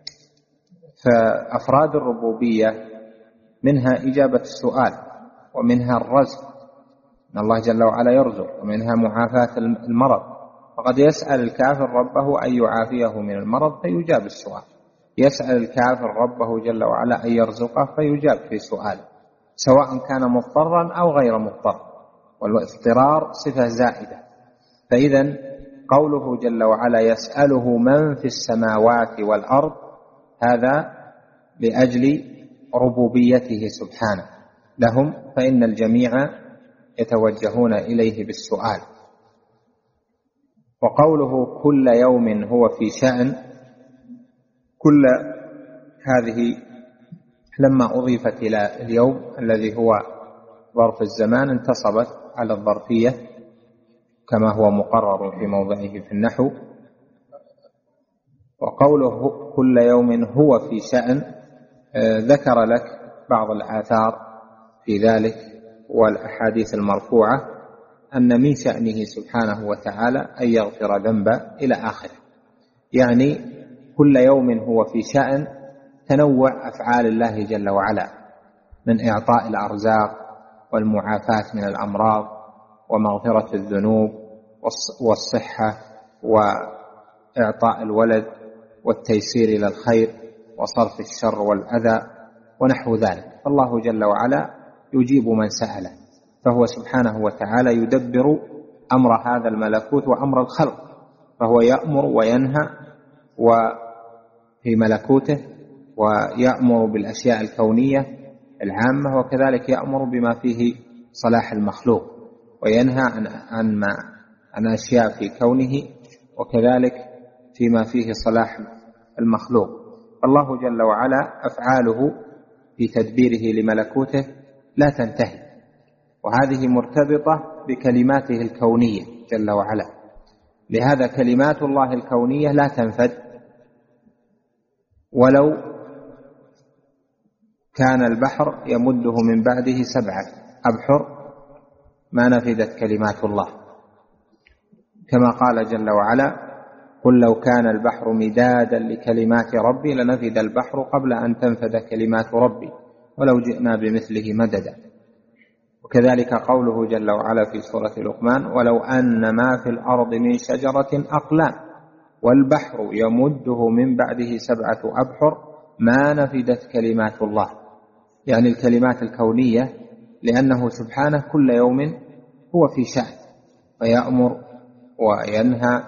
فأفراد الربوبية منها إجابة السؤال، ومنها الرزق، إن الله جل وعلا يرزق، ومنها معافاة المرض، فقد يسأل الكافر ربه أن يعافيه من المرض فيجاب السؤال، يسأل الكافر ربه جل وعلا أن يرزقه فيجاب في سؤاله، سواء كان مضطرا أو غير مضطر، والاضطرار صفة زائدة. فإذا قوله جل وعلا يسأله من في السماوات والأرض، هذا لأجل ربوبيته سبحانه لهم، فإن الجميع يتوجهون إليه بالسؤال. وقوله كل يوم هو في شأن، كل هذه لما أضيفت إلى اليوم الذي هو ظرف الزمان انتصبت على الظرفية كما هو مقرر في موضعه في النحو. وقوله كل يوم هو في شأن ذكر لك بعض الآثار في ذلك والأحاديث المرفوعة أن من شأنه سبحانه وتعالى أن يغفر ذنبا إلى آخره، يعني كل يوم هو في شأن تنوع أفعال الله جل وعلا من إعطاء الأرزاق والمعافاة من الأمراض ومغفرة الذنوب والصحة وإعطاء الولد والتيسير إلى الخير وصرف الشر والأذى ونحو ذلك. الله جل وعلا يجيب من سأله، فهو سبحانه وتعالى يدبر أمر هذا الملكوت وأمر الخلق، فهو يأمر وينهى وفي ملكوته، ويأمر بالأشياء الكونية العامة، وكذلك يأمر بما فيه صلاح المخلوق، وينهى عن عن ما عن أشياء في كونه وكذلك فيما فيه صلاح المخلوق. الله جل وعلا أفعاله في تدبيره لملكوته لا تنتهي، وهذه مرتبطة بكلماته الكونية جل وعلا. لهذا كلمات الله الكونية لا تنفد، ولو كان البحر يمده من بعده سبعة أبحر ما نفدت كلمات الله، كما قال جل وعلا: قل لو كان البحر مدادا لكلمات ربي لنفد البحر قبل أن تنفد كلمات ربي ولو جئنا بمثله مددا. وكذلك قوله جل وعلا في سورة لقمان: ولو أن ما في الأرض من شجرة أقلام والبحر يمده من بعده سبعة أبحر ما نفدت كلمات الله، يعني الكلمات الكونية، لأنه سبحانه كل يوم هو في شأن، ويأمر وينهى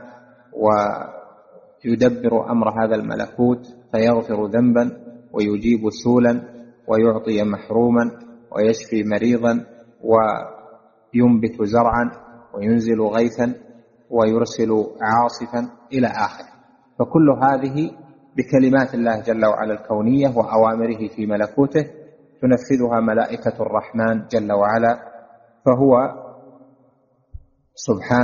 ويدبر أمر هذا الملكوت، فيغفر ذنبا ويجيب سولا ويعطي محروما ويشفي مريضا وينبت زرعا وينزل غيثا ويرسل عاصفا إلى آخره. فكل هذه بكلمات الله جل وعلا الكونية وأوامره في ملكوته تنفذها ملائكة الرحمن جل وعلا، فهو سبحانه